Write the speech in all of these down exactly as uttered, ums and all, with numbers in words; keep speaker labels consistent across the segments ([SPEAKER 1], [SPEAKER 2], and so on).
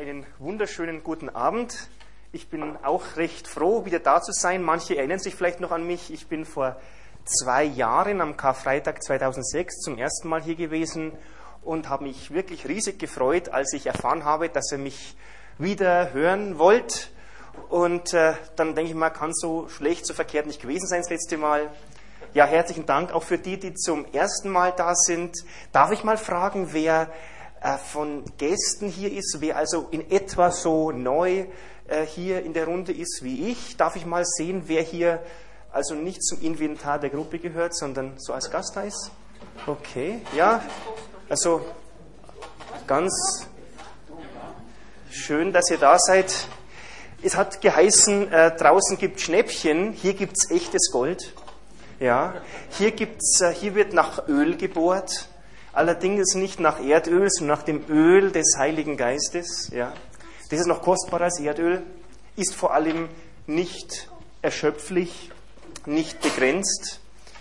[SPEAKER 1] Einen wunderschönen guten Abend. Ich bin auch recht froh, wieder da zu sein. Manche erinnern sich vielleicht noch an mich. Ich bin vor zwei Jahren am Karfreitag zweitausendsechs zum ersten Mal hier gewesen und habe mich wirklich riesig gefreut, als ich erfahren habe, dass ihr mich wieder hören wollt. Und äh, dann denke ich mal, kann so schlecht, so verkehrt nicht gewesen sein das letzte Mal. Ja, herzlichen Dank auch für die, die zum ersten Mal da sind. Darf ich mal fragen, wer äh, von Gästen hier ist, wer also in etwa so neu äh, hier in der Runde ist wie ich? Darf ich mal sehen, wer hier also nicht zum Inventar der Gruppe gehört, sondern so als Gast da ist? Okay, ja, also ganz schön, dass ihr da seid. Es hat geheißen, äh, draußen gibt Schnäppchen, hier gibt es echtes Gold. Ja, hier, gibt's, äh, hier wird nach Öl gebohrt, allerdings nicht nach Erdöl, sondern nach dem Öl des Heiligen Geistes. Ja. Das ist noch kostbarer als Erdöl, ist vor allem nicht erschöpflich, nicht begrenzt.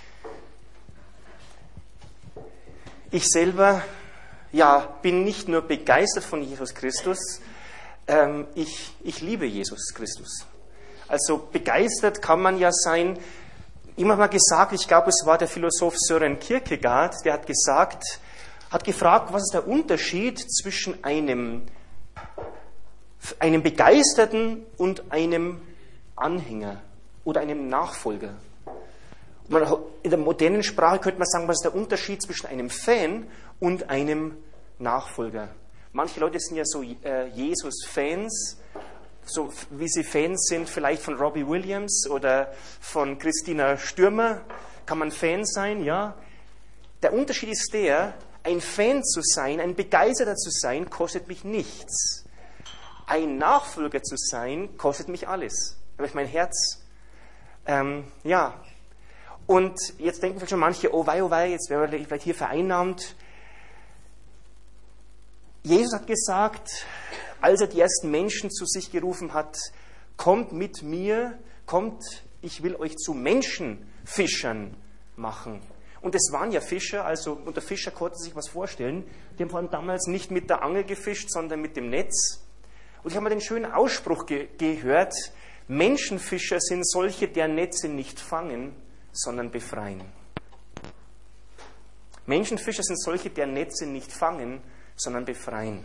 [SPEAKER 1] Ich selber ja, bin nicht nur begeistert von Jesus Christus, ähm, ich, ich liebe Jesus Christus. Also begeistert kann man ja sein. Immer mal gesagt, ich glaube, es war der Philosoph Søren Kierkegaard, der hat gesagt, hat gefragt, was ist der Unterschied zwischen einem, einem Begeisterten und einem Anhänger oder einem Nachfolger. In der modernen Sprache könnte man sagen, was ist der Unterschied zwischen einem Fan und einem Nachfolger. Manche Leute sind ja so äh, Jesus-Fans, so wie sie Fans sind vielleicht von Robbie Williams oder von Christina Stürmer, kann man Fan sein, ja. Der Unterschied ist der, ein Fan zu sein, ein Begeisterter zu sein, kostet mich nichts. Ein Nachfolger zu sein, kostet mich alles. Da habe ich mein Herz, ähm, ja. Und jetzt denken vielleicht schon manche, oh wei, oh wei, jetzt werden wir vielleicht hier vereinnahmt. Jesus hat gesagt, als er die ersten Menschen zu sich gerufen hat, kommt mit mir, kommt, ich will euch zu Menschenfischern machen. Und es waren ja Fischer, also unter Fischer konnte sich was vorstellen. Die haben vor allem damals nicht mit der Angel gefischt, sondern mit dem Netz. Und ich habe mal den schönen Ausspruch ge- gehört, Menschenfischer sind solche, deren Netze nicht fangen, sondern befreien. Menschenfischer sind solche, deren Netze nicht fangen, sondern befreien.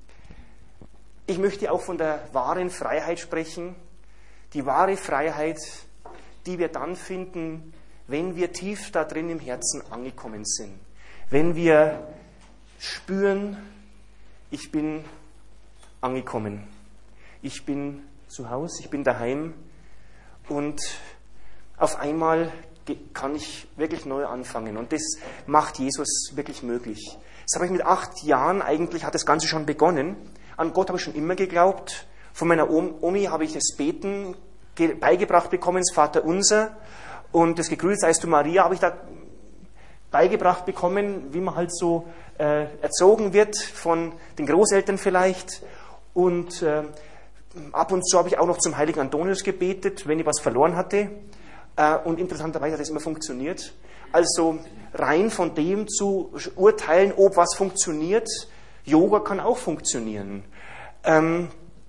[SPEAKER 1] Ich möchte auch von der wahren Freiheit sprechen. Die wahre Freiheit, die wir dann finden, wenn wir tief da drin im Herzen angekommen sind. Wenn wir spüren, ich bin angekommen. Ich bin zu Hause, ich bin daheim und auf einmal kann ich wirklich neu anfangen. Und das macht Jesus wirklich möglich. Das habe ich mit acht Jahren, eigentlich hat das Ganze schon begonnen. An Gott habe ich schon immer geglaubt. Von meiner Omi habe ich das Beten beigebracht bekommen, das Vaterunser. Und das Gegrüßt seist du Maria habe ich da beigebracht bekommen, wie man halt so äh, erzogen wird, von den Großeltern vielleicht. Und äh, ab und zu habe ich auch noch zum heiligen Antonius gebetet, wenn ich was verloren hatte. Äh, und interessanterweise hat das immer funktioniert. Also rein von dem zu urteilen, ob was funktioniert, Yoga kann auch funktionieren. Ähm,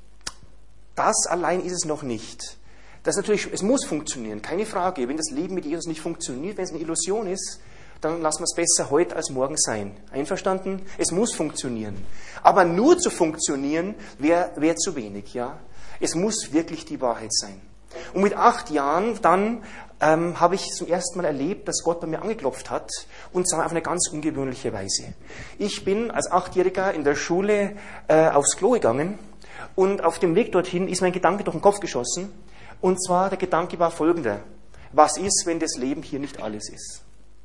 [SPEAKER 1] das allein ist es noch nicht. Das natürlich, es muss funktionieren, keine Frage. Wenn das Leben mit Jesus nicht funktioniert, wenn es eine Illusion ist, dann lassen wir es besser heute als morgen sein. Einverstanden? Es muss funktionieren. Aber nur zu funktionieren wäre wär zu wenig. Ja? Es muss wirklich die Wahrheit sein. Und mit acht Jahren dann ähm, habe ich zum ersten Mal erlebt, dass Gott bei mir angeklopft hat, und zwar auf eine ganz ungewöhnliche Weise. Ich bin als Achtjähriger in der Schule äh, aufs Klo gegangen und auf dem Weg dorthin ist mein Gedanke durch den Kopf geschossen, und zwar der Gedanke war folgender: Was ist, wenn das Leben hier nicht alles ist?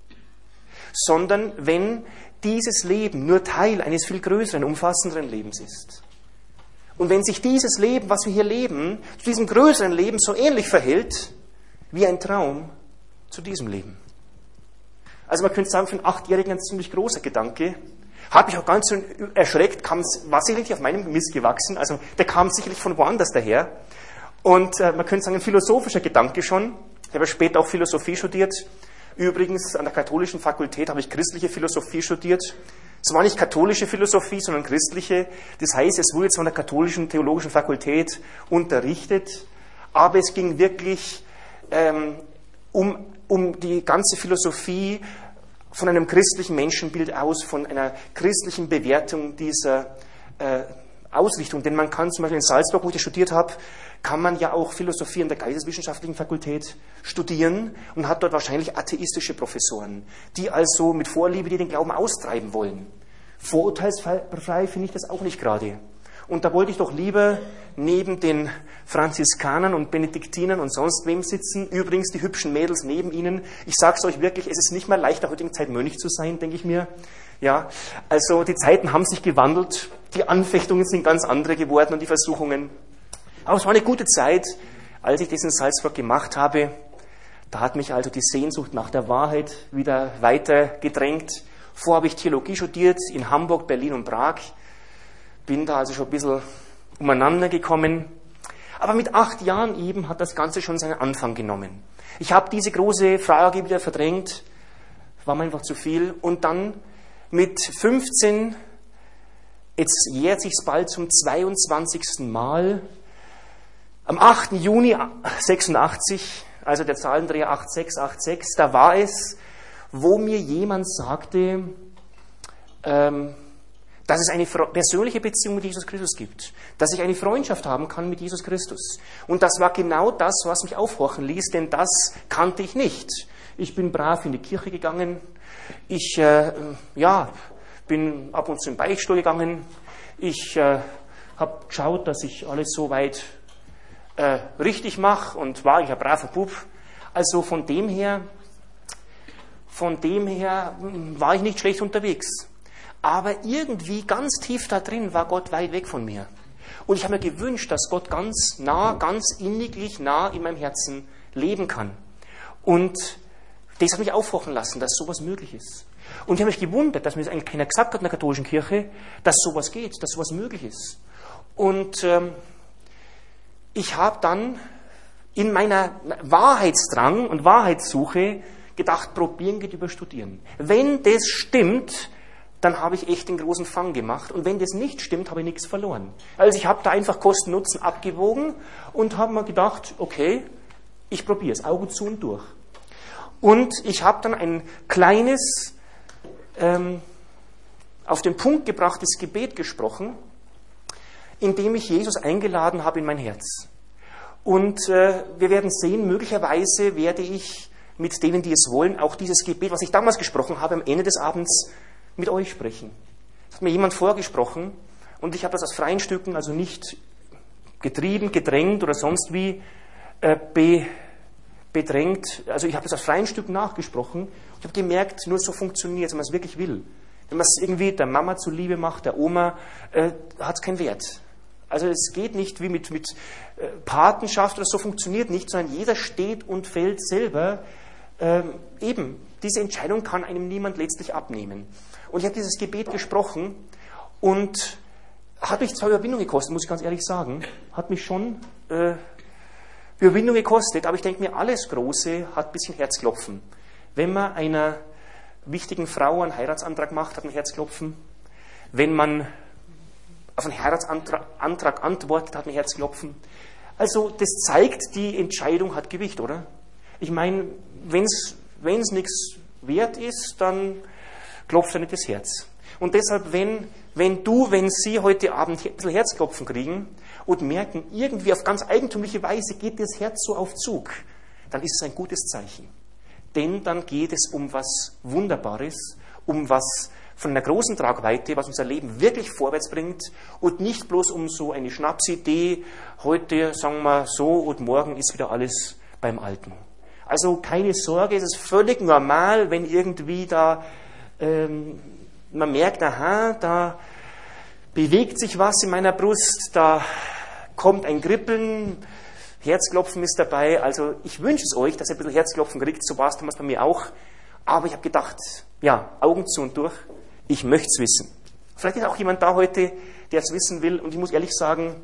[SPEAKER 1] Sondern wenn dieses Leben nur Teil eines viel größeren, umfassenderen Lebens ist. Und wenn sich dieses Leben, was wir hier leben, zu diesem größeren Leben so ähnlich verhält, wie ein Traum zu diesem Leben. Also man könnte sagen, für einen Achtjährigen ein ziemlich großer Gedanke. Hat mich auch ganz schön erschreckt, kam, war sicherlich auf meinem Mist gewachsen, also der kam sicherlich von woanders daher. Und äh, man könnte sagen, ein philosophischer Gedanke schon. Ich habe später auch Philosophie studiert. Übrigens, an der katholischen Fakultät habe ich christliche Philosophie studiert. Es war nicht katholische Philosophie, sondern christliche. Das heißt, es wurde jetzt von der katholischen theologischen Fakultät unterrichtet, aber es ging wirklich ähm, um, um die ganze Philosophie von einem christlichen Menschenbild aus, von einer christlichen Bewertung dieser äh, Ausrichtung. Denn man kann zum Beispiel in Salzburg, wo ich studiert habe, kann man ja auch Philosophie an der Geisteswissenschaftlichen Fakultät studieren und hat dort wahrscheinlich atheistische Professoren, die also mit Vorliebe die den Glauben austreiben wollen. Vorurteilsfrei finde ich das auch nicht gerade. Und da wollte ich doch lieber neben den Franziskanern und Benediktinern und sonst wem sitzen. Übrigens die hübschen Mädels neben ihnen. Ich sage es euch wirklich, es ist nicht mehr leicht, der heutigen Zeit Mönch zu sein, denke ich mir. Ja, also die Zeiten haben sich gewandelt. Die Anfechtungen sind ganz andere geworden und die Versuchungen. Aber es war eine gute Zeit, als ich das in Salzburg gemacht habe. Da hat mich also die Sehnsucht nach der Wahrheit wieder weiter gedrängt. Vorher habe ich Theologie studiert in Hamburg, Berlin und Prag. Bin da also schon ein bisschen umeinander gekommen. Aber mit acht Jahren eben hat das Ganze schon seinen Anfang genommen. Ich habe diese große Frage wieder verdrängt, war mir einfach zu viel. Und dann mit fünfzehn, jetzt jährt sich's bald zum zweiundzwanzigsten Mal, am achten Juni sechsundachtzig, also der Zahlendreher acht sechs acht sechs, da war es, wo mir jemand sagte, ähm, dass es eine persönliche Beziehung mit Jesus Christus gibt, dass ich eine Freundschaft haben kann mit Jesus Christus. Und das war genau das, was mich aufhorchen ließ, denn das kannte ich nicht. Ich bin brav in die Kirche gegangen, ich äh, ja, bin ab und zu in den Beichtstuhl gegangen, ich äh, habe geschaut, dass ich alles so weit äh, richtig mache und war ich ein braver Bub. Also von dem her, von dem her war ich nicht schlecht unterwegs. Aber irgendwie ganz tief da drin war Gott weit weg von mir. Und ich habe mir gewünscht, dass Gott ganz nah, ganz inniglich nah in meinem Herzen leben kann. Und das hat mich aufhorchen lassen, dass sowas möglich ist. Und ich habe mich gewundert, dass mir das eigentlich keiner gesagt hat in der katholischen Kirche, dass sowas geht, dass sowas möglich ist. Und ähm, ich habe dann in meiner Wahrheitsdrang und Wahrheitssuche gedacht, probieren geht über studieren. Wenn das stimmt, dann habe ich echt den großen Fang gemacht. Und wenn das nicht stimmt, habe ich nichts verloren. Also ich habe da einfach Kosten-Nutzen abgewogen und habe mir gedacht, okay, ich probiere es, Augen zu und durch. Und ich habe dann ein kleines, ähm, auf den Punkt gebrachtes Gebet gesprochen, in dem ich Jesus eingeladen habe in mein Herz. Und äh, wir werden sehen, möglicherweise werde ich mit denen, die es wollen, auch dieses Gebet, was ich damals gesprochen habe, am Ende des Abends mit euch sprechen. Es hat mir jemand vorgesprochen und ich habe das aus freien Stücken, also nicht getrieben, gedrängt oder sonst wie äh, be, bedrängt. Also ich habe das aus freien Stücken nachgesprochen. Ich habe gemerkt, nur so funktioniert es, wenn man es wirklich will. Wenn man es irgendwie der Mama zuliebe macht, der Oma, äh, hat es keinen Wert. Also es geht nicht wie mit, mit äh, Patenschaft oder so, funktioniert nicht, sondern jeder steht und fällt selber. Ähm, eben, diese Entscheidung kann einem niemand letztlich abnehmen. Und ich habe dieses Gebet gesprochen und hat mich zwar Überwindung gekostet, muss ich ganz ehrlich sagen, hat mich schon äh, Überwindung gekostet, aber ich denke mir, alles Große hat ein bisschen Herzklopfen. Wenn man einer wichtigen Frau einen Heiratsantrag macht, hat man Herzklopfen. Wenn man auf einen Heiratsantrag Antrag antwortet, hat man Herzklopfen. Also das zeigt, die Entscheidung hat Gewicht, oder? Ich meine, wenn es nichts wert ist, dann klopft ja nicht das Herz. Und deshalb, wenn, wenn du, wenn sie heute Abend ein bisschen Herzklopfen kriegen und merken, irgendwie auf ganz eigentümliche Weise geht das Herz so auf Zug, dann ist es ein gutes Zeichen. Denn dann geht es um was Wunderbares, um was von einer großen Tragweite, was unser Leben wirklich vorwärts bringt und nicht bloß um so eine Schnapsidee, heute sagen wir so und morgen ist wieder alles beim Alten. Also keine Sorge, es ist völlig normal, wenn irgendwie da ähm, man merkt, aha, da bewegt sich was in meiner Brust, da kommt ein Kribbeln, Herzklopfen ist dabei. Also ich wünsche es euch, dass ihr ein bisschen Herzklopfen kriegt, so war es damals bei mir auch. Aber ich habe gedacht, ja, Augen zu und durch, ich möchte es wissen. Vielleicht ist auch jemand da heute, der es wissen will. Und ich muss ehrlich sagen,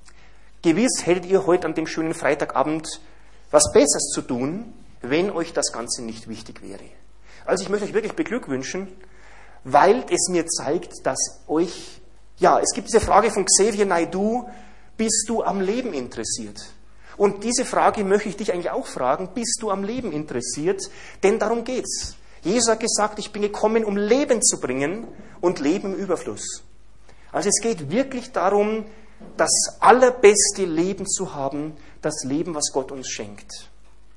[SPEAKER 1] gewiss hättet ihr heute an dem schönen Freitagabend was Besseres zu tun, wenn euch das Ganze nicht wichtig wäre. Also ich möchte euch wirklich beglückwünschen, weil es mir zeigt, dass euch, ja, es gibt diese Frage von Xavier Naidoo, bist du am Leben interessiert? Und diese Frage möchte ich dich eigentlich auch fragen, bist du am Leben interessiert? Denn darum geht's. Jesus hat gesagt, ich bin gekommen, um Leben zu bringen und Leben im Überfluss. Also es geht wirklich darum, das allerbeste Leben zu haben, das Leben, was Gott uns schenkt.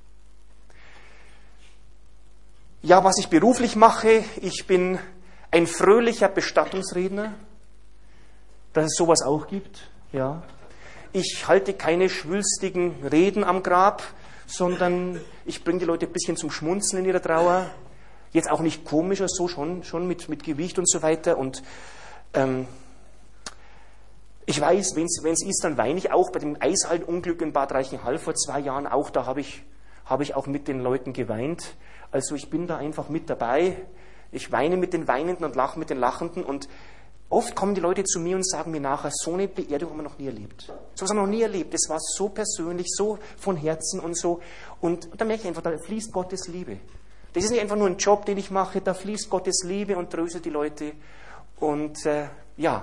[SPEAKER 1] Ja, was ich beruflich mache, ich bin ein fröhlicher Bestattungsredner, dass es sowas auch gibt, ja. Ich halte keine schwülstigen Reden am Grab, sondern ich bringe die Leute ein bisschen zum Schmunzeln in ihrer Trauer. Jetzt auch nicht komischer, so schon, schon mit, mit Gewicht und so weiter. Und ähm, ich weiß, wenn es ist, dann weine ich auch. Bei dem Eishallenunglück in Bad Reichenhall vor zwei Jahren auch, da habe ich, hab ich auch mit den Leuten geweint. Also ich bin da einfach mit dabei. Ich weine mit den Weinenden und lache mit den Lachenden. Und oft kommen die Leute zu mir und sagen mir nachher, so eine Beerdigung haben wir noch nie erlebt. So was haben wir noch nie erlebt. Es war so persönlich, so von Herzen und so. Und da merke ich einfach, da fließt Gottes Liebe. Das ist nicht einfach nur ein Job, den ich mache, da fließt Gottes Liebe und tröstet die Leute. Und äh, ja,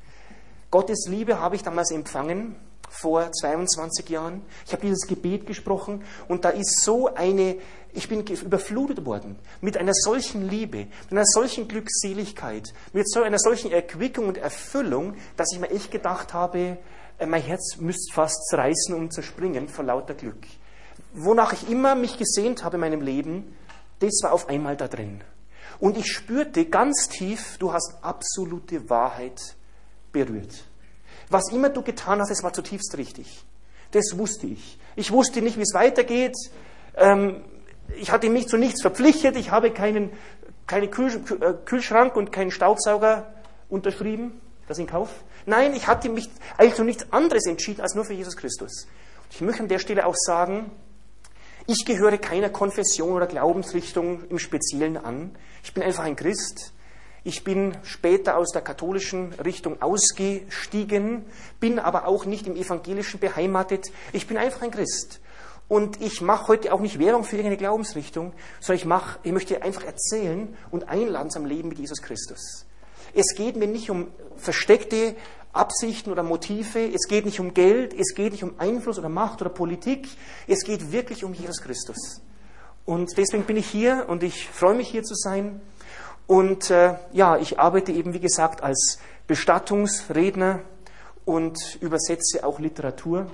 [SPEAKER 1] Gottes Liebe habe ich damals empfangen, vor zweiundzwanzig Jahren. Ich habe dieses Gebet gesprochen und da ist so eine, ich bin überflutet worden mit einer solchen Liebe, mit einer solchen Glückseligkeit, mit so einer solchen Erquickung und Erfüllung, dass ich mir echt gedacht habe, mein Herz müsste fast zerreißen und zerspringen vor lauter Glück. Wonach ich immer mich gesehnt habe in meinem Leben, das war auf einmal da drin. Und ich spürte ganz tief, du hast absolute Wahrheit berührt. Was immer du getan hast, es war zutiefst richtig. Das wusste ich. Ich wusste nicht, wie es weitergeht. Ähm, ich hatte mich zu nichts verpflichtet. Ich habe keinen, keinen Kühl, Kühlschrank und keinen Staubsauger unterschrieben, das in Kauf. Nein, ich hatte mich eigentlich zu nichts anderes entschieden, als nur für Jesus Christus. Ich möchte an der Stelle auch sagen, ich gehöre keiner Konfession oder Glaubensrichtung im Speziellen an. Ich bin einfach ein Christ. Ich bin später aus der katholischen Richtung ausgestiegen, bin aber auch nicht im Evangelischen beheimatet. Ich bin einfach ein Christ. Und ich mache heute auch nicht Werbung für irgendeine Glaubensrichtung, sondern ich, mach, ich möchte einfach erzählen und einladen zum Leben mit Jesus Christus. Es geht mir nicht um versteckte Absichten oder Motive, es geht nicht um Geld, es geht nicht um Einfluss oder Macht oder Politik, es geht wirklich um Jesus Christus. Und deswegen bin ich hier und ich freue mich hier zu sein. Und äh, ja, ich arbeite eben, wie gesagt, als Bestattungsredner und übersetze auch Literatur.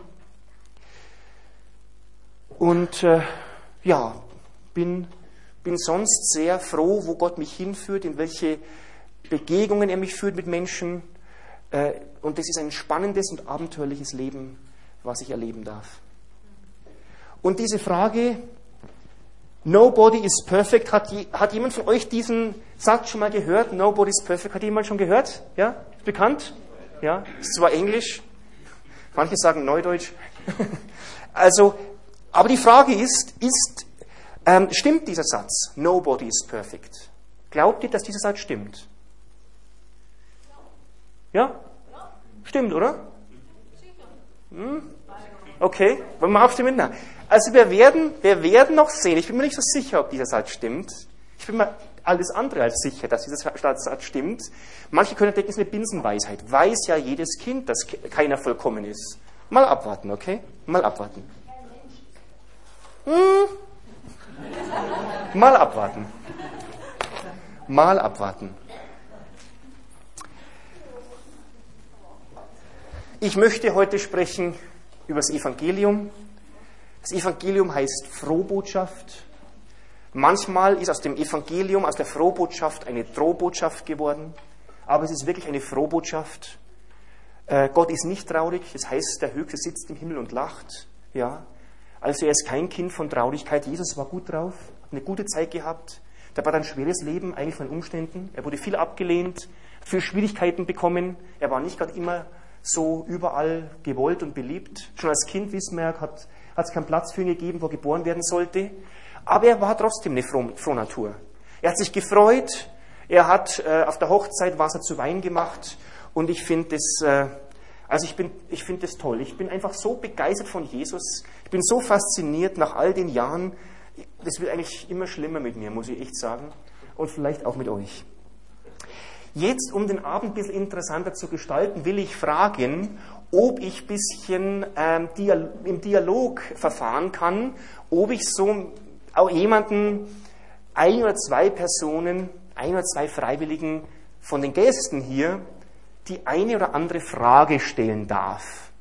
[SPEAKER 1] Und äh, ja, bin, bin sonst sehr froh, wo Gott mich hinführt, in welche Begegnungen er mich führt mit Menschen. Äh, und das ist ein spannendes und abenteuerliches Leben, was ich erleben darf. Und diese Frage, Nobody is perfect, hat, je, hat jemand von euch diesen Satz schon mal gehört? Nobody is perfect, hat jemand schon gehört? Ja? Ist bekannt? Ja? Ist zwar Englisch, manche sagen Neudeutsch. Also, aber die Frage ist, ist ähm, stimmt dieser Satz? Nobody is perfect. Glaubt ihr, dass dieser Satz stimmt? Ja? Stimmt, oder? Hm? Okay, wollen wir abstimmen? Nein. Also wir werden, wir werden noch sehen. Ich bin mir nicht so sicher, ob dieser Satz stimmt. Ich bin mir alles andere als sicher, dass dieser Satz stimmt. Manche können denken, es ist eine Binsenweisheit. Weiß ja jedes Kind, dass keiner vollkommen ist. Mal abwarten, okay? Mal abwarten. Hm. Mal abwarten. Mal abwarten. Ich möchte heute sprechen über das Evangelium. Das Evangelium heißt Frohbotschaft. Manchmal ist aus dem Evangelium, aus der Frohbotschaft eine Drohbotschaft geworden. Aber es ist wirklich eine Frohbotschaft. Äh, Gott ist nicht traurig. Das heißt, der Höchste sitzt im Himmel und lacht. Ja. Also er ist kein Kind von Traurigkeit. Jesus war gut drauf, hat eine gute Zeit gehabt. Der war ein schweres Leben, eigentlich von den Umständen. Er wurde viel abgelehnt, hat viele Schwierigkeiten bekommen. Er war nicht gerade immer so überall gewollt und beliebt. Schon als Kind, wissen wir, hat hat es keinen Platz für ihn gegeben, wo er geboren werden sollte. Aber er war trotzdem eine Frohnatur. Er hat sich gefreut, er hat äh, auf der Hochzeit Wasser zu Wein gemacht und ich finde das, äh, also ich bin, ich finde das toll. Ich bin einfach so begeistert von Jesus. Ich bin so fasziniert nach all den Jahren. Das wird eigentlich immer schlimmer mit mir, muss ich echt sagen. Und vielleicht auch mit euch. Jetzt, um den Abend ein bisschen interessanter zu gestalten, will ich fragen, ob ich ein bisschen ähm, Dial- im Dialog verfahren kann, ob ich so auch jemanden, ein oder zwei Personen, ein oder zwei Freiwilligen von den Gästen hier, die eine oder andere Frage stellen darf.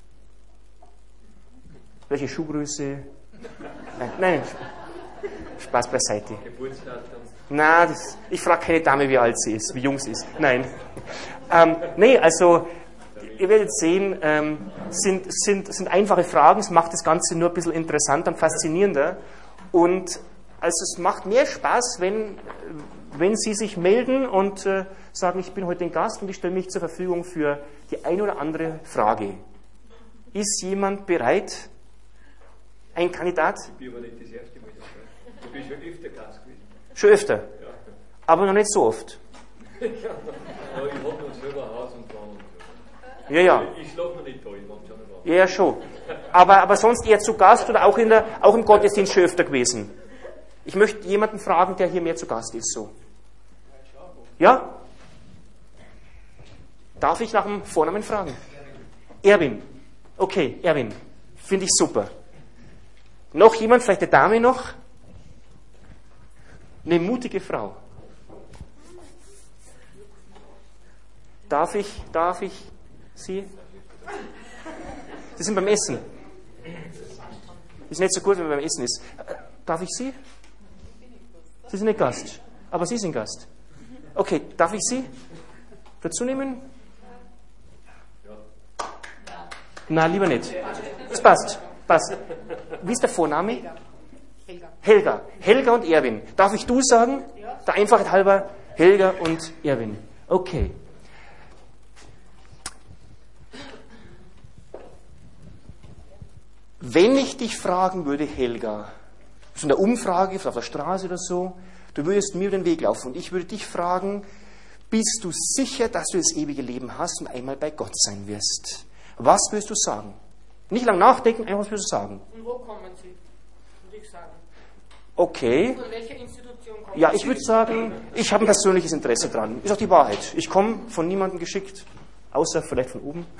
[SPEAKER 1] Welche Schuhgröße? Nein, nein, Spaß beiseite.
[SPEAKER 2] Geburtsdatum.
[SPEAKER 1] Na, das, ich frage keine Dame, wie alt sie ist, wie jung sie ist. Nein. Ähm, nee, also, ihr werdet sehen, ähm, sind, sind, sind einfache Fragen, es macht das Ganze nur ein bisschen interessanter und faszinierender. Und also es macht mehr Spaß, wenn, wenn Sie sich melden und äh, sagen, ich bin heute ein Gast und ich stelle mich zur Verfügung für die eine oder andere Frage. Ist jemand bereit? Ein Kandidat?
[SPEAKER 2] Ich bin aber nicht das erste Mal dabei. Ich bin schon öfter Gast gewesen.
[SPEAKER 1] Schon öfter?
[SPEAKER 2] Ja.
[SPEAKER 1] Aber noch nicht so oft.
[SPEAKER 2] Ja, ich habe noch selber ein Haus und Plan und so.
[SPEAKER 1] Ja, ja.
[SPEAKER 2] Ich schlafe noch nicht da, ich mache schon noch was.
[SPEAKER 1] Ja, ja, schon. Aber, aber sonst eher zu Gast oder auch, in der, auch im Gottesdienst schon öfter gewesen? Ich möchte jemanden fragen, der hier mehr zu Gast ist. So. Ja? Darf ich nach dem Vornamen fragen? Erwin. Okay, Erwin. Finde ich super. Noch jemand, vielleicht eine Dame noch? Eine mutige Frau. Darf ich, darf ich Sie? Sie sind beim Essen. Ist nicht so gut, wenn man beim Essen ist. Darf ich Sie? Sie sind nicht Gast, aber Sie sind Gast. Okay, darf ich Sie dazu nehmen? Na, lieber nicht. Das passt, passt. Wie ist der Vorname?
[SPEAKER 3] Helga.
[SPEAKER 1] Helga. Helga und Erwin. Darf ich du sagen?
[SPEAKER 3] Ja.
[SPEAKER 1] Der Einfachheit halber, Helga und Erwin. Okay. Wenn ich dich fragen würde, Helga, so in der Umfrage, auf der Straße oder so, du würdest mir den Weg laufen und ich würde dich fragen, bist du sicher, dass du das ewige Leben hast und einmal bei Gott sein wirst? Was würdest du sagen? Nicht lang nachdenken, einfach was würdest du sagen?
[SPEAKER 3] Und wo kommen Sie? Würde ich sagen.
[SPEAKER 1] Okay.
[SPEAKER 3] Von welcher Institution kommen
[SPEAKER 1] Ja,
[SPEAKER 3] Sie?
[SPEAKER 1] ich würde sagen, ich habe ein persönliches Interesse dran. Ist auch die Wahrheit. Ich komme von niemandem geschickt, außer vielleicht von oben.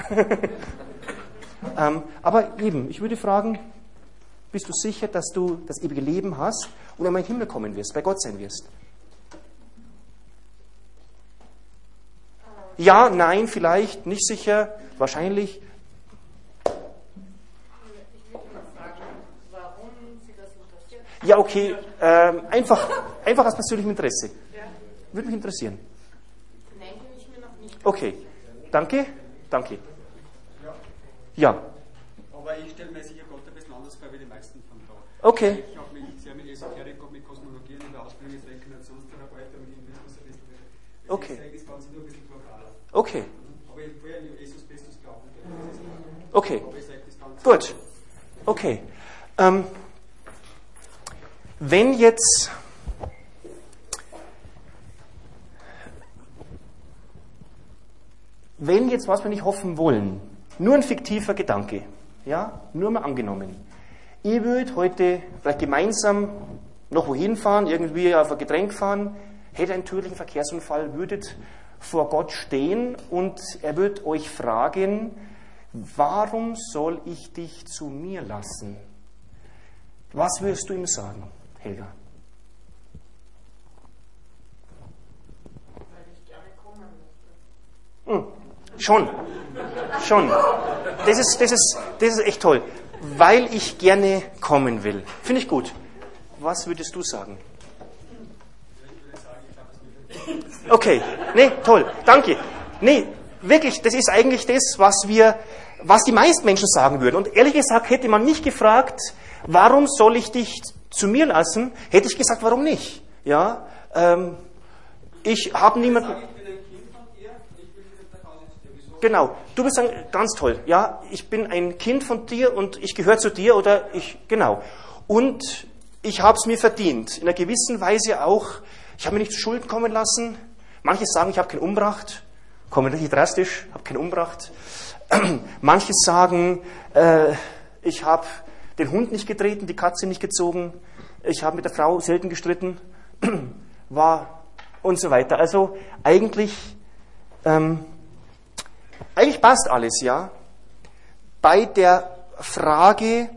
[SPEAKER 1] ähm, aber eben, ich würde fragen, bist du sicher, dass du das ewige Leben hast und einmal in den Himmel kommen wirst, bei Gott sein wirst? Ja, nein, vielleicht, nicht sicher, wahrscheinlich.
[SPEAKER 3] Ich würde mal fragen, warum Sie das interessiert.
[SPEAKER 1] Ja, okay, ähm, einfach, einfach aus persönlichem Interesse.
[SPEAKER 3] Ja.
[SPEAKER 1] Würde mich interessieren.
[SPEAKER 3] Nein, bin ich mir noch nicht.
[SPEAKER 1] Okay, danke, danke. Ja,
[SPEAKER 4] Aber ich stelle mir sicher Gott ein bisschen anders vor wie die meisten von da.
[SPEAKER 1] okay,
[SPEAKER 4] Ich habe mich sehr mit Esoterik und mit Kosmologie in der Ausbildung als Reinkarnationstherapeut und mit Hinduismus ein bisschen. Das
[SPEAKER 1] Okay.
[SPEAKER 4] ist eigentlich das Ganze nur ein bisschen globaler.
[SPEAKER 1] okay,
[SPEAKER 4] Aber ich will ja an Jesus Christus glauben. Das ist klar.
[SPEAKER 1] okay.
[SPEAKER 4] Aber ich sage das Ganze.
[SPEAKER 1] Gut, okay. Ähm, wenn jetzt wenn jetzt, was wir nicht hoffen wollen, nur ein fiktiver Gedanke, ja, nur mal angenommen, ihr würdet heute vielleicht gemeinsam noch wohin fahren, irgendwie auf ein Getränk fahren, hätte einen tödlichen Verkehrsunfall, würdet vor Gott stehen und er wird euch fragen, warum soll ich dich zu mir lassen? Was würdest du ihm sagen, Helga?
[SPEAKER 3] Weil ich gerne kommen möchte.
[SPEAKER 1] Hm, schon, schon. Das ist, das ist, das ist echt toll. Weil ich gerne kommen will. Finde ich gut. Was würdest du sagen? Okay, nee, toll, danke. Nee, wirklich, das ist eigentlich das, was wir, was die meisten Menschen sagen würden. Und ehrlich gesagt, hätte man nicht gefragt, warum soll ich dich zu mir lassen, hätte ich gesagt, warum nicht? Ja, ähm, ich habe niemanden.
[SPEAKER 4] Ich bin ein Kind von dir, ich will wieder nach Hause zu dir. Wieso?
[SPEAKER 1] Genau, du bist sagen, ganz toll. Ja, ich bin ein Kind von dir und ich gehöre zu dir oder ich, genau. Und ich habe es mir verdient. In einer gewissen Weise auch. Ich habe mir nicht zu Schulden kommen lassen. Manche sagen, ich habe keinen umgebracht. Kommen richtig drastisch, habe keinen umgebracht. Manche sagen, äh, ich habe den Hund nicht getreten, die Katze nicht gezogen. Ich habe mit der Frau selten gestritten. War und so weiter. Also eigentlich Ähm, eigentlich passt alles, ja. Bei der Frage,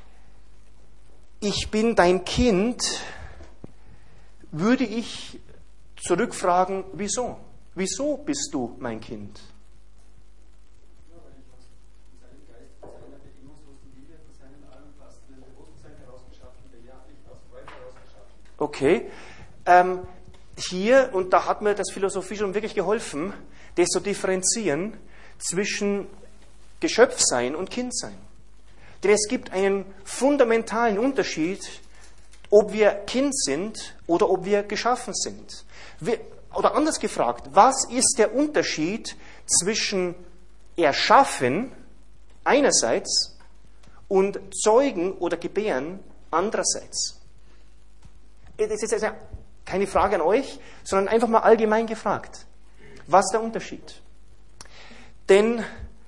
[SPEAKER 1] ich bin dein Kind, würde ich zurückfragen, wieso? Wieso bist du mein Kind?
[SPEAKER 4] Ja, weil ich aus seinem Geist, von seiner bedingungslosen Liebe, von seinem allumfassenden Bewusstsein herausgeschaffen, der ja nicht aus Freude herausgeschaffen.
[SPEAKER 1] Okay. Ähm, hier, und da hat mir das Philosophie schon wirklich geholfen, das zu differenzieren zwischen Geschöpfsein und Kindsein. Denn es gibt einen fundamentalen Unterschied, ob wir Kind sind oder ob wir geschaffen sind. Wir, oder anders gefragt, was ist der Unterschied zwischen Erschaffen einerseits und Zeugen oder Gebären andererseits? Das ist also keine Frage an euch, sondern einfach mal allgemein gefragt. Was ist der Unterschied? Denn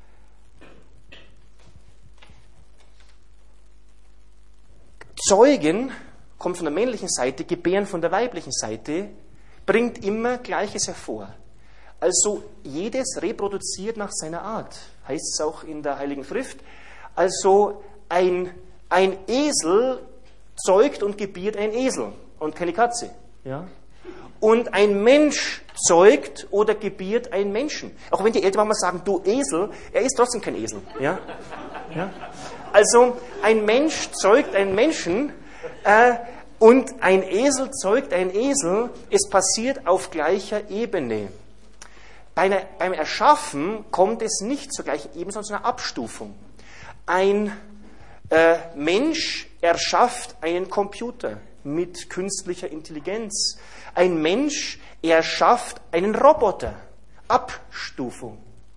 [SPEAKER 1] Zeugen kommt von der männlichen Seite, Gebären von der weiblichen Seite, bringt immer Gleiches hervor. Also jedes reproduziert nach seiner Art, heißt es auch in der Heiligen Schrift. Also ein, ein Esel zeugt und gebiert ein Esel und keine Katze. Ja? Und ein Mensch zeugt oder gebiert einen Menschen. Auch wenn die Eltern mal sagen, du Esel, er ist trotzdem kein Esel. Ja? Ja? Also ein Mensch zeugt einen Menschen äh, und ein Esel zeugt einen Esel. Es passiert auf gleicher Ebene. Bei einer, beim Erschaffen kommt es nicht zur gleichen Ebene, sondern zu einer Abstufung. Ein äh, Mensch erschafft einen Computer mit künstlicher Intelligenz. Ein Mensch erschafft einen Roboter. Abstufung.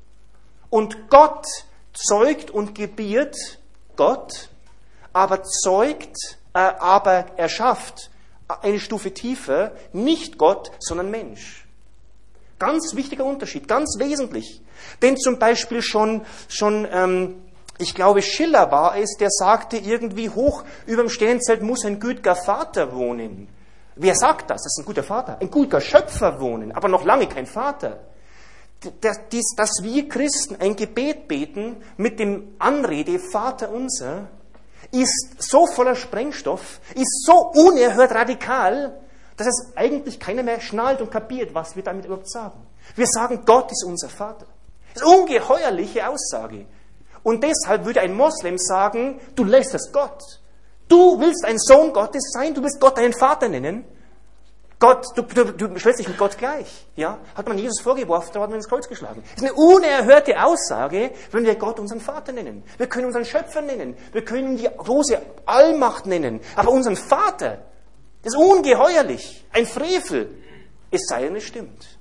[SPEAKER 1] Und Gott zeugt und gebiert Gott, aber zeugt, äh, aber erschafft eine Stufe tiefer, nicht Gott, sondern Mensch. Ganz wichtiger Unterschied, ganz wesentlich. Denn zum Beispiel schon, schon ähm, ich glaube Schiller war es, der sagte irgendwie, hoch über dem Sternenzelt muss ein gütiger Vater wohnen. Wer sagt das? Das ist ein guter Vater. Ein guter Schöpfer wohnen, aber noch lange kein Vater. Dass, dass wir Christen ein Gebet beten mit dem Anrede Vater unser, ist so voller Sprengstoff, ist so unerhört radikal, dass es eigentlich keiner mehr schnallt und kapiert, was wir damit überhaupt sagen. Wir sagen, Gott ist unser Vater. Das ist eine ungeheuerliche Aussage. Und deshalb würde ein Moslem sagen, du lästerst Gott. Du willst ein Sohn Gottes sein, du willst Gott deinen Vater nennen. Gott, du, du, du stellst dich mit Gott gleich. Ja? Hat man Jesus vorgeworfen, da hat man ins Kreuz geschlagen. Das ist eine unerhörte Aussage, wenn wir Gott unseren Vater nennen. Wir können unseren Schöpfer nennen. Wir können die große Allmacht nennen. Aber unseren Vater, das ist ungeheuerlich. Ein Frevel. Es sei denn, es stimmt.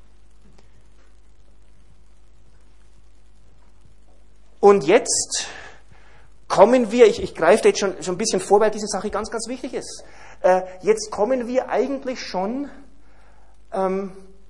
[SPEAKER 1] Und jetzt kommen wir, ich, ich greife da jetzt schon, schon ein bisschen vor, weil diese Sache ganz, ganz wichtig ist. Äh, jetzt kommen wir eigentlich schon ähm,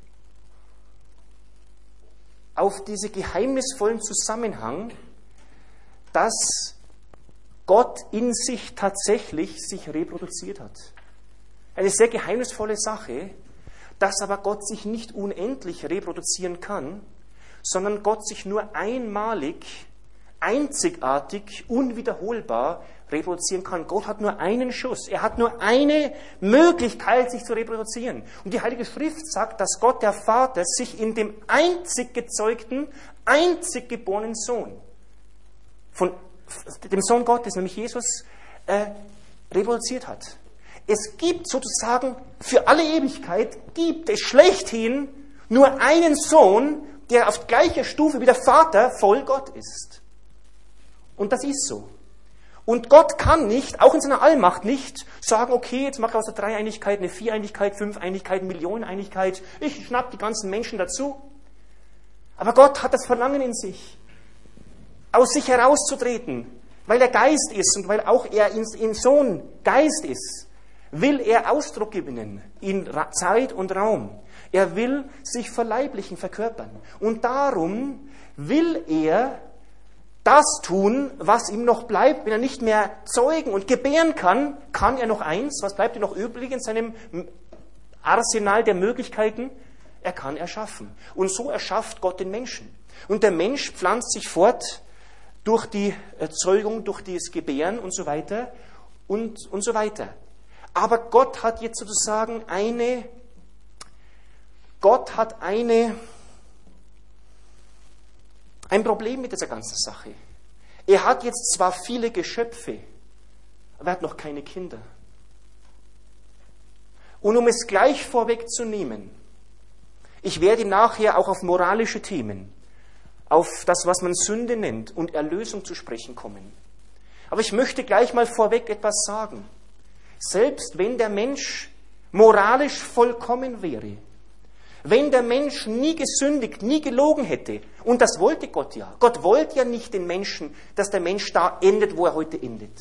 [SPEAKER 1] auf diesen geheimnisvollen Zusammenhang, dass Gott in sich tatsächlich sich reproduziert hat. Eine sehr geheimnisvolle Sache, dass aber Gott sich nicht unendlich reproduzieren kann, sondern Gott sich nur einmalig, einzigartig, unwiederholbar reproduzieren kann. Gott hat nur einen Schuss. Er hat nur eine Möglichkeit, sich zu reproduzieren. Und die Heilige Schrift sagt, dass Gott, der Vater, sich in dem einzig gezeugten, einzig geborenen Sohn, von dem Sohn Gottes, nämlich Jesus, äh, reproduziert hat. Es gibt sozusagen für alle Ewigkeit, gibt es schlechthin nur einen Sohn, der auf gleicher Stufe wie der Vater voll Gott ist. Und das ist so. Und Gott kann nicht, auch in seiner Allmacht nicht, sagen, okay, jetzt mache ich aus der Dreieinigkeit eine Viereinigkeit, Fünfeinigkeit, Millioneneinigkeit, ich schnapp die ganzen Menschen dazu. Aber Gott hat das Verlangen in sich, aus sich herauszutreten, weil er Geist ist und weil auch er in, in Sohn Geist ist, will er Ausdruck gewinnen in Zeit und Raum. Er will sich verleiblichen, verkörpern. Und darum will er das tun, was ihm noch bleibt. Wenn er nicht mehr zeugen und gebären kann, kann er noch eins. Was bleibt ihm noch übrig in seinem Arsenal der Möglichkeiten? er kann erschaffen. Und so erschafft Gott den Menschen. Und der Mensch pflanzt sich fort durch die Erzeugung, durch das Gebären und so weiter und, und so weiter. Aber Gott hat jetzt sozusagen eine, Gott hat eine, ein Problem mit dieser ganzen Sache. Er hat jetzt zwar viele Geschöpfe, aber er hat noch keine Kinder. Und um es gleich vorwegzunehmen, ich werde nachher auch auf moralische Themen, auf das, was man Sünde nennt, und Erlösung zu sprechen kommen. Aber ich möchte gleich mal vorweg etwas sagen. Selbst wenn der Mensch moralisch vollkommen wäre, wenn der Mensch nie gesündigt, nie gelogen hätte, und das wollte Gott ja. Gott wollte ja nicht den Menschen, dass der Mensch da endet, wo er heute endet.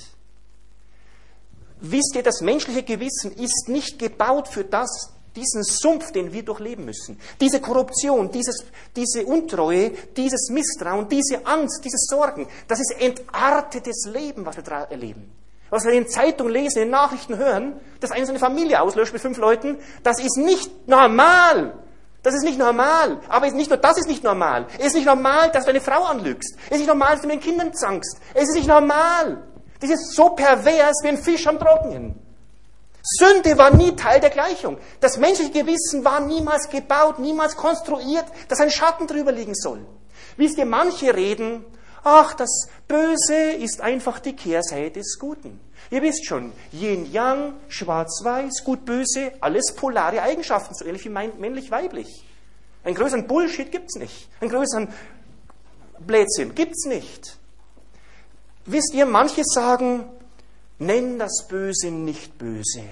[SPEAKER 1] Wisst ihr, das menschliche Gewissen ist nicht gebaut für das, diesen Sumpf, den wir durchleben müssen. Diese Korruption, dieses, diese Untreue, dieses Misstrauen, diese Angst, diese Sorgen, das ist entartetes Leben, was wir da erleben. Was wir in den Zeitungen lesen, in den Nachrichten hören, dass einer seine Familie auslöscht mit fünf Leuten, das ist nicht normal. Das ist nicht normal. Aber nicht nur das ist nicht normal. Es ist nicht normal, dass du eine Frau anlügst. Es ist nicht normal, dass du mit den Kindern zankst. Es ist nicht normal. Das ist so pervers wie ein Fisch am Trocknen. Sünde war nie Teil der Gleichung. Das menschliche Gewissen war niemals gebaut, niemals konstruiert, dass ein Schatten drüber liegen soll. Wisst ihr, manche reden, ach, das Böse ist einfach die Kehrseite des Guten. Ihr wisst schon, Yin-Yang, Schwarz-Weiß, Gut-Böse, alles polare Eigenschaften, so ähnlich wie männlich-weiblich. Einen größeren Bullshit gibt's nicht. Einen größeren Blödsinn gibt's nicht. Wisst ihr, manche sagen, nenn das Böse nicht böse.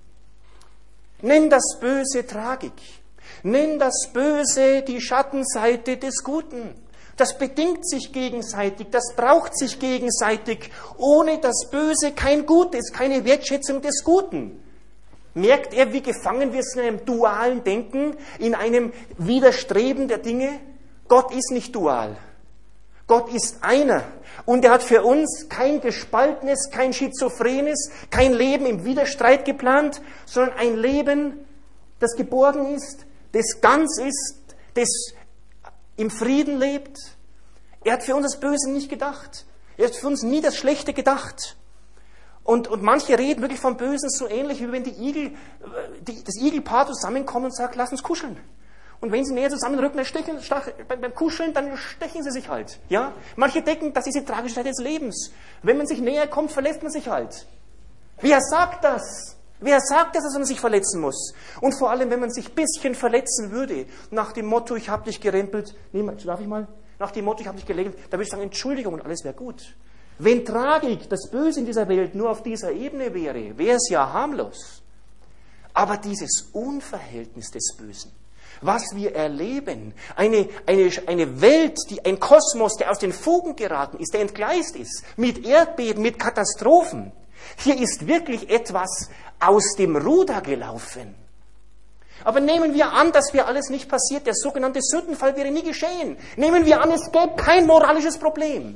[SPEAKER 1] Nenn das Böse Tragik. Nenn das Böse die Schattenseite des Guten. Das bedingt sich gegenseitig, das braucht sich gegenseitig. Ohne das Böse kein Gutes, keine Wertschätzung des Guten. Merkt er, wie gefangen wir sind in einem dualen Denken, in einem Widerstreben der Dinge? Gott ist nicht dual. Gott ist einer. Und er hat für uns kein gespaltenes, kein schizophrenes, kein Leben im Widerstreit geplant, sondern ein Leben, das geborgen ist, das ganz ist, das im Frieden lebt. Er hat für uns das Böse nicht gedacht. Er hat für uns nie das Schlechte gedacht. Und, und manche reden wirklich vom Bösen so ähnlich, wie wenn die Igel, die, das Igelpaar zusammenkommt und sagt, lass uns kuscheln. Und wenn sie näher zusammenrücken, dann stechen, stach, beim, beim Kuscheln, dann stechen sie sich halt. Ja? Manche denken, das ist die tragische Seite des Lebens. Wenn man sich näher kommt, verlässt man sich halt. Wer sagt das? Wer sagt das, dass man sich verletzen muss? Und vor allem, wenn man sich ein bisschen verletzen würde, nach dem Motto, ich habe dich gerempelt, nee, darf ich mal? Nach dem Motto, ich habe dich gelegelt, da würde ich sagen, Entschuldigung und alles wäre gut. Wenn Tragik, das Böse in dieser Welt nur auf dieser Ebene wäre, wäre es ja harmlos. Aber dieses Unverhältnis des Bösen, was wir erleben, eine, eine, eine Welt, die, ein Kosmos, der aus den Fugen geraten ist, der entgleist ist, mit Erdbeben, mit Katastrophen. Hier ist wirklich etwas aus dem Ruder gelaufen. Aber nehmen wir an, dass wir alles nicht passiert, der sogenannte Sündenfall wäre nie geschehen. Nehmen wir an, es gäbe kein moralisches Problem.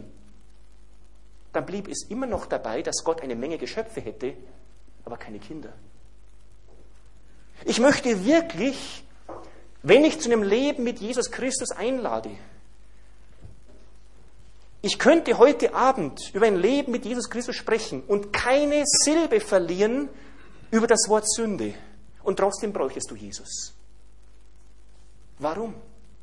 [SPEAKER 1] Dann blieb es immer noch dabei, dass Gott eine Menge Geschöpfe hätte, aber keine Kinder. Ich möchte wirklich, wenn ich zu einem Leben mit Jesus Christus einlade, ich könnte heute Abend über ein Leben mit Jesus Christus sprechen und keine Silbe verlieren über das Wort Sünde. Und trotzdem bräuchtest du Jesus. Warum?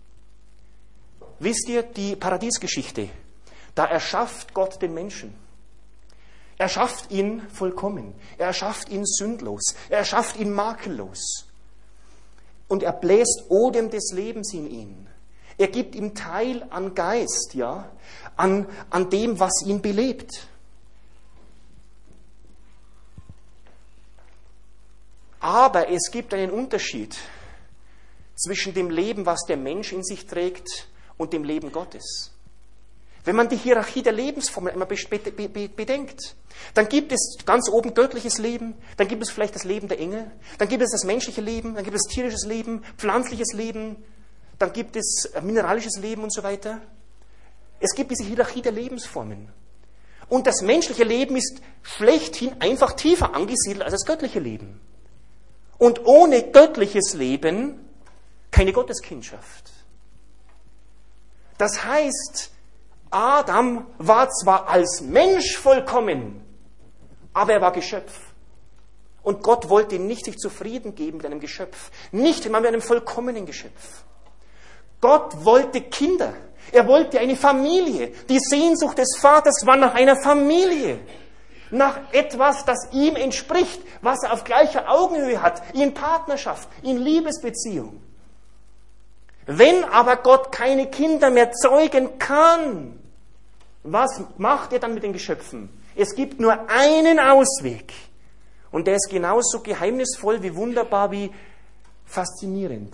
[SPEAKER 1] Wisst ihr, die Paradiesgeschichte, da erschafft Gott den Menschen. Er schafft ihn vollkommen. Er erschafft ihn sündlos. Er erschafft ihn makellos. Und er bläst Odem des Lebens in ihn. Er gibt ihm Teil an Geist, ja, an, an dem, was ihn belebt. Aber es gibt einen Unterschied zwischen dem Leben, was der Mensch in sich trägt, und dem Leben Gottes. Wenn man die Hierarchie der Lebensformen einmal bedenkt, dann gibt es ganz oben göttliches Leben, dann gibt es vielleicht das Leben der Engel, dann gibt es das menschliche Leben, dann gibt es tierisches Leben, pflanzliches Leben, dann gibt es mineralisches Leben und so weiter. Es gibt diese Hierarchie der Lebensformen. Und das menschliche Leben ist schlechthin einfach tiefer angesiedelt als das göttliche Leben. Und ohne göttliches Leben keine Gotteskindschaft. Das heißt, Adam war zwar als Mensch vollkommen, aber er war Geschöpf. Und Gott wollte nicht sich zufrieden geben mit einem Geschöpf. Nicht einmal mit einem vollkommenen Geschöpf. Gott wollte Kinder. Er wollte eine Familie. Die Sehnsucht des Vaters war nach einer Familie. Nach etwas, das ihm entspricht, was er auf gleicher Augenhöhe hat, in Partnerschaft, in Liebesbeziehung. Wenn aber Gott keine Kinder mehr zeugen kann, was macht er dann mit den Geschöpfen? Es gibt nur einen Ausweg. Und der ist genauso geheimnisvoll wie wunderbar wie faszinierend.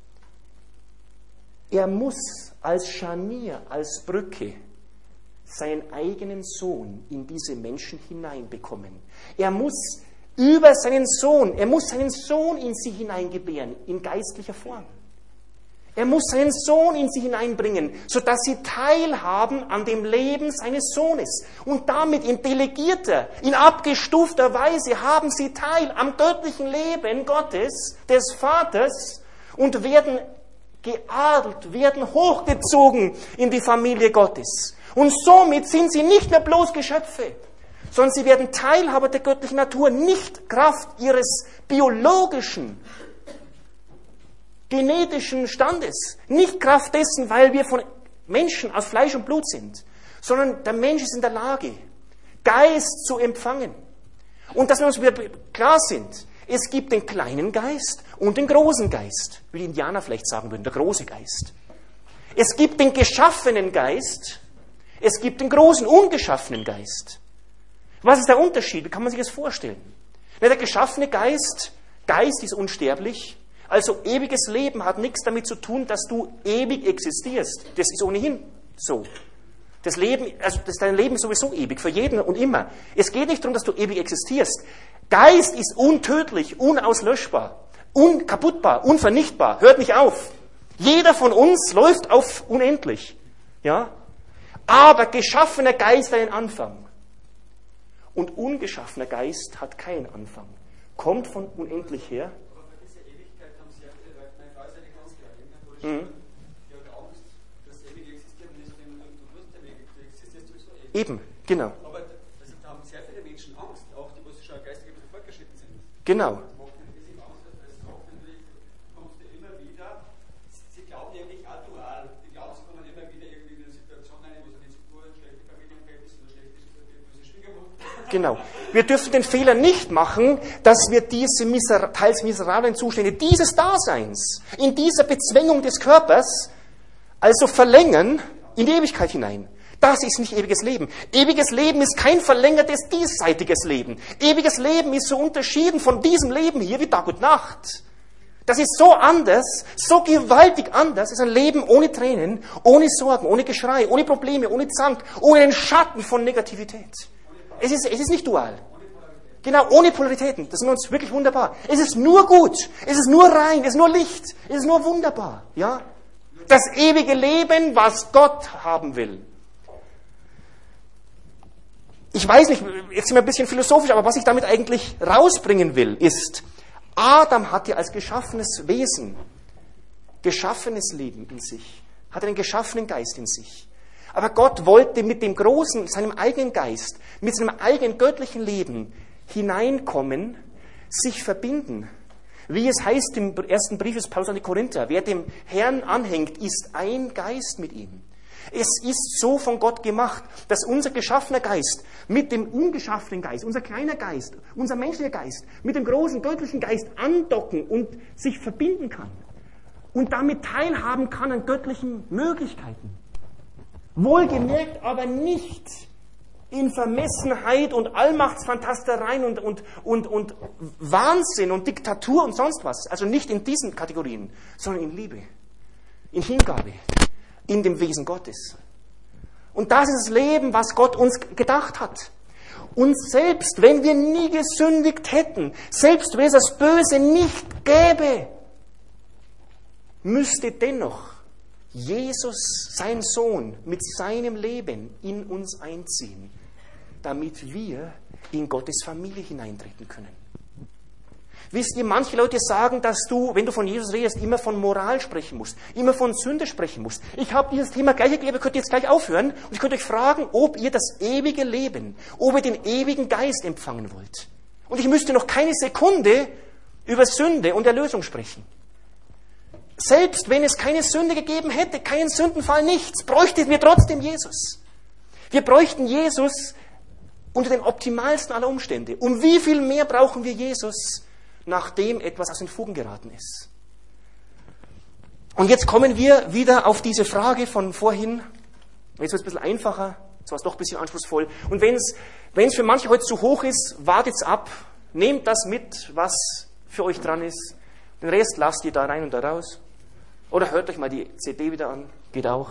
[SPEAKER 1] Er muss als Scharnier, als Brücke seinen eigenen Sohn in diese Menschen hineinbekommen. Er muss über seinen Sohn, er muss seinen Sohn in sie hineingebären, in geistlicher Form. Er muss seinen Sohn in sie hineinbringen, sodass sie teilhaben an dem Leben seines Sohnes. Und damit in delegierter, in abgestufter Weise haben sie teil am göttlichen Leben Gottes, des Vaters, und werden geadelt, werden hochgezogen in die Familie Gottes. Und somit sind sie nicht mehr bloß Geschöpfe, sondern sie werden Teilhaber der göttlichen Natur, nicht Kraft ihres biologischen, genetischen Standes, nicht Kraft dessen, weil wir von Menschen aus Fleisch und Blut sind, sondern der Mensch ist in der Lage, Geist zu empfangen. Und dass wir uns wieder klar sind, es gibt den kleinen Geist und den großen Geist, wie die Indianer vielleicht sagen würden, der große Geist. Es gibt den geschaffenen Geist, es gibt den großen ungeschaffenen Geist. Was ist der Unterschied? Wie kann man sich das vorstellen? Na, der geschaffene Geist, Geist ist unsterblich, also ewiges Leben hat nichts damit zu tun, dass du ewig existierst. Das ist ohnehin so. Das Leben, also das, dein Leben ist sowieso ewig, für jeden und immer. Es geht nicht darum, dass du ewig existierst. Geist ist untödlich, unauslöschbar, unkaputtbar, unvernichtbar. Hört nicht auf. Jeder von uns läuft auf unendlich. Ja? Aber geschaffener Geist hat einen Anfang. Und ungeschaffener Geist hat keinen Anfang. Kommt von unendlich her. Mhm. Eben, genau.
[SPEAKER 4] Aber also, da haben sehr viele Menschen Angst, auch die, die schon geistig fortgeschritten sind.
[SPEAKER 1] Genau.
[SPEAKER 4] Sie glauben nämlich auch dual. Die glauben, sie kommen immer wieder irgendwie in eine Situation rein, wo sie nicht so gut, schlechte Familienverhältnisse oder schlechte Schwiegermutter.
[SPEAKER 1] Genau. Wir dürfen den Fehler nicht machen, dass wir diese miser- teils miserablen Zustände dieses Daseins, in dieser Bezwängung des Körpers, also verlängern in die Ewigkeit hinein. Das ist nicht ewiges Leben. Ewiges Leben ist kein verlängertes diesseitiges Leben. Ewiges Leben ist so unterschieden von diesem Leben hier wie Tag und Nacht. Das ist so anders, so gewaltig anders. Es ist ein Leben ohne Tränen, ohne Sorgen, ohne Geschrei, ohne Probleme, ohne Zank, ohne einen Schatten von Negativität. Es ist, es ist nicht dual. Genau, ohne Polaritäten. Das ist uns wirklich wunderbar. Es ist nur gut. Es ist nur rein. Es ist nur Licht. Es ist nur wunderbar. Ja? Das ewige Leben, was Gott haben will. Ich weiß nicht, jetzt sind wir ein bisschen philosophisch, aber was ich damit eigentlich rausbringen will, ist, Adam hat ja als geschaffenes Wesen, geschaffenes Leben in sich, hat einen geschaffenen Geist in sich. Aber Gott wollte mit dem großen, seinem eigenen Geist, mit seinem eigenen göttlichen Leben hineinkommen, sich verbinden. Wie es heißt im ersten Brief des Paulus an die Korinther, wer dem Herrn anhängt, ist ein Geist mit ihm. Es ist so von Gott gemacht, dass unser geschaffener Geist mit dem ungeschaffenen Geist, unser kleiner Geist, unser menschlicher Geist, mit dem großen göttlichen Geist andocken und sich verbinden kann und damit teilhaben kann an göttlichen Möglichkeiten. Wohlgemerkt aber nicht in Vermessenheit und Allmachtsfantastereien und, und, und, und Wahnsinn und Diktatur und sonst was. Also nicht in diesen Kategorien, sondern in Liebe, in Hingabe, in dem Wesen Gottes. Und das ist das Leben, was Gott uns gedacht hat. Und selbst wenn wir nie gesündigt hätten, selbst wenn es das Böse nicht gäbe, müsste dennoch Jesus, sein Sohn, mit seinem Leben in uns einziehen, damit wir in Gottes Familie hineintreten können. Wisst ihr, manche Leute sagen, dass du, wenn du von Jesus redest, immer von Moral sprechen musst, immer von Sünde sprechen musst. Ich habe dieses Thema gleich erklärt, ihr könnt jetzt gleich aufhören und ich könnte euch fragen, ob ihr das ewige Leben, ob ihr den ewigen Geist empfangen wollt. Und ich müsste noch keine Sekunde über Sünde und Erlösung sprechen. Selbst wenn es keine Sünde gegeben hätte, keinen Sündenfall, nichts, bräuchten wir trotzdem Jesus. Wir bräuchten Jesus unter den optimalsten aller Umstände. Um wie viel mehr brauchen wir Jesus, nachdem etwas aus den Fugen geraten ist? Und jetzt kommen wir wieder auf diese Frage von vorhin. Jetzt wird es ein bisschen einfacher, jetzt war es doch ein bisschen anspruchsvoll. Und wenn es wenn es für manche heute zu hoch ist, wartet's ab, nehmt das mit, was für euch dran ist. Den Rest lasst ihr da rein und da raus. Oder hört euch mal die C D wieder an, geht auch.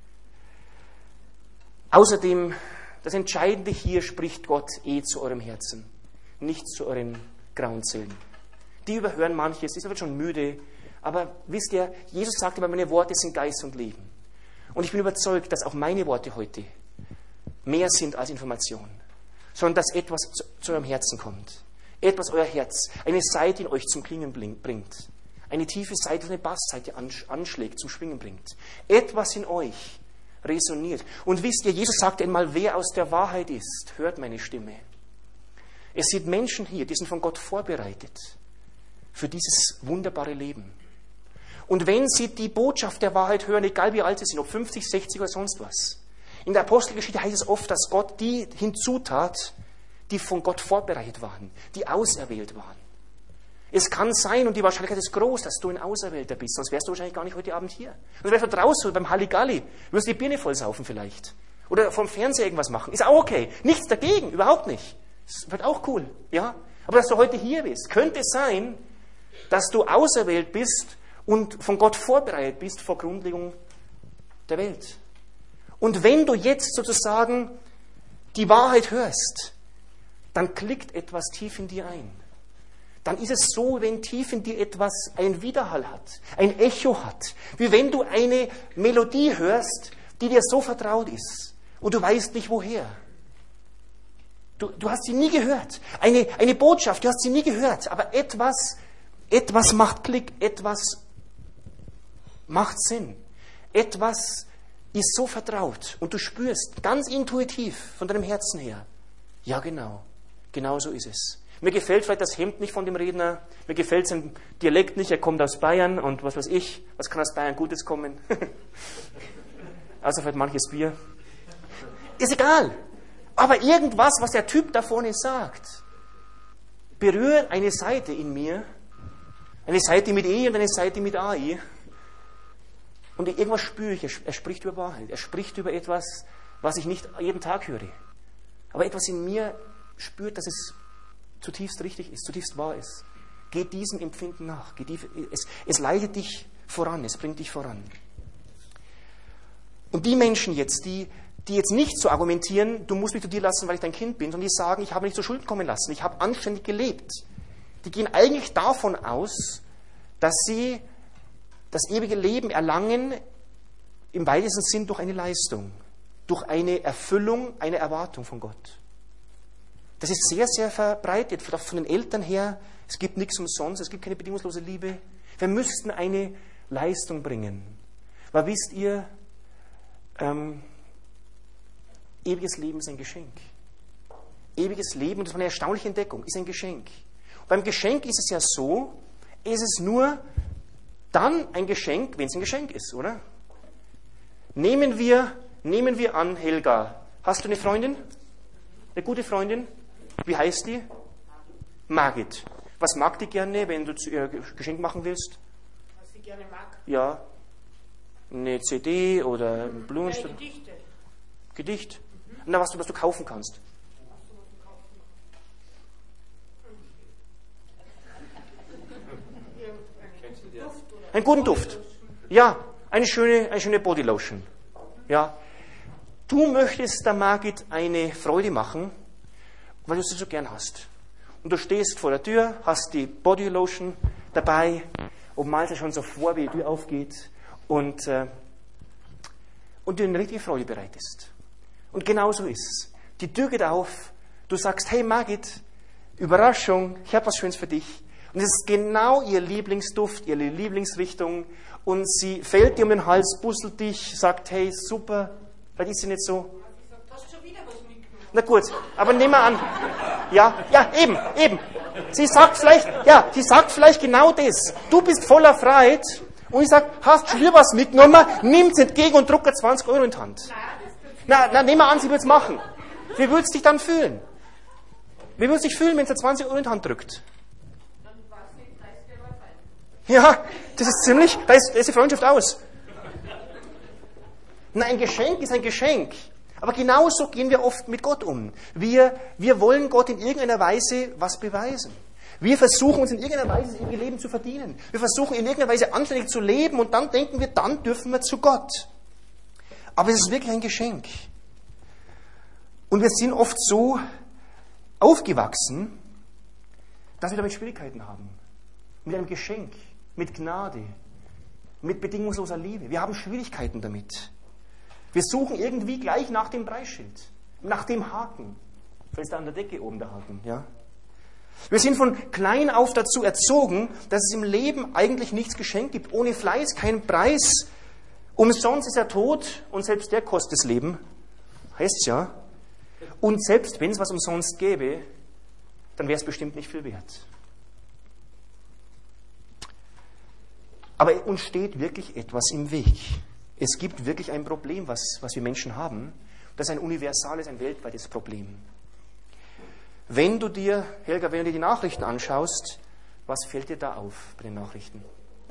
[SPEAKER 1] Außerdem, das Entscheidende hier spricht Gott eh zu eurem Herzen, nicht zu euren grauen Zellen. Die überhören manches, ist aber schon müde. Aber wisst ihr, Jesus sagt immer, meine Worte sind Geist und Leben. Und ich bin überzeugt, dass auch meine Worte heute mehr sind als Information, sondern dass etwas zu, zu eurem Herzen kommt. Etwas euer Herz, eine Saite in euch zum Klingen bringt. Eine tiefe Saite, eine Bassseite anschlägt, zum Schwingen bringt. Etwas in euch resoniert. Und wisst ihr, Jesus sagte einmal, wer aus der Wahrheit ist, hört meine Stimme. Es sind Menschen hier, die sind von Gott vorbereitet für dieses wunderbare Leben. Und wenn sie die Botschaft der Wahrheit hören, egal wie alt sie sind, ob fünfzig, sechzig oder sonst was, in der Apostelgeschichte heißt es oft, dass Gott die hinzutat, die von Gott vorbereitet waren, die auserwählt waren. Es kann sein, und die Wahrscheinlichkeit ist groß, dass du ein Auserwählter bist, sonst wärst du wahrscheinlich gar nicht heute Abend hier. Sonst wärst du draußen beim Halligalli, wirst die Birne voll saufen vielleicht. Oder vom Fernseher irgendwas machen. Ist auch okay. Nichts dagegen, überhaupt nicht. Das wird auch cool, ja. Aber dass du heute hier bist, könnte sein, dass du auserwählt bist und von Gott vorbereitet bist vor Grundlegung der Welt. Und wenn du jetzt sozusagen die Wahrheit hörst, dann klickt etwas tief in dir ein. Dann ist es so, wenn tief in dir etwas einen Widerhall hat, ein Echo hat. Wie wenn du eine Melodie hörst, die dir so vertraut ist und du weißt nicht woher. Du, du hast sie nie gehört. Eine, eine Botschaft, du hast sie nie gehört. Aber etwas, etwas macht Klick, etwas macht Sinn. Etwas ist so vertraut und du spürst ganz intuitiv von deinem Herzen her. Ja, genau. Genau so ist es. Mir gefällt vielleicht das Hemd nicht von dem Redner, mir gefällt sein Dialekt nicht, er kommt aus Bayern und was weiß ich, was kann aus Bayern Gutes kommen? Außer vielleicht manches Bier. Ist egal. Aber irgendwas, was der Typ da vorne sagt, berührt eine Seite in mir, eine Seite mit E und eine Seite mit A I. Und irgendwas spüre ich, er spricht über Wahrheit, er spricht über etwas, was ich nicht jeden Tag höre. Aber etwas in mir spürt, dass es zutiefst richtig ist, zutiefst wahr ist. Geh diesem Empfinden nach. Geh die, es, es leitet dich voran, es bringt dich voran. Und die Menschen jetzt, die, die jetzt nicht so argumentieren, du musst mich zu dir lassen, weil ich dein Kind bin, sondern die sagen, ich habe nicht zur Schuld kommen lassen, ich habe anständig gelebt, die gehen eigentlich davon aus, dass sie das ewige Leben erlangen, im weitesten Sinn durch eine Leistung, durch eine Erfüllung, eine Erwartung von Gott. Das ist sehr, sehr verbreitet, von den Eltern her. Es gibt nichts umsonst, es gibt keine bedingungslose Liebe. Wir müssten eine Leistung bringen. Weil wisst ihr, ähm, ewiges Leben ist ein Geschenk. Ewiges Leben, und das war eine erstaunliche Entdeckung, ist ein Geschenk. Und beim Geschenk ist es ja so, ist es nur dann ein Geschenk, wenn es ein Geschenk ist, oder? Nehmen wir, nehmen wir an, Helga, hast du eine Freundin? Eine gute Freundin? Wie heißt die? Margit. Was mag die gerne, wenn du zu ihr Geschenk machen willst?
[SPEAKER 3] Was sie gerne mag.
[SPEAKER 1] Ja. Eine C D oder ein Blumenstrauß.
[SPEAKER 3] Ja, Gedichte.
[SPEAKER 1] Gedicht? Mhm. Na, was du, was du kaufen kannst. Einen guten Duft. Ja, eine schöne, eine schöne Bodylotion. Ja. Du möchtest der Margit eine Freude machen, weil du sie so gern hast. Und du stehst vor der Tür, hast die Bodylotion dabei und malst dir schon so vor, wie die Tür aufgeht und, äh, und dir eine richtige Freude bereitest. Und genau so ist es. Die Tür geht auf, du sagst, hey Margit, Überraschung, ich habe was Schönes für dich. Und es ist genau ihr Lieblingsduft, ihre Lieblingsrichtung. Und sie fällt dir um den Hals, busselt dich, sagt, hey, super. Vielleicht ist sie nicht so.
[SPEAKER 3] Du hast schon wieder was mitgenommen.
[SPEAKER 1] Na gut, aber nehmen wir an. Ja, ja, eben, eben. Sie sagt vielleicht, ja, sie sagt vielleicht genau das. Du bist voller Freiheit. Und ich sage, hast schon wieder was mitgenommen? Nimm's entgegen und druck dir zwanzig Euro in die Hand. Na, na, nehmen wir an, sie würde es machen. Wie würdest du dich dann fühlen? Wie würdest du dich fühlen, wenn sie zwanzig Euro in die Hand drückt? Ja, das ist ziemlich, da ist, da ist die Freundschaft aus. Na, ein Geschenk ist ein Geschenk. Aber genauso gehen wir oft mit Gott um. Wir, wir wollen Gott in irgendeiner Weise was beweisen. Wir versuchen uns in irgendeiner Weise ihr Leben zu verdienen. Wir versuchen in irgendeiner Weise anständig zu leben und dann denken wir, dann dürfen wir zu Gott. Aber es ist wirklich ein Geschenk. Und wir sind oft so aufgewachsen, dass wir damit Schwierigkeiten haben. Mit einem Geschenk, mit Gnade, mit bedingungsloser Liebe. Wir haben Schwierigkeiten damit. Wir suchen irgendwie gleich nach dem Preisschild, nach dem Haken. Vielleicht ist da an der Decke oben der Haken, ja? Wir sind von klein auf dazu erzogen, dass es im Leben eigentlich nichts geschenkt gibt. Ohne Fleiß kein Preis. Umsonst ist er tot und selbst der kostet das Leben. Heißt es ja. Und selbst wenn es was umsonst gäbe, dann wäre es bestimmt nicht viel wert. Aber uns steht wirklich etwas im Weg. Es gibt wirklich ein Problem, was, was wir Menschen haben. Das ist ein universales, ein weltweites Problem. Wenn du dir, Helga, wenn du dir die Nachrichten anschaust, was fällt dir da auf bei den Nachrichten?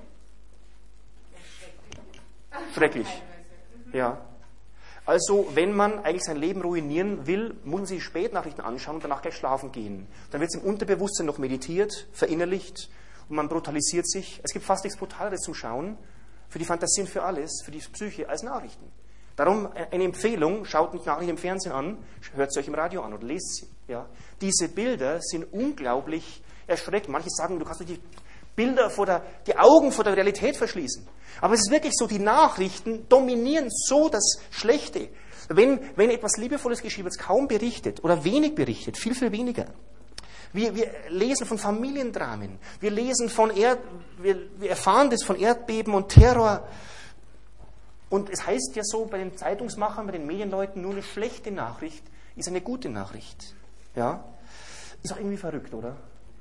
[SPEAKER 1] Schrecklich. Ja. Also, wenn man eigentlich sein Leben ruinieren will, muss man sich die Spätnachrichten anschauen und danach gleich schlafen gehen. Dann wird es im Unterbewusstsein noch meditiert, verinnerlicht und man brutalisiert sich. Es gibt fast nichts Brutaleres zum Schauen, für die Fantasien, für alles, für die Psyche als Nachrichten. Darum eine Empfehlung, schaut nicht Nachrichten im Fernsehen an, hört es euch im Radio an oder lest sie. Ja. Diese Bilder sind unglaublich erschreckend. Manche sagen, du kannst nicht die Bilder vor der, die Augen vor der Realität verschließen. Aber es ist wirklich so, die Nachrichten dominieren so das Schlechte. Wenn, wenn etwas Liebevolles geschieht, wird es kaum berichtet oder wenig berichtet, viel, viel weniger. Wir, wir lesen von Familiendramen, wir lesen von Erd, wir, wir erfahren das von Erdbeben und Terror. Und es heißt ja so bei den Zeitungsmachern, bei den Medienleuten, nur eine schlechte Nachricht ist eine gute Nachricht. Ja? Ist auch irgendwie verrückt, oder?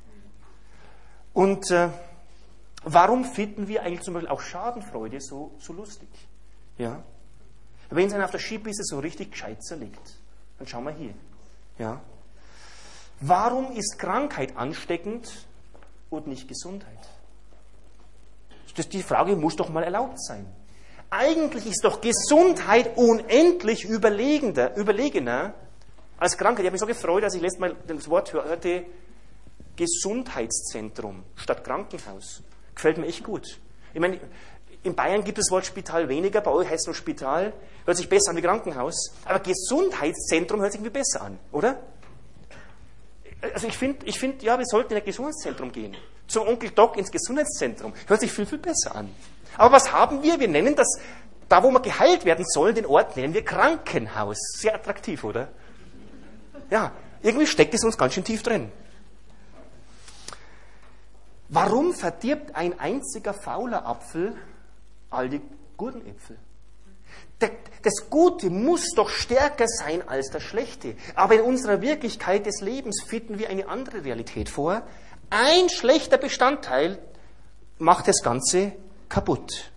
[SPEAKER 1] Und äh, warum finden wir eigentlich zum Beispiel auch Schadenfreude so, so lustig? Ja? Wenn es einer auf der Skipiste so richtig gescheit zerlegt, dann schauen wir hier. Ja? Warum ist Krankheit ansteckend und nicht Gesundheit? Das, die Frage muss doch mal erlaubt sein. Eigentlich ist doch Gesundheit unendlich überlegender, überlegener als Krankheit. Ich habe mich so gefreut, als ich letztes Mal das Wort hörte, Gesundheitszentrum statt Krankenhaus. Gefällt mir echt gut. Ich meine, in Bayern gibt es das Wort Spital weniger, bei euch heißt es nur Spital, hört sich besser an wie Krankenhaus, aber Gesundheitszentrum hört sich irgendwie besser an, oder? Also ich finde, ich find, ja, wir sollten in ein Gesundheitszentrum gehen. Zum Onkel Doc ins Gesundheitszentrum. Hört sich viel, viel besser an. Aber was haben wir? Wir nennen das, da wo wir geheilt werden sollen, den Ort nennen wir Krankenhaus. Sehr attraktiv, oder? Ja, irgendwie steckt es uns ganz schön tief drin. Warum verdirbt ein einziger fauler Apfel all die guten Äpfel? Das Gute muss doch stärker sein als das Schlechte. Aber in unserer Wirklichkeit des Lebens finden wir eine andere Realität vor. Ein schlechter Bestandteil macht das Ganze kaputt.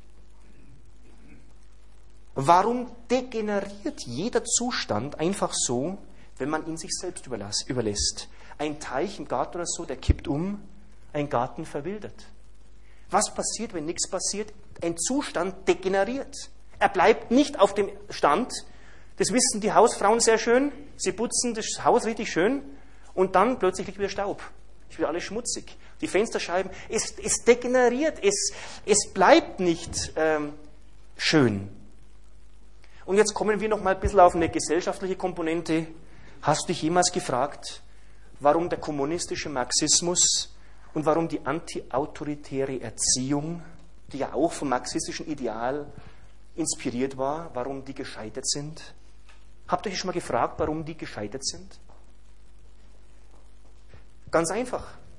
[SPEAKER 1] Warum degeneriert jeder Zustand einfach so, wenn man ihn sich selbst überlässt? Ein Teich im Garten oder so, der kippt um, ein Garten verwildert. Was passiert, wenn nichts passiert? Ein Zustand degeneriert. Er bleibt nicht auf dem Stand. Das wissen die Hausfrauen sehr schön. Sie putzen das Haus richtig schön und dann plötzlich liegt wieder Staub. Es wird alles schmutzig. Die Fensterscheiben, es, es degeneriert, es, es bleibt nicht ähm, schön. Und jetzt kommen wir noch mal ein bisschen auf eine gesellschaftliche Komponente. Hast du dich jemals gefragt, warum der kommunistische Marxismus und warum die antiautoritäre Erziehung, die ja auch vom marxistischen Ideal inspiriert war, warum die gescheitert sind? Habt ihr euch schon mal gefragt, warum die gescheitert sind? Ganz einfach.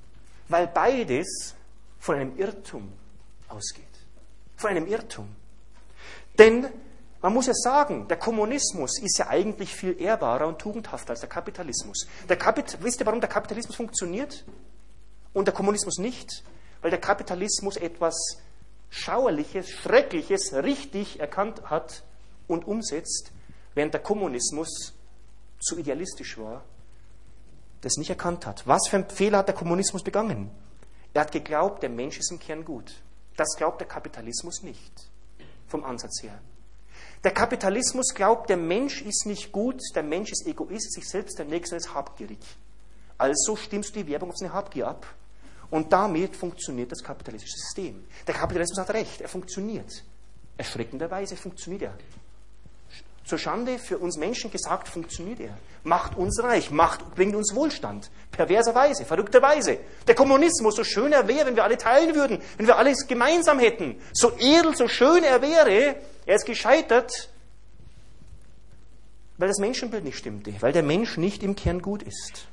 [SPEAKER 1] Weil beides von einem Irrtum ausgeht. Von einem Irrtum. Denn man muss ja sagen, der Kommunismus ist ja eigentlich viel ehrbarer und tugendhafter als der Kapitalismus. Der Kapit- Wisst ihr, warum der Kapitalismus funktioniert und der Kommunismus nicht? Weil der Kapitalismus etwas Schauerliches, Schreckliches richtig erkannt hat und umsetzt, während der Kommunismus zu idealistisch war, das nicht erkannt hat. Was für einen Fehler hat der Kommunismus begangen? Er hat geglaubt, der Mensch ist im Kern gut. Das glaubt der Kapitalismus nicht, vom Ansatz her. Der Kapitalismus glaubt, der Mensch ist nicht gut, der Mensch ist Egoist, sich selbst, der Nächste ist habgierig. Also stimmst du die Werbung auf seine Habgier ab. Und damit funktioniert das kapitalistische System. Der Kapitalismus hat recht, er funktioniert. Erschreckenderweise funktioniert er. Zur Schande für uns Menschen gesagt, funktioniert er. Macht uns reich, macht, bringt uns Wohlstand. Perverserweise, verrückterweise. Der Kommunismus, so schön er wäre, wenn wir alle teilen würden, wenn wir alles gemeinsam hätten. So edel, so schön er wäre, er ist gescheitert, weil das Menschenbild nicht stimmte, weil der Mensch nicht im Kern gut ist.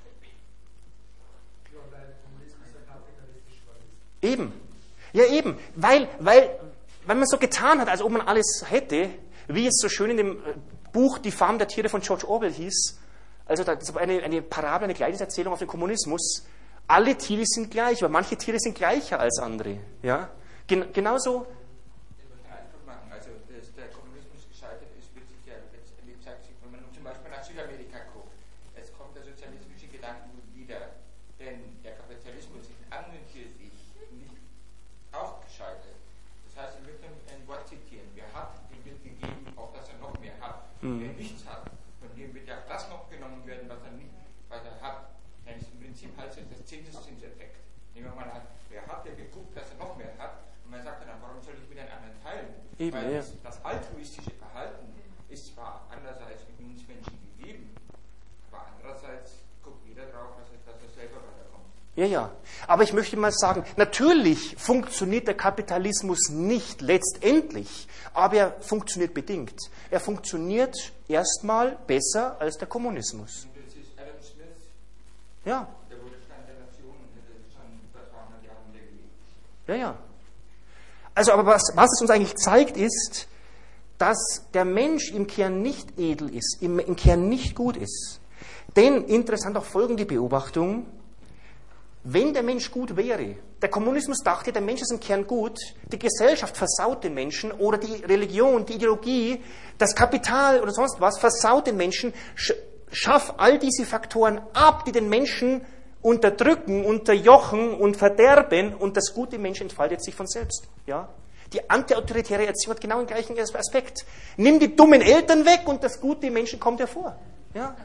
[SPEAKER 1] Eben. Ja, eben. Weil, weil, weil man so getan hat, als ob man alles hätte, wie es so schön in dem Buch Die Farm der Tiere von George Orwell hieß. Also das war eine, eine Parabel, eine Gleichniserzählung auf den Kommunismus. Alle Tiere sind gleich, aber manche Tiere sind gleicher als andere. Ja? Gen genauso.
[SPEAKER 5] Also, dass der Kommunismus gescheitert ist, wird sich ja letztendlich zeigt sich, wenn man zum Beispiel nach Südamerika guckt. Es kommt der sozialistische Gedankengut wieder, denn der Kapitalismus ist an und für sich nicht auch gescheitert. Das heißt, ich möchte ein Wort zitieren. Wer hat, dem wird gegeben, auch dass er noch mehr hat. Mhm. Wer nichts hat, von dem wird ja das noch genommen werden, was er nicht, was er hat. Denn im Prinzip heißt es das Zinseszinseffekt. Nehmen wir mal an, wer hat, der geguckt, dass er noch mehr hat. Und man sagt dann, warum soll ich mit den anderen teilen?
[SPEAKER 1] Eben,
[SPEAKER 5] Weil
[SPEAKER 1] ja.
[SPEAKER 5] das, das altruistische Verhalten ist zwar andererseits mit uns Menschen gegeben, aber andererseits guckt jeder drauf, dass er, dass er selber weiterkommt.
[SPEAKER 1] Ja, ja. Aber ich möchte mal sagen, natürlich funktioniert der Kapitalismus nicht letztendlich, aber er funktioniert bedingt. Er funktioniert erstmal besser als der Kommunismus.
[SPEAKER 5] Und das ist Adam Smith,
[SPEAKER 1] Ja,
[SPEAKER 5] der Wohlstand der Nation, der ist schon über zweihundert Jahre gelebt.
[SPEAKER 1] ja, ja. Also, aber was, was es uns eigentlich zeigt, ist, dass der Mensch im Kern nicht edel ist, im, im Kern nicht gut ist. Denn interessant auch folgende Beobachtung: Wenn der Mensch gut wäre, der Kommunismus dachte, der Mensch ist im Kern gut, die Gesellschaft versaut den Menschen oder die Religion, die Ideologie, das Kapital oder sonst was versaut den Menschen, schaff all diese Faktoren ab, die den Menschen unterdrücken, unterjochen und verderben, und das Gute im Menschen entfaltet sich von selbst. Ja? Die antiautoritäre Erziehung hat genau den gleichen Aspekt. Nimm die dummen Eltern weg und das Gute im Menschen kommt hervor. Ja?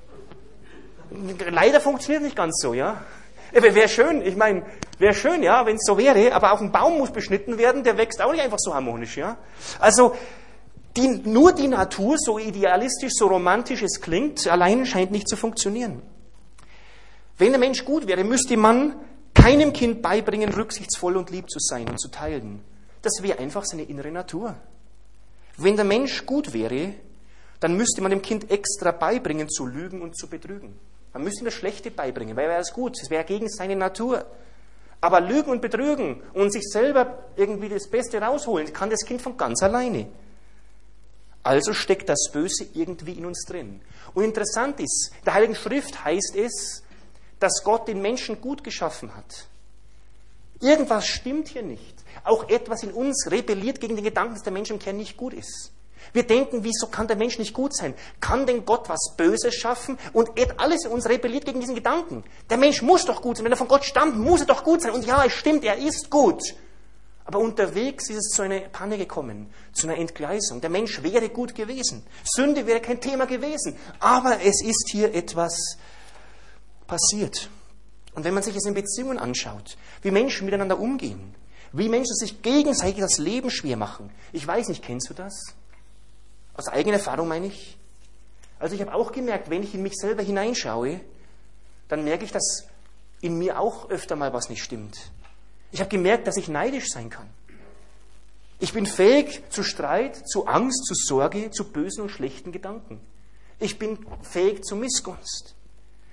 [SPEAKER 1] Leider funktioniert nicht ganz so, ja. Wäre schön, ich meine, wäre schön, ja, wenn es so wäre, aber auch ein Baum muss beschnitten werden, der wächst auch nicht einfach so harmonisch, ja. Also, die, nur die Natur, so idealistisch, so romantisch es klingt, allein scheint nicht zu funktionieren. Wenn der Mensch gut wäre, müsste man keinem Kind beibringen, rücksichtsvoll und lieb zu sein und zu teilen. Das wäre einfach seine innere Natur. Wenn der Mensch gut wäre, dann müsste man dem Kind extra beibringen, zu lügen und zu betrügen. Man müsste ihm das Schlechte beibringen, weil er wäre es gut, es wäre gegen seine Natur. Aber Lügen und Betrügen und sich selber irgendwie das Beste rausholen, kann das Kind von ganz alleine. Also steckt das Böse irgendwie in uns drin. Und interessant ist, in der Heiligen Schrift heißt es, dass Gott den Menschen gut geschaffen hat. Irgendwas stimmt hier nicht. Auch etwas in uns rebelliert gegen den Gedanken, dass der Mensch im Kern nicht gut ist. Wir denken, wieso kann der Mensch nicht gut sein? Kann denn Gott was Böses schaffen? Und alles in uns rebelliert gegen diesen Gedanken. Der Mensch muss doch gut sein. Wenn er von Gott stammt, muss er doch gut sein. Und ja, es stimmt, er ist gut. Aber unterwegs ist es zu einer Panne gekommen, zu einer Entgleisung. Der Mensch wäre gut gewesen. Sünde wäre kein Thema gewesen. Aber es ist hier etwas passiert. Und wenn man sich es in Beziehungen anschaut, wie Menschen miteinander umgehen, wie Menschen sich gegenseitig das Leben schwer machen. Ich weiß nicht, kennst du das? Aus eigener Erfahrung meine ich. Also ich habe auch gemerkt, wenn ich in mich selber hineinschaue, dann merke ich, dass in mir auch öfter mal was nicht stimmt. Ich habe gemerkt, dass ich neidisch sein kann. Ich bin fähig zu Streit, zu Angst, zu Sorge, zu bösen und schlechten Gedanken. Ich bin fähig zu Missgunst.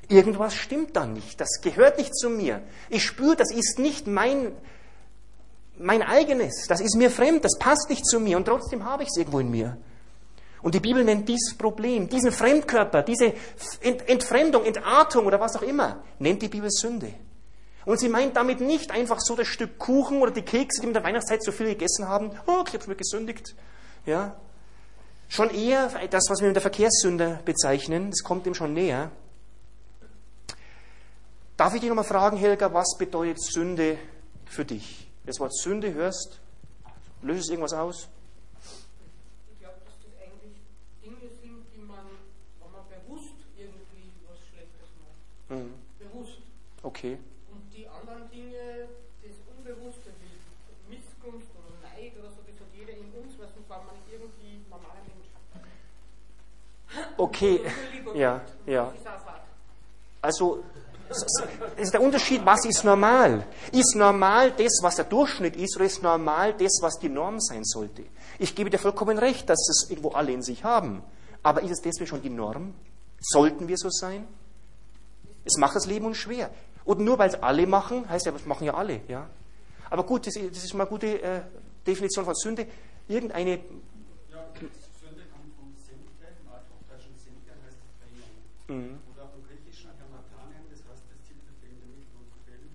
[SPEAKER 1] Irgendwas stimmt da nicht. Das gehört nicht zu mir. Ich spüre, das ist nicht mein, mein eigenes. Das ist mir fremd. Das passt nicht zu mir. Und trotzdem habe ich es irgendwo in mir. Und die Bibel nennt dieses Problem, diesen Fremdkörper, diese Ent- Entfremdung, Entartung oder was auch immer, nennt die Bibel Sünde. Und sie meint damit nicht einfach so das Stück Kuchen oder die Kekse, die wir in der Weihnachtszeit so viel gegessen haben. Oh, ich habe schon wieder gesündigt. Ja. Schon eher das, was wir mit der Verkehrssünde bezeichnen, das kommt dem schon näher. Darf ich dich nochmal fragen, Helga, was bedeutet Sünde für dich? Wenn du das Wort Sünde hörst, löst es irgendwas aus?
[SPEAKER 3] Ich glaube, dass das eigentlich Dinge sind, die man, wo man bewusst irgendwie was Schlechtes macht.
[SPEAKER 1] Mhm.
[SPEAKER 3] Bewusst.
[SPEAKER 1] Okay.
[SPEAKER 3] Und die anderen Dinge, das Unbewusste wie Missgunst oder Neid oder so, das hat jeder in uns, was nicht, weil man irgendwie normaler Mensch hat.
[SPEAKER 1] Okay, ja, ja. Also, es ist der Unterschied, was ist normal? Ist normal das, was der Durchschnitt ist, oder ist normal das, was die Norm sein sollte? Ich gebe dir vollkommen recht, dass es irgendwo alle in sich haben. Aber ist es deswegen schon die Norm? Sollten wir so sein? Es macht das Leben uns schwer. Und nur weil es alle machen, heißt ja, das machen ja alle. Ja? Aber gut, das ist, das ist mal eine gute äh, Definition von Sünde. Irgendeine...
[SPEAKER 4] Ja, Sünde kommt vom Sünde, im althochdeutschen Sünde heißt Verfehlung.
[SPEAKER 1] Mhm.
[SPEAKER 4] Oder auch im griechischen Hämatanen, das heißt das Ziel verfehlen, der Mittel und verfehlen.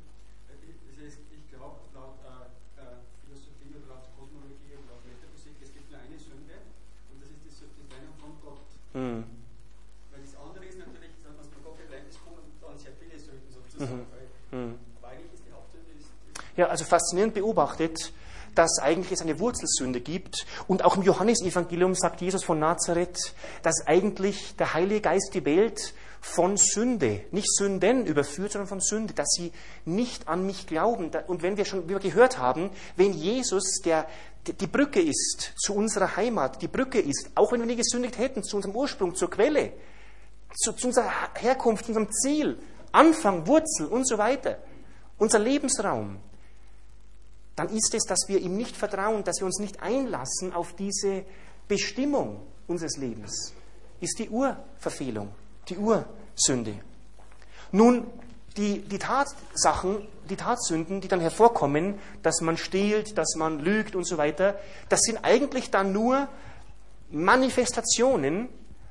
[SPEAKER 4] Ich glaube, laut äh, äh, Philosophie oder laut Kosmologie und laut Metaphysik, es gibt nur eine Sünde und das ist die, die Trennung von Gott.
[SPEAKER 1] Mhm.
[SPEAKER 4] Weil das andere ist natürlich, dass man von Gott getrennt ist, kommen dann sehr viele Sünden sozusagen.
[SPEAKER 1] Mhm.
[SPEAKER 4] Weil,
[SPEAKER 1] Mhm.
[SPEAKER 4] aber eigentlich ist die Hauptsünde ist, ist
[SPEAKER 1] Ja, also faszinierend beobachtet, dass eigentlich es eine Wurzelsünde gibt. Und auch im Johannesevangelium sagt Jesus von Nazareth, dass eigentlich der Heilige Geist die Welt von Sünde, nicht Sünden überführt, sondern von Sünde, dass sie nicht an mich glauben. Und wenn wir schon wie wir gehört haben, wenn Jesus der, die Brücke ist zu unserer Heimat, die Brücke ist, auch wenn wir nie gesündigt hätten, zu unserem Ursprung, zur Quelle, zu, zu unserer Herkunft, zu unserem Ziel, Anfang, Wurzel und so weiter, unser Lebensraum, dann ist es, dass wir ihm nicht vertrauen, dass wir uns nicht einlassen auf diese Bestimmung unseres Lebens, ist die Urverfehlung, die Ursünde. Nun, die, die Tatsachen, die Tatsünden, die dann hervorkommen, dass man stiehlt, dass man lügt und so weiter, das sind eigentlich dann nur Manifestationen,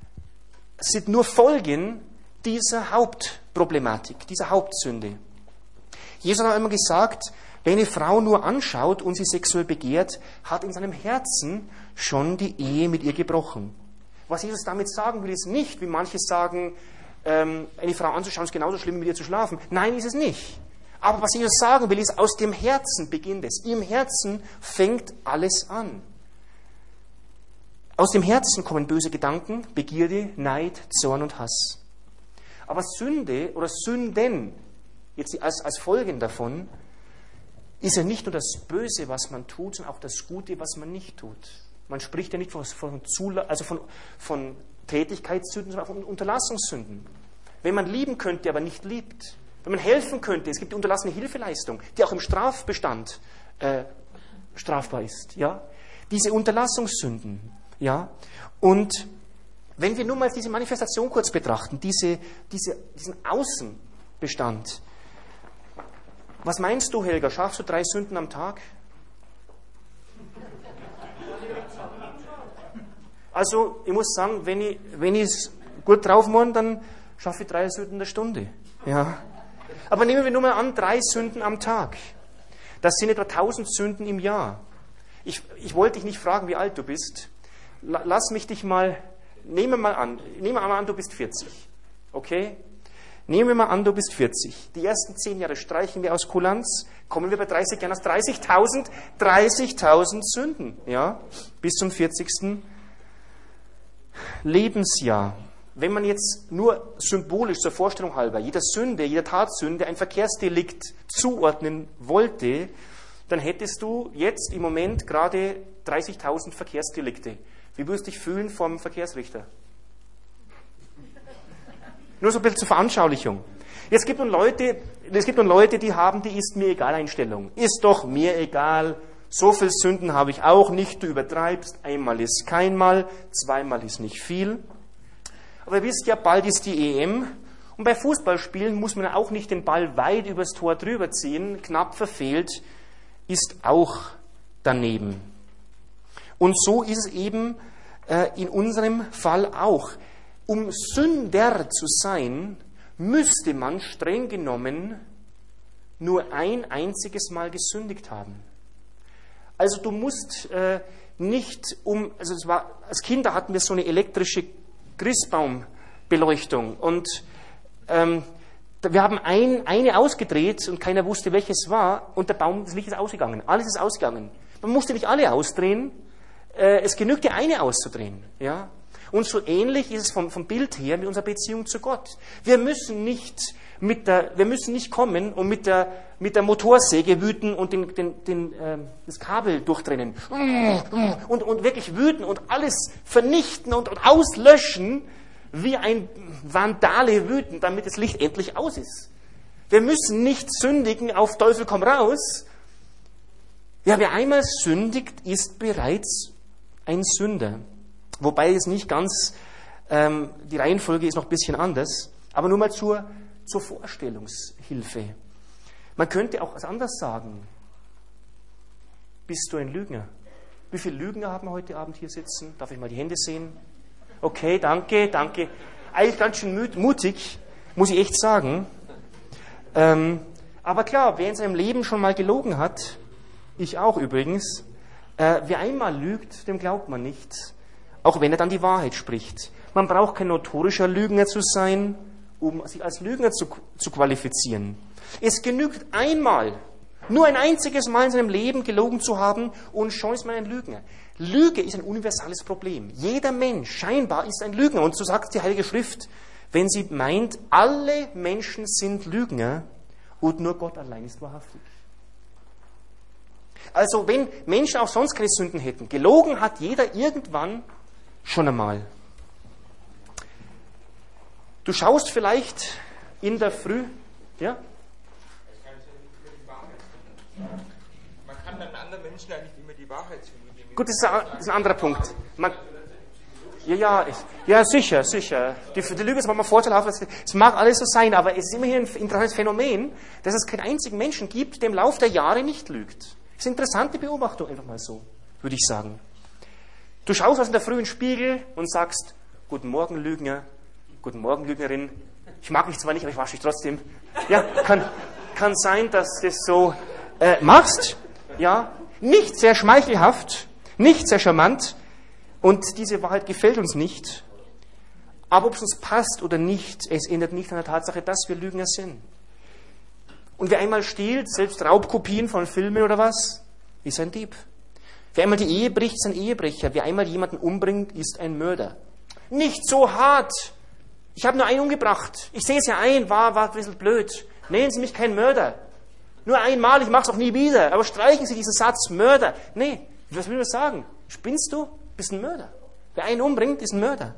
[SPEAKER 1] sind nur Folgen dieser Hauptproblematik, dieser Hauptsünde. Jesus hat einmal gesagt, wer eine Frau nur anschaut und sie sexuell begehrt, hat in seinem Herzen schon die Ehe mit ihr gebrochen. Was Jesus damit sagen will, ist nicht, wie manche sagen, ähm, eine Frau anzuschauen ist genauso schlimm, wie mit ihr zu schlafen. Nein, ist es nicht. Aber was Jesus sagen will, ist, aus dem Herzen beginnt es. Im Herzen fängt alles an. Aus dem Herzen kommen böse Gedanken, Begierde, Neid, Zorn und Hass. Aber Sünde oder Sünden, jetzt als, als Folgen davon, ist ja nicht nur das Böse, was man tut, sondern auch das Gute, was man nicht tut. Man spricht ja nicht von, von, Zula- also von, von Tätigkeitssünden, sondern von Unterlassungssünden. Wenn man lieben könnte, aber nicht liebt. Wenn man helfen könnte, es gibt die unterlassene Hilfeleistung, die auch im Strafbestand äh, strafbar ist. Ja? Diese Unterlassungssünden. Ja? Und wenn wir nur mal diese Manifestation kurz betrachten, diese, diese, diesen Außenbestand. Was meinst du, Helga? Schaffst du drei Sünden am Tag? Also, ich muss sagen, wenn ich wenn ich gut drauf bin, dann schaffe ich drei Sünden in der Stunde. Ja. Aber nehmen wir nur mal an, drei Sünden am Tag. Das sind etwa tausend Sünden im Jahr. Ich, ich wollte dich nicht fragen, wie alt du bist. Lass mich dich mal, nehmen wir mal an, nehmen wir mal an, du bist vierzig. Okay? Nehmen wir mal an, du bist vierzig. Die ersten zehn Jahre streichen wir aus Kulanz, kommen wir bei dreißig Jahren aus dreißigtausend, dreißigtausend Sünden. Ja? Bis zum vierzigsten Lebensjahr. Wenn man jetzt nur symbolisch zur Vorstellung halber jeder Sünde, jeder Tatsünde ein Verkehrsdelikt zuordnen wollte, dann hättest du jetzt im Moment gerade dreißigtausend Verkehrsdelikte. Wie würdest du dich fühlen vom Verkehrsrichter? Nur so ein bisschen zur Veranschaulichung. Es gibt nun Leute, es gibt nun Leute, die haben die ist mir egal Einstellung. Ist doch mir egal. So viel Sünden habe ich auch nicht. Du übertreibst. Einmal ist kein Mal, zweimal ist nicht viel. Aber ihr wisst ja, bald ist die E M Und bei Fußballspielen muss man auch nicht den Ball weit übers Tor drüber ziehen, knapp verfehlt, ist auch daneben. Und so ist es eben äh, in unserem Fall auch. Um Sünder zu sein, müsste man streng genommen nur ein einziges Mal gesündigt haben. Also du musst äh, nicht um, also es war, als Kinder hatten wir so eine elektrische Christbaumbeleuchtung und ähm, wir haben ein, eine ausgedreht und keiner wusste, welches war und der Baum, das Licht ist ausgegangen. Alles ist ausgegangen. Man musste nicht alle ausdrehen, äh, es genügte eine auszudrehen. Ja? Und so ähnlich ist es vom, vom Bild her mit unserer Beziehung zu Gott. Wir müssen nicht mit der, wir müssen nicht kommen und mit der, mit der Motorsäge wüten und den, den, den, äh, das Kabel durchtrennen. Und, und wirklich wüten und alles vernichten und, und auslöschen, wie ein Vandale wüten, damit das Licht endlich aus ist. Wir müssen nicht sündigen auf Teufel komm raus. Ja, wer einmal sündigt, ist bereits ein Sünder. Wobei es nicht ganz, ähm, die Reihenfolge ist noch ein bisschen anders, aber nur mal zur, zur Vorstellungshilfe. Man könnte auch was anderes sagen. Bist du ein Lügner? Wie viele Lügner haben wir heute Abend hier sitzen? Darf ich mal die Hände sehen? Okay, danke, danke. Eigentlich ganz schön mutig, muss ich echt sagen. Ähm, aber klar, wer in seinem Leben schon mal gelogen hat, ich auch übrigens, äh, wer einmal lügt, dem glaubt man nicht. Auch wenn er dann die Wahrheit spricht. Man braucht kein notorischer Lügner zu sein, um sich als Lügner zu, zu qualifizieren. Es genügt einmal, nur ein einziges Mal in seinem Leben gelogen zu haben und schon ist man ein Lügner. Lüge ist ein universales Problem. Jeder Mensch scheinbar ist ein Lügner. Und so sagt die Heilige Schrift, wenn sie meint, alle Menschen sind Lügner und nur Gott allein ist wahrhaftig. Also wenn Menschen auch sonst keine Sünden hätten, gelogen hat jeder irgendwann schon einmal. Du schaust vielleicht in der Früh, ja?
[SPEAKER 5] Man kann dann anderen Menschen ja nicht immer die Wahrheit zugeben.
[SPEAKER 1] Gut, das ist ein, das ist ein anderer Punkt. Man, ja, ja, ich, ja, sicher, sicher. Die, die Lüge ist manchmal vorteilhaft. Es mag alles so sein, aber es ist immerhin ein interessantes Phänomen, dass es keinen einzigen Menschen gibt, der im Laufe der Jahre nicht lügt. Das ist eine interessante Beobachtung, einfach mal so, würde ich sagen. Du schaust aus in der Früh in den Spiegel und sagst, guten Morgen, Lügner, guten Morgen, Lügnerin. Ich mag dich zwar nicht, aber ich wasche dich trotzdem. Ja, kann, kann sein, dass du das so äh, machst. Ja, nicht sehr schmeichelhaft, nicht sehr charmant und diese Wahrheit gefällt uns nicht. Aber ob es uns passt oder nicht, es ändert nicht an der Tatsache, dass wir Lügner sind. Und wer einmal stiehlt, selbst Raubkopien von Filmen oder was, ist ein Dieb. Wer einmal die Ehe bricht, ist ein Ehebrecher. Wer einmal jemanden umbringt, ist ein Mörder. Nicht so hart. Ich habe nur einen umgebracht. Ich sehe es ja ein, war, war ein bisschen blöd. Nennen Sie mich kein Mörder. Nur einmal, ich mache es auch nie wieder. Aber streichen Sie diesen Satz, Mörder. Nee, was will man sagen? Spinnst du? Bist ein Mörder. Wer einen umbringt, ist ein Mörder.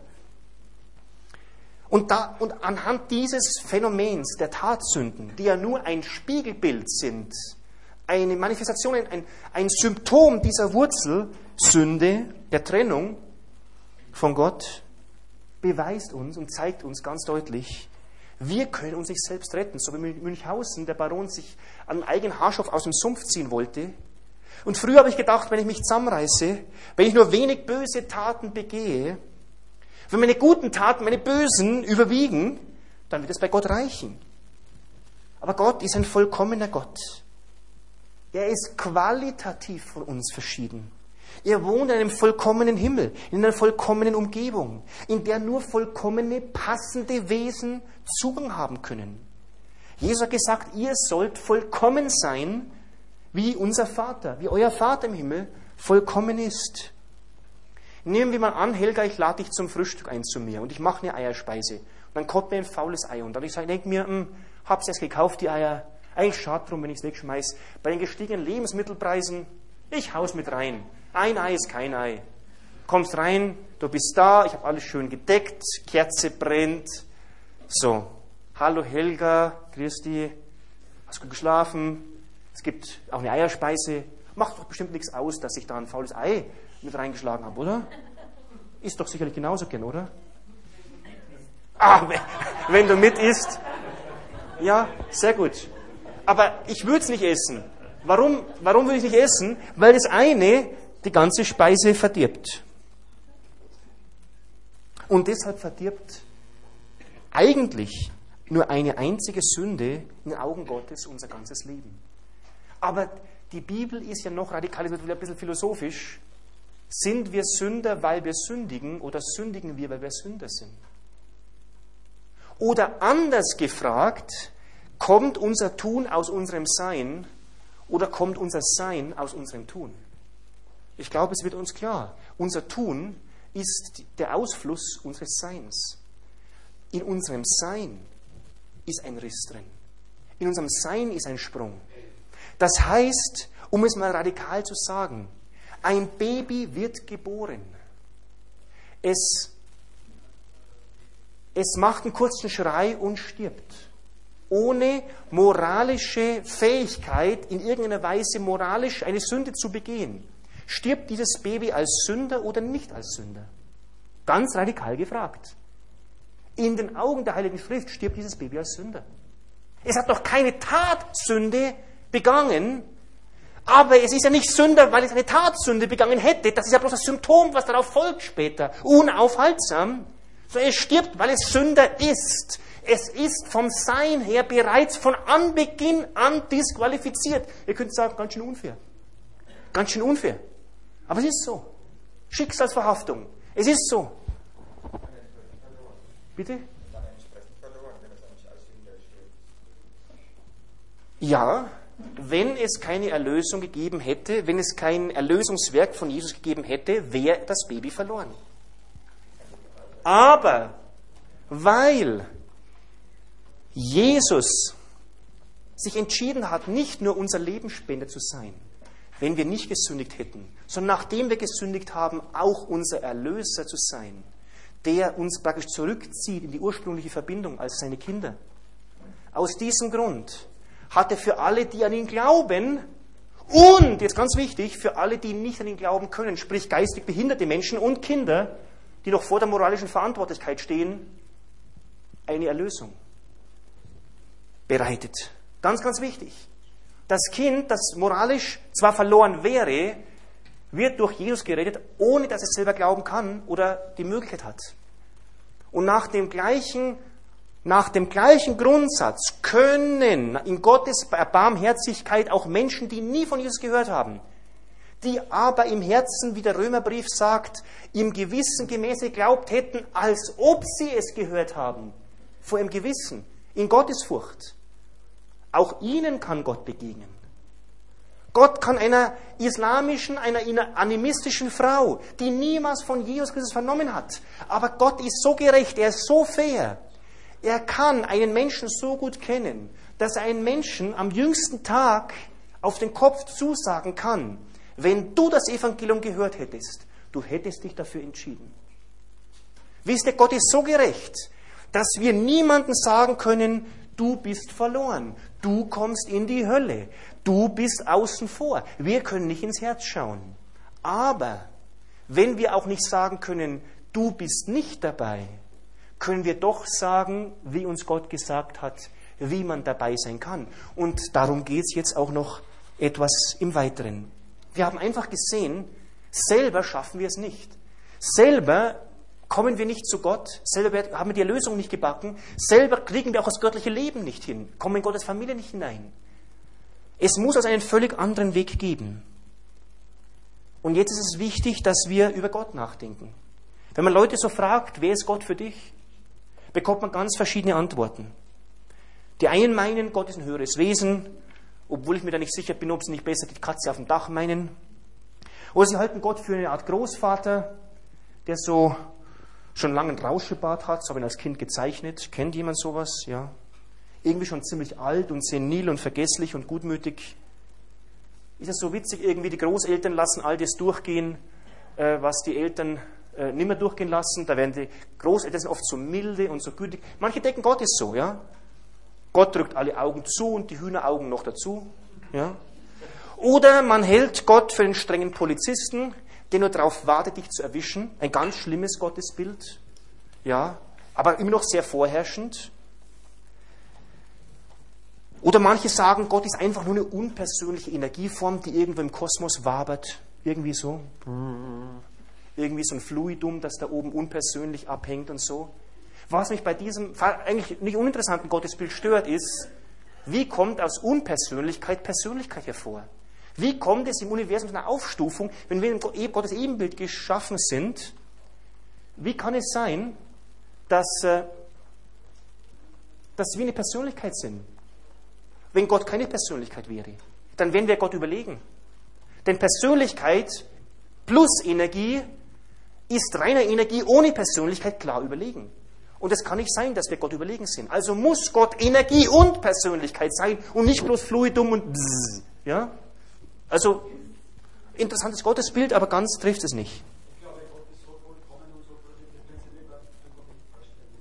[SPEAKER 1] Und, da, und anhand dieses Phänomens der Tatsünden, die ja nur ein Spiegelbild sind, eine Manifestation, ein, ein Symptom dieser Wurzelsünde, der Trennung von Gott, beweist uns und zeigt uns ganz deutlich, wir können uns nicht selbst retten. So wie Münchhausen, der Baron sich an den eigenen Haarschopf aus dem Sumpf ziehen wollte. Und früher habe ich gedacht, wenn ich mich zusammenreiße, wenn ich nur wenig böse Taten begehe, wenn meine guten Taten, meine bösen überwiegen, dann wird es bei Gott reichen. Aber Gott ist ein vollkommener Gott. Er ist qualitativ von uns verschieden. Er wohnt in einem vollkommenen Himmel, in einer vollkommenen Umgebung, in der nur vollkommene, passende Wesen Zugang haben können. Jesus hat gesagt, ihr sollt vollkommen sein, wie unser Vater, wie euer Vater im Himmel vollkommen ist. Nehmen wir mal an, Helga, ich lade dich zum Frühstück ein zu mir und ich mache eine Eierspeise. Und dann kommt mir ein faules Ei und dann ich denke mir, hm, hab's erst gekauft, die Eier. Eigentlich schade drum, wenn ich es wegschmeiße. Bei den gestiegenen Lebensmittelpreisen, ich hau's mit rein. Ein Ei ist kein Ei. Kommst rein, du bist da, ich habe alles schön gedeckt, Kerze brennt. So, hallo Helga, grüß dich, hast gut geschlafen? Es gibt auch eine Eierspeise. Macht doch bestimmt nichts aus, dass ich da ein faules Ei mit reingeschlagen habe, oder? Ist doch sicherlich genauso gern, oder? Ah, wenn du mit isst. Ja, sehr gut. Aber ich würde es nicht essen. Warum, warum würde ich nicht essen? Weil das eine die ganze Speise verdirbt. Und deshalb verdirbt eigentlich nur eine einzige Sünde in den Augen Gottes unser ganzes Leben. Aber die Bibel ist ja noch radikal, es wird wieder ein bisschen philosophisch. Sind wir Sünder, weil wir sündigen, oder sündigen wir, weil wir Sünder sind? Oder anders gefragt, kommt unser Tun aus unserem Sein oder kommt unser Sein aus unserem Tun? Ich glaube, es wird uns klar. Unser Tun ist der Ausfluss unseres Seins. In unserem Sein ist ein Riss drin. In unserem Sein ist ein Sprung. Das heißt, um es mal radikal zu sagen, ein Baby wird geboren. Es, es macht einen kurzen Schrei und stirbt. Ohne moralische Fähigkeit, in irgendeiner Weise moralisch eine Sünde zu begehen. Stirbt dieses Baby als Sünder oder nicht als Sünder? Ganz radikal gefragt. In den Augen der Heiligen Schrift stirbt dieses Baby als Sünder. Es hat noch keine Tatsünde begangen, aber es ist ja nicht Sünder, weil es eine Tatsünde begangen hätte. Das ist ja bloß das Symptom, was darauf folgt später. Unaufhaltsam. Sondern es stirbt, weil es Sünder ist. Es ist vom Sein her bereits von Anbeginn an disqualifiziert. Ihr könnt sagen, ganz schön unfair. Ganz schön unfair. Aber es ist so. Schicksalsverhaftung. Es ist so. Bitte? Ja, wenn es keine Erlösung gegeben hätte, wenn es kein Erlösungswerk von Jesus gegeben hätte, wäre das Baby verloren. Aber weil Jesus sich entschieden hat, nicht nur unser Lebensspender zu sein, wenn wir nicht gesündigt hätten, sondern nachdem wir gesündigt haben, auch unser Erlöser zu sein, der uns praktisch zurückzieht in die ursprüngliche Verbindung als seine Kinder. Aus diesem Grund hat er für alle, die an ihn glauben, und, jetzt ganz wichtig, für alle, die nicht an ihn glauben können, sprich geistig behinderte Menschen und Kinder, die noch vor der moralischen Verantwortlichkeit stehen, eine Erlösung bereitet. Ganz, ganz wichtig. Das Kind, das moralisch zwar verloren wäre, wird durch Jesus gerettet, ohne dass es selber glauben kann oder die Möglichkeit hat. Und nach dem gleichen, nach dem gleichen Grundsatz können in Gottes Barmherzigkeit auch Menschen, die nie von Jesus gehört haben, die aber im Herzen, wie der Römerbrief sagt, im Gewissen gemäß geglaubt hätten, als ob sie es gehört haben, vor ihrem Gewissen, in Gottesfurcht. Auch ihnen kann Gott begegnen. Gott kann einer islamischen, einer animistischen Frau, die niemals von Jesus Christus vernommen hat, aber Gott ist so gerecht, er ist so fair, er kann einen Menschen so gut kennen, dass er einen Menschen am jüngsten Tag auf den Kopf zusagen kann, wenn du das Evangelium gehört hättest, du hättest dich dafür entschieden. Wisst ihr, Gott ist so gerecht, dass wir niemandem sagen können, du bist verloren, du kommst in die Hölle, du bist außen vor. Wir können nicht ins Herz schauen. Aber wenn wir auch nicht sagen können, du bist nicht dabei, können wir doch sagen, wie uns Gott gesagt hat, wie man dabei sein kann. Und darum geht es jetzt auch noch etwas im Weiteren. Wir haben einfach gesehen, selber schaffen wir es nicht. Selber kommen wir nicht zu Gott, selber haben wir die Erlösung nicht gebacken, selber kriegen wir auch das göttliche Leben nicht hin, kommen in Gottes Familie nicht hinein. Es muss also einen völlig anderen Weg geben. Und jetzt ist es wichtig, dass wir über Gott nachdenken. Wenn man Leute so fragt, wer ist Gott für dich, bekommt man ganz verschiedene Antworten. Die einen meinen, Gott ist ein höheres Wesen, obwohl ich mir da nicht sicher bin, ob sie nicht besser die Katze auf dem Dach meinen. Oder sie halten Gott für eine Art Großvater, der so schon lange einen Rauschebart hat, das habe ich als Kind gezeichnet. Kennt jemand sowas? Ja. Irgendwie schon ziemlich alt und senil und vergesslich und gutmütig. Ist es so witzig, irgendwie die Großeltern lassen all das durchgehen, äh, was die Eltern äh, nicht mehr durchgehen lassen. Da werden die Großeltern sind oft so milde und so gütig. Manche denken, Gott ist so, ja. Gott drückt alle Augen zu und die Hühneraugen noch dazu. Ja. Oder man hält Gott für einen strengen Polizisten, der nur darauf wartet, dich zu erwischen. Ein ganz schlimmes Gottesbild. Ja, aber immer noch sehr vorherrschend. Oder manche sagen, Gott ist einfach nur eine unpersönliche Energieform, die irgendwo im Kosmos wabert. Irgendwie so. Irgendwie so ein Fluidum, das da oben unpersönlich abhängt und so. Was mich bei diesem eigentlich nicht uninteressanten Gottesbild stört, ist, wie kommt aus Unpersönlichkeit Persönlichkeit hervor? Wie kommt es im Universum zu einer Aufstufung, wenn wir in Gottes Ebenbild geschaffen sind? Wie kann es sein, dass, dass wir eine Persönlichkeit sind? Wenn Gott keine Persönlichkeit wäre, dann wären wir Gott überlegen. Denn Persönlichkeit plus Energie ist reiner Energie ohne Persönlichkeit klar überlegen. Und es kann nicht sein, dass wir Gott überlegen sind. Also muss Gott Energie und Persönlichkeit sein und nicht bloß Fluidum und Bzzz. Ja? Also, interessantes Gottesbild, aber ganz trifft es nicht.
[SPEAKER 4] Ich glaube, Gott ist so vollkommen und so, das können Sie mir einfach nicht vorstellen.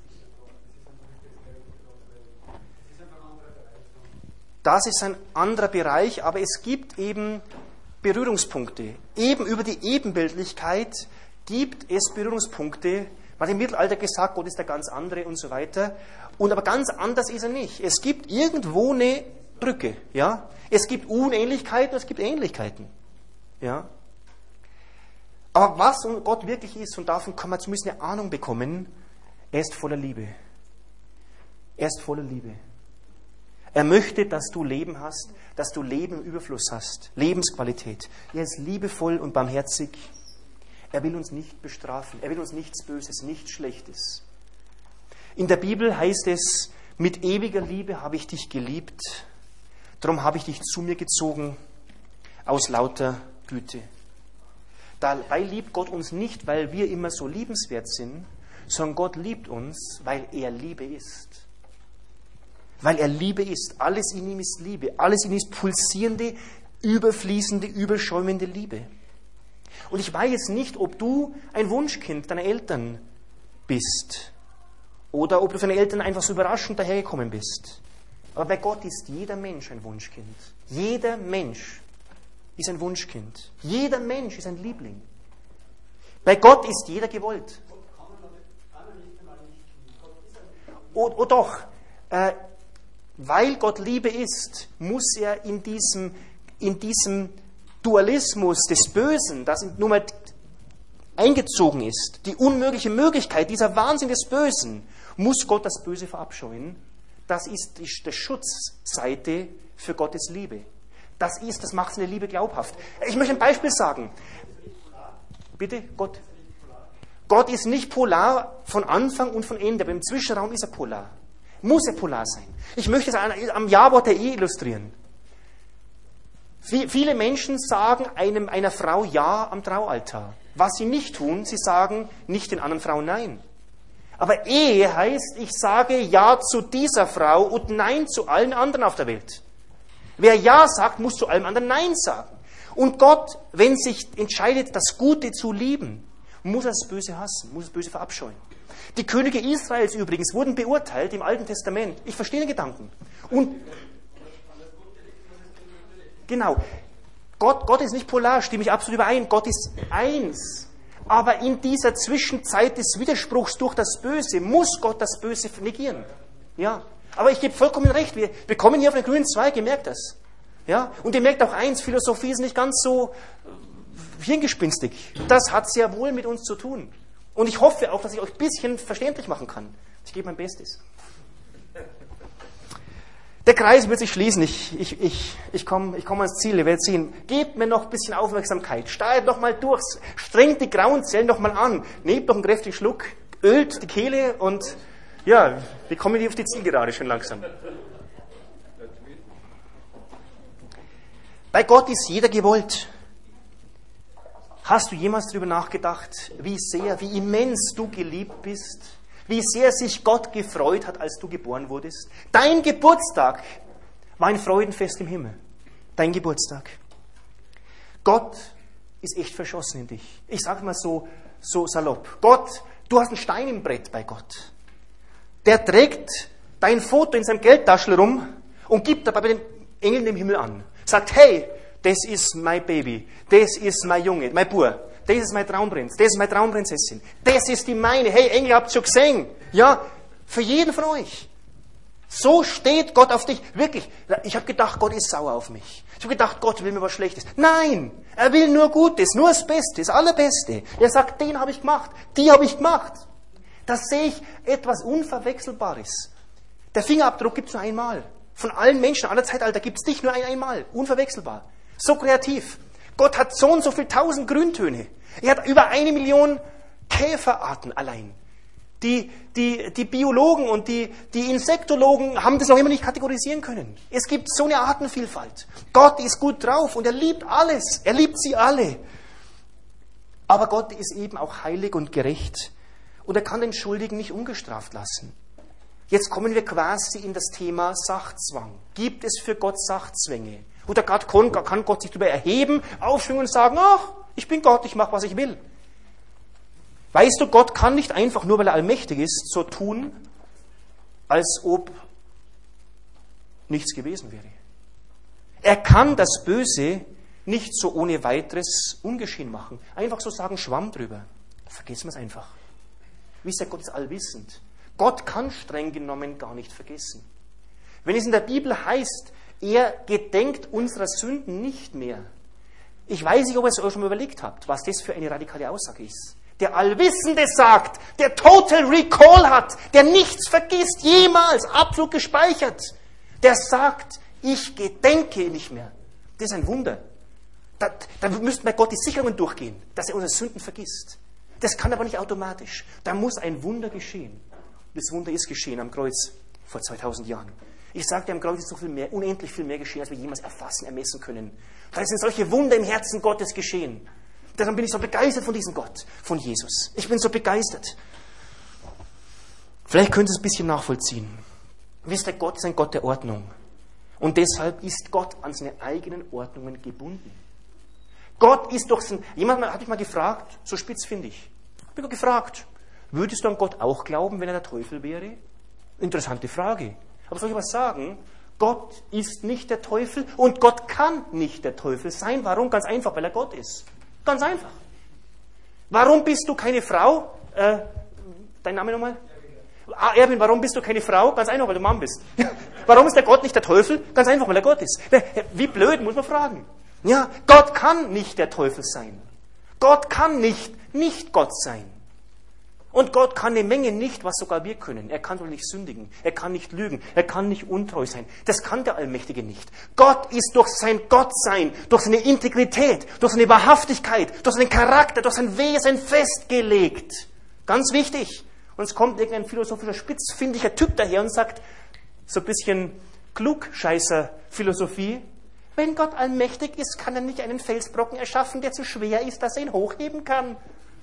[SPEAKER 4] Das ist einfach nicht das Gleiche. Das ist einfach ein anderer Bereich.
[SPEAKER 1] Das ist ein anderer Bereich, aber es gibt eben Berührungspunkte. Eben über die Ebenbildlichkeit gibt es Berührungspunkte. Man hat im Mittelalter gesagt, Gott ist der ganz andere und so weiter. Und aber ganz anders ist er nicht. Es gibt irgendwo eine Brücke. Ja? Es gibt Unähnlichkeiten, es gibt Ähnlichkeiten. Ja? Aber was Gott wirklich ist, und davon kann man zumindest eine Ahnung bekommen, er ist voller Liebe. Er ist voller Liebe. Er möchte, dass du Leben hast, dass du Leben im Überfluss hast, Lebensqualität. Er ist liebevoll und barmherzig. Er will uns nicht bestrafen. Er will uns nichts Böses, nichts Schlechtes. In der Bibel heißt es, mit ewiger Liebe habe ich dich geliebt, darum habe ich dich zu mir gezogen, aus lauter Güte. Dabei liebt Gott uns nicht, weil wir immer so liebenswert sind, sondern Gott liebt uns, weil er Liebe ist. Weil er Liebe ist. Alles in ihm ist Liebe. Alles in ihm ist pulsierende, überfließende, überschäumende Liebe. Und ich weiß jetzt nicht, ob du ein Wunschkind deiner Eltern bist oder ob du von deinen Eltern einfach so überraschend dahergekommen bist. Aber bei Gott ist jeder Mensch ein Wunschkind. Jeder Mensch ist ein Wunschkind. Jeder Mensch ist ein Liebling. Bei Gott ist jeder gewollt. Oh, oh doch, äh, weil Gott Liebe ist, muss er in diesem, in diesem Dualismus des Bösen, das nun mal eingezogen ist, die unmögliche Möglichkeit, dieser Wahnsinn des Bösen, muss Gott das Böse verabscheuen. Das ist die, die Schutzseite für Gottes Liebe. Das ist, das macht seine Liebe glaubhaft. Ich möchte ein Beispiel sagen. Bitte, Gott. Gott ist nicht polar von Anfang und von Ende, aber im Zwischenraum ist er polar. Muss er polar sein. Ich möchte es am Ja-Wort der Ehe illustrieren. Viele Menschen sagen einem, einer Frau Ja am Traualtar. Was sie nicht tun, sie sagen nicht den anderen Frauen Nein. Aber Ehe heißt, ich sage Ja zu dieser Frau und Nein zu allen anderen auf der Welt. Wer Ja sagt, muss zu allem anderen Nein sagen. Und Gott, wenn sich entscheidet, das Gute zu lieben, muss er das Böse hassen, muss das Böse verabscheuen. Die Könige Israels übrigens wurden beurteilt im Alten Testament. Ich verstehe den Gedanken. Und genau, Gott, Gott ist nicht polar, stimme ich absolut überein. Gott ist eins. Aber in dieser Zwischenzeit des Widerspruchs durch das Böse muss Gott das Böse negieren. Ja, aber ich gebe vollkommen recht. Wir, wir kommen hier auf den grünen Zweig, ihr merkt das. Ja, und ihr merkt auch eins, Philosophie ist nicht ganz so hirngespinstig. Das hat sehr wohl mit uns zu tun. Und ich hoffe auch, dass ich euch ein bisschen verständlich machen kann. Ich gebe mein Bestes. Der Kreis wird sich schließen. Ich, ich, ich, ich komme ich komm ans Ziel. Ihr werdet sehen. Gebt mir noch ein bisschen Aufmerksamkeit. Steuert noch mal durch. Strengt die grauen Zellen noch mal an. Nehmt noch einen kräftigen Schluck. Ölt die Kehle und ja, wir kommen hier auf die Zielgerade schon langsam. Bei Gott ist jeder gewollt. Hast du jemals darüber nachgedacht, wie sehr, wie immens du geliebt bist? Wie sehr sich Gott gefreut hat, als du geboren wurdest? Dein Geburtstag war ein Freudenfest im Himmel. Dein Geburtstag. Gott ist echt verschossen in dich. Ich sage mal so, so salopp. Gott, du hast einen Stein im Brett bei Gott. Der trägt dein Foto in seinem Geldtaschel rum und gibt dabei bei den Engeln im Himmel an. Sagt, hey, das ist mein Baby, das ist mein Junge, mein Bub, das ist mein Traumprinz, das ist meine Traumprinzessin, das ist die meine. Hey, Engel, habt ihr schon gesehen? Ja, für jeden von euch. So steht Gott auf dich. Wirklich, ich habe gedacht, Gott ist sauer auf mich. Ich habe gedacht, Gott will mir was Schlechtes. Nein, er will nur Gutes, nur das Beste, das Allerbeste. Er sagt, den habe ich gemacht, die habe ich gemacht. Da sehe ich etwas Unverwechselbares. Der Fingerabdruck gibt es nur einmal. Von allen Menschen aller Zeitalter gibt es dich nur ein einmal. Unverwechselbar. So kreativ. Gott hat so und so viele tausend Grüntöne. Er hat über eine Million Käferarten allein. Die, die, die Biologen und die, die Insektologen haben das noch immer nicht kategorisieren können. Es gibt so eine Artenvielfalt. Gott ist gut drauf und er liebt alles. Er liebt sie alle. Aber Gott ist eben auch heilig und gerecht. Und er kann den Schuldigen nicht ungestraft lassen. Jetzt kommen wir quasi in das Thema Sachzwang. Gibt es für Gott Sachzwänge? Oder kann Gott sich darüber erheben, aufschwingen und sagen, ach, ich bin Gott, ich mache, was ich will. Weißt du, Gott kann nicht einfach, nur weil er allmächtig ist, so tun, als ob nichts gewesen wäre. Er kann das Böse nicht so ohne weiteres ungeschehen machen. Einfach so sagen, Schwamm drüber. Vergessen wir es einfach. Wisst ihr, Gott ist allwissend. Gott kann streng genommen gar nicht vergessen. Wenn es in der Bibel heißt, er gedenkt unserer Sünden nicht mehr. Ich weiß nicht, ob ihr es euch schon mal überlegt habt, was das für eine radikale Aussage ist. Der Allwissende sagt, der Total Recall hat, der nichts vergisst, jemals, absolut gespeichert. Der sagt, ich gedenke nicht mehr. Das ist ein Wunder. Da, da müssten bei Gott die Sicherungen durchgehen, dass er unsere Sünden vergisst. Das kann aber nicht automatisch. Da muss ein Wunder geschehen. Das Wunder ist geschehen am Kreuz vor zweitausend Jahren. Ich sagte, am Kreuz ist so viel mehr, unendlich viel mehr geschehen, als wir jemals erfassen, ermessen können. Da sind solche Wunder im Herzen Gottes geschehen. Darum bin ich so begeistert von diesem Gott, von Jesus. Ich bin so begeistert. Vielleicht könnt ihr es ein bisschen nachvollziehen. Wisst ihr, Gott ist ein Gott der Ordnung. Und deshalb ist Gott an seine eigenen Ordnungen gebunden. Gott ist doch sein... Jemand hat mich mal gefragt, so spitz finde ich. Ich habe mich gefragt, würdest du an Gott auch glauben, wenn er der Teufel wäre? Interessante Frage. Aber soll ich was sagen? Gott ist nicht der Teufel und Gott kann nicht der Teufel sein. Warum? Ganz einfach, weil er Gott ist. Ganz einfach. Warum bist du keine Frau? Äh, dein Name nochmal? Ah, Erwin, warum bist du keine Frau? Ganz einfach, weil du Mann bist. Warum ist der Gott nicht der Teufel? Ganz einfach, weil er Gott ist. Wie blöd, muss man fragen. Ja, Gott kann nicht der Teufel sein. Gott kann nicht nicht Gott sein. Und Gott kann eine Menge nicht, was sogar wir können. Er kann doch nicht sündigen. Er kann nicht lügen. Er kann nicht untreu sein. Das kann der Allmächtige nicht. Gott ist durch sein Gottsein, durch seine Integrität, durch seine Wahrhaftigkeit, durch seinen Charakter, durch sein Wesen festgelegt. Ganz wichtig. Und es kommt irgendein philosophischer, spitzfindiger Typ daher und sagt, so ein bisschen Klugscheißer-Philosophie, wenn Gott allmächtig ist, kann er nicht einen Felsbrocken erschaffen, der zu schwer ist, dass er ihn hochheben kann.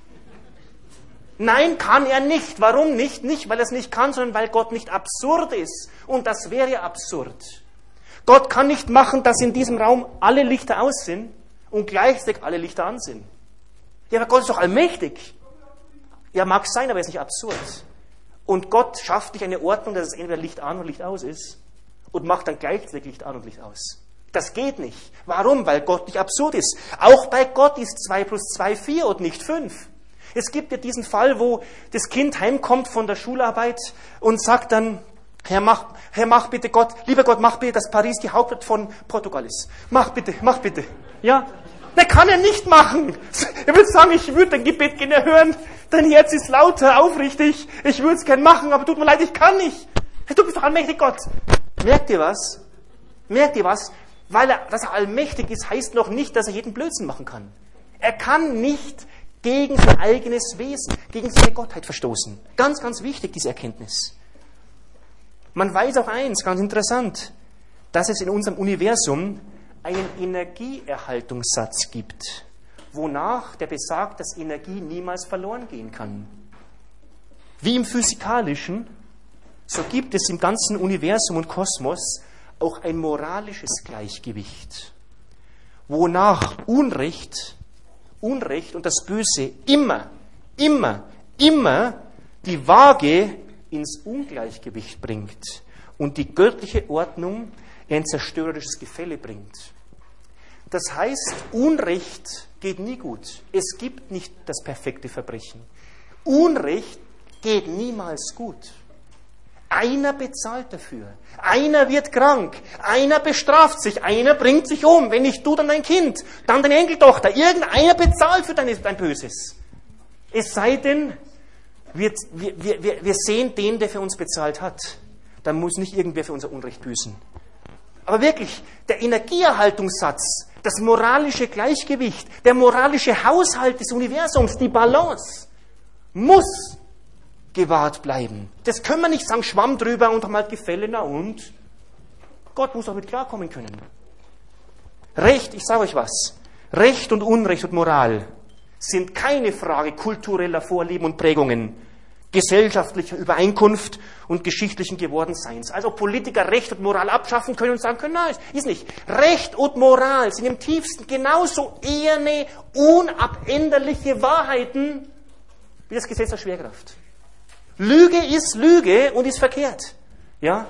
[SPEAKER 1] Nein, kann er nicht. Warum nicht? Nicht, weil er es nicht kann, sondern weil Gott nicht absurd ist. Und das wäre absurd. Gott kann nicht machen, dass in diesem Raum alle Lichter aus sind und gleichzeitig alle Lichter an sind. Ja, aber Gott ist doch allmächtig. Ja, mag sein, aber er ist nicht absurd. Und Gott schafft nicht eine Ordnung, dass es entweder Licht an und Licht aus ist und macht dann gleichzeitig Licht an und Licht aus. Das geht nicht. Warum? Weil Gott nicht absurd ist. Auch bei Gott ist zwei plus zwei vier und nicht fünf. Es gibt ja diesen Fall, wo das Kind heimkommt von der Schularbeit und sagt dann, Herr, mach, Herr, mach bitte Gott, lieber Gott, mach bitte, dass Paris die Hauptstadt von Portugal ist. Mach bitte, mach bitte. Ja? Das kann er nicht machen. Er würde sagen, ich würde dein Gebet gerne hören, dein Herz ist lauter, aufrichtig, ich würde es gern machen, aber tut mir leid, ich kann nicht. Du bist doch allmächtig Gott. Merkt ihr was? Merkt ihr was? Weil er, dass er allmächtig ist, heißt noch nicht, dass er jeden Blödsinn machen kann. Er kann nicht gegen sein eigenes Wesen, gegen seine Gottheit verstoßen. Ganz, ganz wichtig, diese Erkenntnis. Man weiß auch eins, ganz interessant, dass es in unserem Universum einen Energieerhaltungssatz gibt, wonach der besagt, dass Energie niemals verloren gehen kann. Wie im Physikalischen, so gibt es im ganzen Universum und Kosmos auch ein moralisches Gleichgewicht, wonach Unrecht Unrecht und das Böse immer, immer, immer die Waage ins Ungleichgewicht bringt und die göttliche Ordnung in ein zerstörerisches Gefälle bringt. Das heißt, Unrecht geht nie gut. Es gibt nicht das perfekte Verbrechen. Unrecht geht niemals gut. Einer bezahlt dafür. Einer wird krank. Einer bestraft sich. Einer bringt sich um. Wenn nicht du, dann dein Kind. Dann deine Enkeltochter. Irgendeiner bezahlt für dein, dein Böses. Es sei denn, wir, wir, wir, wir sehen den, der für uns bezahlt hat. Dann muss nicht irgendwer für unser Unrecht büßen. Aber wirklich, der Energieerhaltungssatz, das moralische Gleichgewicht, der moralische Haushalt des Universums, die Balance, muss gewahrt bleiben. Das können wir nicht sagen, Schwamm drüber und haben halt Gefälle, na und? Gott muss auch mit klarkommen können. Recht, ich sage euch was, Recht und Unrecht und Moral sind keine Frage kultureller Vorlieben und Prägungen, gesellschaftlicher Übereinkunft und geschichtlichen Gewordenseins. Also Politiker Recht und Moral abschaffen können und sagen können, nein, ist nicht. Recht und Moral sind im tiefsten genauso eherne, unabänderliche Wahrheiten wie das Gesetz der Schwerkraft. Lüge ist Lüge und ist verkehrt. Ja?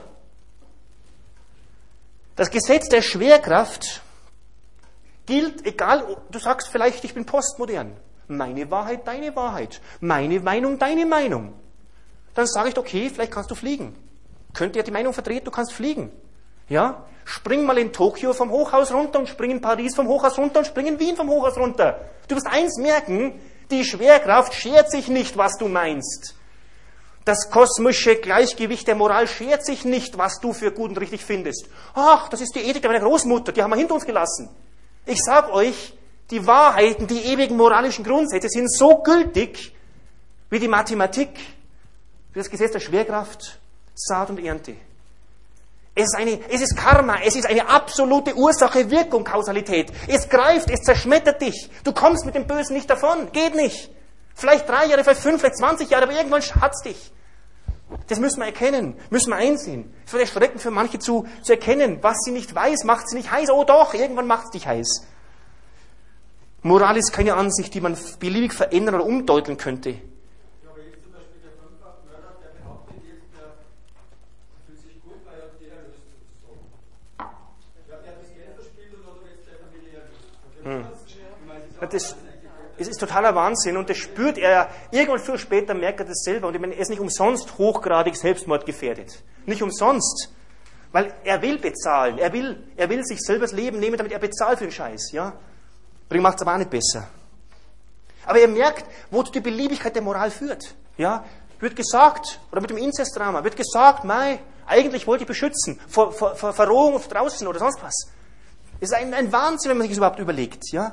[SPEAKER 1] Das Gesetz der Schwerkraft gilt, egal, du sagst vielleicht, ich bin postmodern. Meine Wahrheit, deine Wahrheit. Meine Meinung, deine Meinung. Dann sage ich, okay, vielleicht kannst du fliegen. Könnt ihr die Meinung vertreten, du kannst fliegen. Ja? Spring mal in Tokio vom Hochhaus runter und spring in Paris vom Hochhaus runter und spring in Wien vom Hochhaus runter. Du wirst eins merken, die Schwerkraft schert sich nicht, was du meinst. Das kosmische Gleichgewicht der Moral schert sich nicht, was du für gut und richtig findest. Ach, das ist die Ethik meiner Großmutter, die haben wir hinter uns gelassen. Ich sag euch, die Wahrheiten, die ewigen moralischen Grundsätze sind so gültig wie die Mathematik, wie das Gesetz der Schwerkraft, Saat und Ernte. Es ist, eine, es ist Karma, es ist eine absolute Ursache-Wirkung-Kausalität. Es greift, es zerschmettert dich. Du kommst mit dem Bösen nicht davon, geht nicht. Vielleicht drei Jahre, vielleicht fünf, vielleicht zwanzig Jahre, aber irgendwann hat's dich. Das müssen wir erkennen, müssen wir einsehen. Es wird erschreckend für manche zu, zu erkennen, was sie nicht weiß, macht sie nicht heiß. Oh doch, irgendwann macht es dich heiß. Moral ist keine Ansicht, die man beliebig verändern oder umdeuten könnte.
[SPEAKER 4] Ja, aber jetzt zum Beispiel der Fünffach-Mörder, der behauptet jetzt, der fühlt sich gut, weil er die erlöst sozusagen. Ja, der hat das Geld verspielt und hat jetzt seine Familie erlöst.
[SPEAKER 1] Hm. Das, es ist totaler Wahnsinn und das spürt er, irgendwann früher oder später merkt er das selber und ich meine, er ist nicht umsonst hochgradig selbstmordgefährdet. Nicht umsonst, weil er will bezahlen, er will, er will sich selber das Leben nehmen, damit er bezahlt für den Scheiß. Ja? Aber macht es aber auch nicht besser. Aber er merkt, wozu die Beliebigkeit der Moral führt. Ja? Wird gesagt, oder mit dem Inzestdrama, wird gesagt, mei, eigentlich wollte ich beschützen, vor, vor, vor Verrohung draußen oder sonst was. Es ist ein, ein Wahnsinn, wenn man sich das überhaupt überlegt. Ja?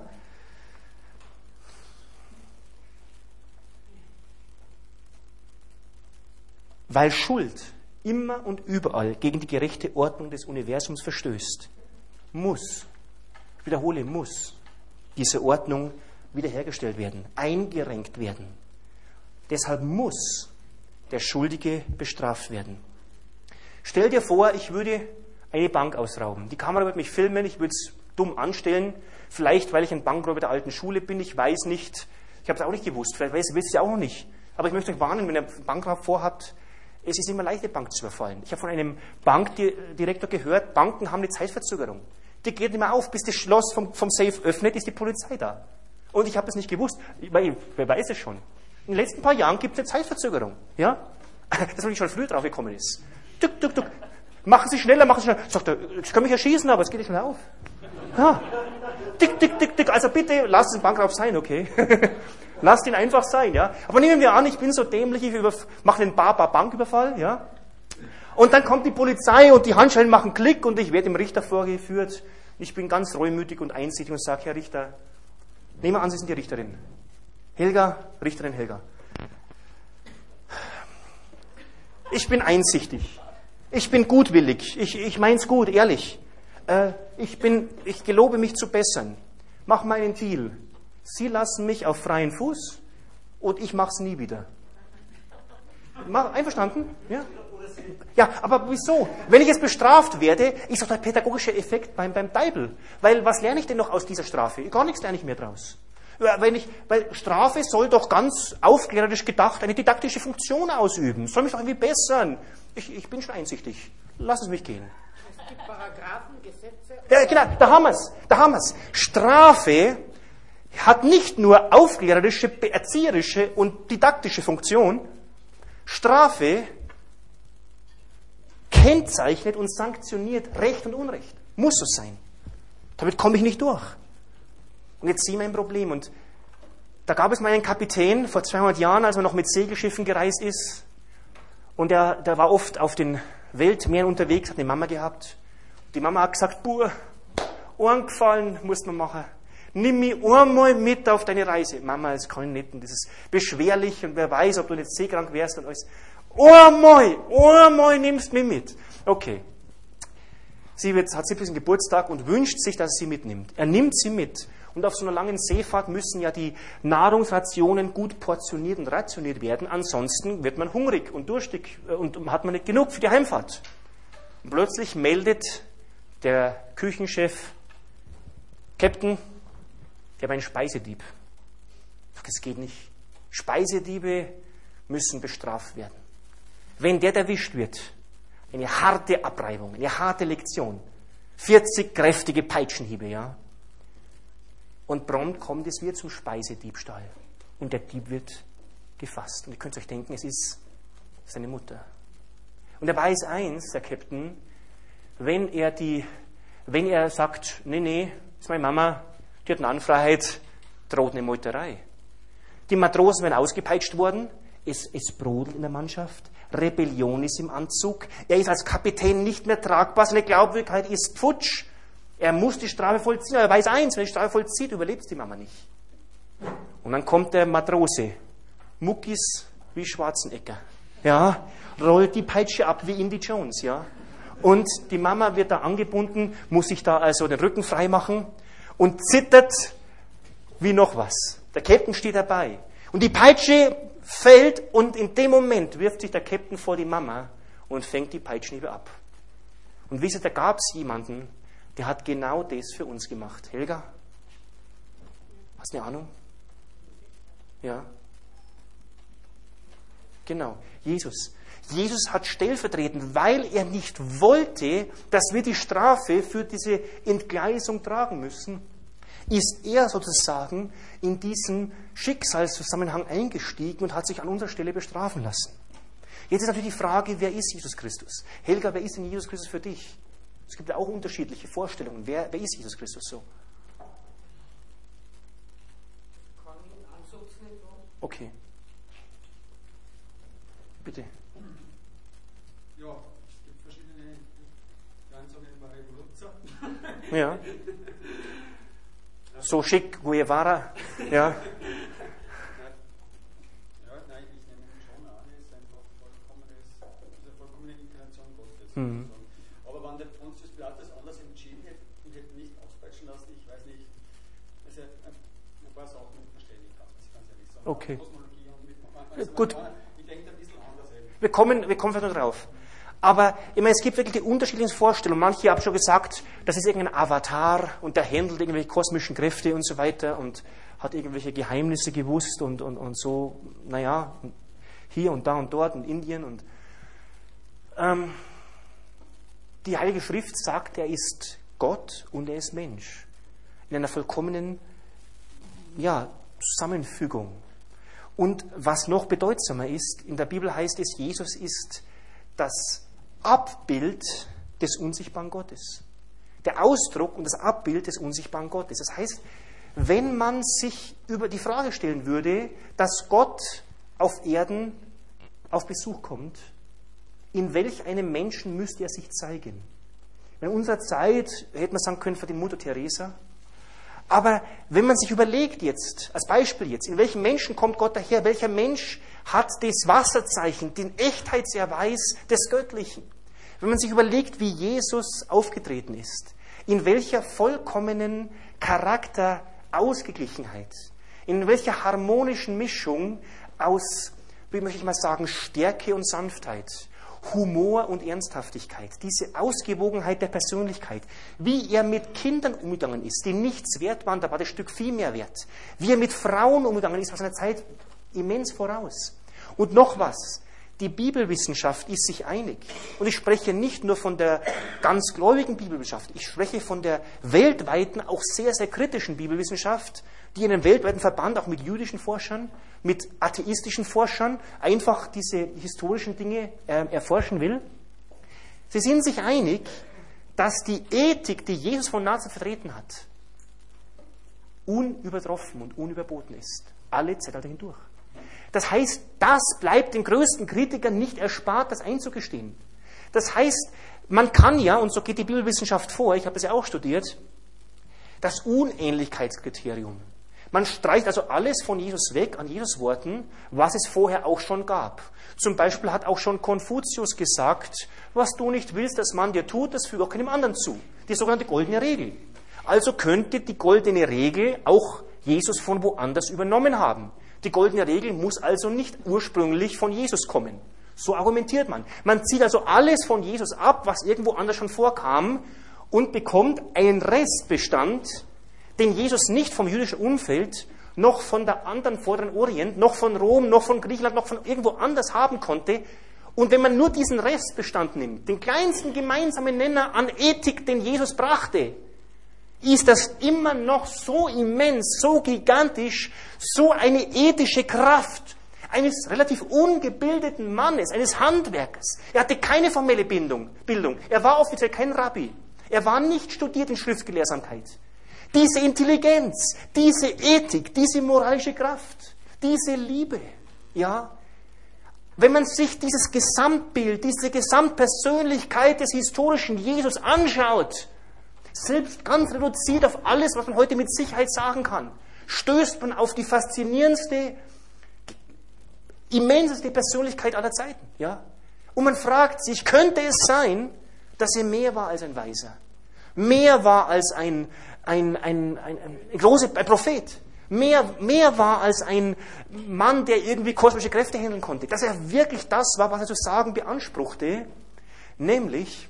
[SPEAKER 1] Weil Schuld immer und überall gegen die gerechte Ordnung des Universums verstößt, muss, ich wiederhole, muss diese Ordnung wiederhergestellt werden, eingerenkt werden. Deshalb muss der Schuldige bestraft werden. Stell dir vor, ich würde eine Bank ausrauben. Die Kamera wird mich filmen, ich würde es dumm anstellen. Vielleicht, weil ich ein Bankräuber der alten Schule bin, ich weiß nicht. Ich habe es auch nicht gewusst, vielleicht weiß ich es ja auch noch nicht. Aber ich möchte euch warnen, wenn ihr Bankraub vorhabt, es ist immer leicht, die Bank zu überfallen. Ich habe von einem Bankdirektor gehört, Banken haben eine Zeitverzögerung. Die geht nicht mehr auf, bis das Schloss vom, vom Safe öffnet, ist die Polizei da. Und ich habe das nicht gewusst, weil wer weiß es schon. In den letzten paar Jahren gibt es eine Zeitverzögerung. Ja? Dass man nicht schon früh drauf gekommen ist. Tuk, tuk, tuk. Machen Sie schneller, machen Sie schneller. Sagt er, ich kann mich erschießen, aber es geht nicht schnell auf. Ja. Tick, tick, tick, tick. Also bitte, lasst den Bankraub sein, okay? Lasst ihn einfach sein, ja? Aber nehmen wir an, ich bin so dämlich, ich mache einen Bar-Bar-Banküberfall, ja? Und dann kommt die Polizei und die Handschellen machen Klick und ich werde dem Richter vorgeführt. Ich bin ganz reumütig und einsichtig und sage, Herr Richter, nehmen wir an, Sie sind die Richterin. Helga, Richterin Helga. Ich bin einsichtig. Ich bin gutwillig. Ich, ich mein's gut, ehrlich. Äh, ich bin, ich gelobe mich zu bessern. Mach mal einen Deal. Sie lassen mich auf freien Fuß und ich mach's nie wieder. Mach, einverstanden? Ja? Ja, aber wieso? Wenn ich jetzt bestraft werde, ist doch der pädagogische Effekt beim, beim Deibel. Weil was lerne ich denn noch aus dieser Strafe? Gar nichts lerne ich mehr draus. Wenn ich, weil Strafe soll doch ganz aufklärerisch gedacht eine didaktische Funktion ausüben. Soll mich doch irgendwie bessern. Ich, ich bin schon einsichtig. Lass es mich gehen.
[SPEAKER 3] Es gibt Paragraphen, Gesetze.
[SPEAKER 1] Ja, genau, da haben wir es. Da haben wir es. Strafe hat nicht nur aufklärerische, erzieherische und didaktische Funktion. Strafe kennzeichnet und sanktioniert Recht und Unrecht. Muss so sein. Damit komme ich nicht durch. Und jetzt sehen wir ein Problem. Und da gab es mal einen Kapitän vor zweihundert Jahren, als er noch mit Segelschiffen gereist ist. Und der, der war oft auf den Weltmeeren unterwegs, hat eine Mama gehabt. Die Mama hat gesagt, Bub, einen Gefallen musst du mir machen. Nimm mich einmal mit auf deine Reise. Mama, das kann ich nicht. Und das ist beschwerlich und wer weiß, ob du nicht seekrank wärst und alles. Einmal, einmal nimmst du mich mit. Okay. Sie wird, hat siebzigsten Geburtstag und wünscht sich, dass er sie mitnimmt. Er nimmt sie mit. Und auf so einer langen Seefahrt müssen ja die Nahrungsrationen gut portioniert und rationiert werden. Ansonsten wird man hungrig und durstig und hat man nicht genug für die Heimfahrt. Und plötzlich meldet der Küchenchef, Captain, ich habe einen Speisedieb. Das geht nicht. Speisediebe müssen bestraft werden. Wenn der erwischt wird, eine harte Abreibung, eine harte Lektion, vierzig kräftige Peitschenhiebe, ja. Und prompt kommt es wieder zum Speisediebstahl. Und der Dieb wird gefasst. Und ihr könnt euch denken, es ist seine Mutter. Und er weiß eins, der Captain, wenn er, die, wenn er sagt, nee, nee, das ist meine Mama, die hat Narrenfreiheit, droht eine Meuterei. Die Matrosen werden ausgepeitscht worden, es, es brodelt in der Mannschaft, Rebellion ist im Anzug, er ist als Kapitän nicht mehr tragbar, seine Glaubwürdigkeit ist futsch. Er muss die Strafe vollziehen, aber er weiß eins, wenn er die Strafe vollzieht, überlebt die Mama nicht. Und dann kommt der Matrose, Muckis wie Schwarzenegger, ja, rollt die Peitsche ab wie Indy Jones, ja. Und die Mama wird da angebunden, muss sich da also den Rücken frei machen und zittert wie noch was. Der Captain steht dabei. Und die Peitsche fällt und in dem Moment wirft sich der Captain vor die Mama und fängt die Peitschenhiebe ab. Und wisst ihr, da gab es jemanden, der hat genau das für uns gemacht. Helga? Hast du eine Ahnung? Ja? Genau. Jesus. Jesus hat stellvertretend, weil er nicht wollte, dass wir die Strafe für diese Entgleisung tragen müssen, ist er sozusagen in diesen Schicksalszusammenhang eingestiegen und hat sich an unserer Stelle bestrafen lassen. Jetzt ist natürlich die Frage, wer ist Jesus Christus? Helga, wer ist denn Jesus Christus für dich? Es gibt ja auch unterschiedliche Vorstellungen. Wer, wer ist Jesus Christus so?
[SPEAKER 3] Kann ich einen Ansatz nicht sagen?
[SPEAKER 1] Okay. Bitte.
[SPEAKER 4] Ja, es gibt verschiedene, dann sage ich mal Revoluzer.
[SPEAKER 1] Ja. So schick, Guevara. Ja.
[SPEAKER 4] Ja, nein, ich nehme ihn schon an, es ist einfach vollkommenes, eine vollkommene Inkarnation Gottes.
[SPEAKER 1] Mhm.
[SPEAKER 4] Aber wenn der Pontius Pilatus anders entschieden hätte und hätte nicht auspeitschen lassen, ich weiß nicht, also ein paar Sachen nicht verstehen kann, das ganz ehrlich sagen.
[SPEAKER 1] Okay.
[SPEAKER 4] Kosmologie und mit, also
[SPEAKER 1] Gut.
[SPEAKER 4] Ich denke ein bisschen anders. Eben.
[SPEAKER 1] Wir kommen, wir kommen vielleicht noch drauf. Aber ich meine, es gibt wirklich die unterschiedlichen Vorstellungen. Manche haben schon gesagt, das ist irgendein Avatar und der handelt irgendwelche kosmischen Kräfte und so weiter und hat irgendwelche Geheimnisse gewusst und, und, und so, naja, hier und da und dort und Indien. Und ähm, die Heilige Schrift sagt, er ist Gott und er ist Mensch. In einer vollkommenen ja, Zusammenfügung. Und was noch bedeutsamer ist, in der Bibel heißt es, Jesus ist das Abbild des unsichtbaren Gottes. Der Ausdruck und das Abbild des unsichtbaren Gottes. Das heißt, wenn man sich über die Frage stellen würde, dass Gott auf Erden auf Besuch kommt, in welch einem Menschen müsste er sich zeigen? In unserer Zeit hätte man sagen können, für die Mutter Teresa. Aber wenn man sich überlegt jetzt, als Beispiel jetzt, in welchem Menschen kommt Gott daher? Welcher Mensch hat das Wasserzeichen, den Echtheitserweis des Göttlichen? Wenn man sich überlegt, wie Jesus aufgetreten ist, in welcher vollkommenen Charakterausgeglichenheit, in welcher harmonischen Mischung aus, wie möchte ich mal sagen, Stärke und Sanftheit, Humor und Ernsthaftigkeit, diese Ausgewogenheit der Persönlichkeit, wie er mit Kindern umgegangen ist, die nichts wert waren, da war das Stück viel mehr wert, wie er mit Frauen umgegangen ist, war seiner Zeit immens voraus. Und noch was, Die Bibelwissenschaft ist sich einig. Und ich spreche nicht nur von der ganz gläubigen Bibelwissenschaft, ich spreche von der weltweiten, auch sehr, sehr kritischen Bibelwissenschaft, die in einem weltweiten Verband auch mit jüdischen Forschern, mit atheistischen Forschern einfach diese historischen Dinge äh, erforschen will. Sie sind sich einig, dass die Ethik, die Jesus von Nazareth vertreten hat, unübertroffen und unüberboten ist. Alle Zeitalter hindurch. Das heißt, das bleibt den größten Kritikern nicht erspart, das einzugestehen. Das heißt, man kann ja, und so geht die Bibelwissenschaft vor, ich habe es ja auch studiert, das Unähnlichkeitskriterium. Man streicht also alles von Jesus weg, an Jesus Worten, was es vorher auch schon gab. Zum Beispiel hat auch schon Konfuzius gesagt, was du nicht willst, dass man dir tut, das füge auch keinem anderen zu. Die sogenannte goldene Regel. Also könnte die goldene Regel auch Jesus von woanders übernommen haben. Die goldene Regel muss also nicht ursprünglich von Jesus kommen. So argumentiert man. Man zieht also alles von Jesus ab, was irgendwo anders schon vorkam, und bekommt einen Restbestand, den Jesus nicht vom jüdischen Umfeld, noch von der anderen Vorderen Orient, noch von Rom, noch von Griechenland, noch von irgendwo anders haben konnte. Und wenn man nur diesen Restbestand nimmt, den kleinsten gemeinsamen Nenner an Ethik, den Jesus brachte, ist das immer noch so immens, so gigantisch, so eine ethische Kraft eines relativ ungebildeten Mannes, eines Handwerkers. Er hatte keine formelle Bildung. Bildung. Er war offiziell kein Rabbi. Er war nicht studiert in Schriftgelehrsamkeit. Diese Intelligenz, diese Ethik, diese moralische Kraft, diese Liebe, ja, wenn man sich dieses Gesamtbild, diese Gesamtpersönlichkeit des historischen Jesus anschaut, selbst ganz reduziert auf alles, was man heute mit Sicherheit sagen kann, stößt man auf die faszinierendste, immenseste Persönlichkeit aller Zeiten. Ja? Und man fragt sich, könnte es sein, dass er mehr war als ein Weiser? Mehr war als ein, ein, ein, ein, ein, großer, ein Prophet? Mehr, mehr war als ein Mann, der irgendwie kosmische Kräfte handeln konnte? Dass er wirklich das war, was er zu sagen beanspruchte, nämlich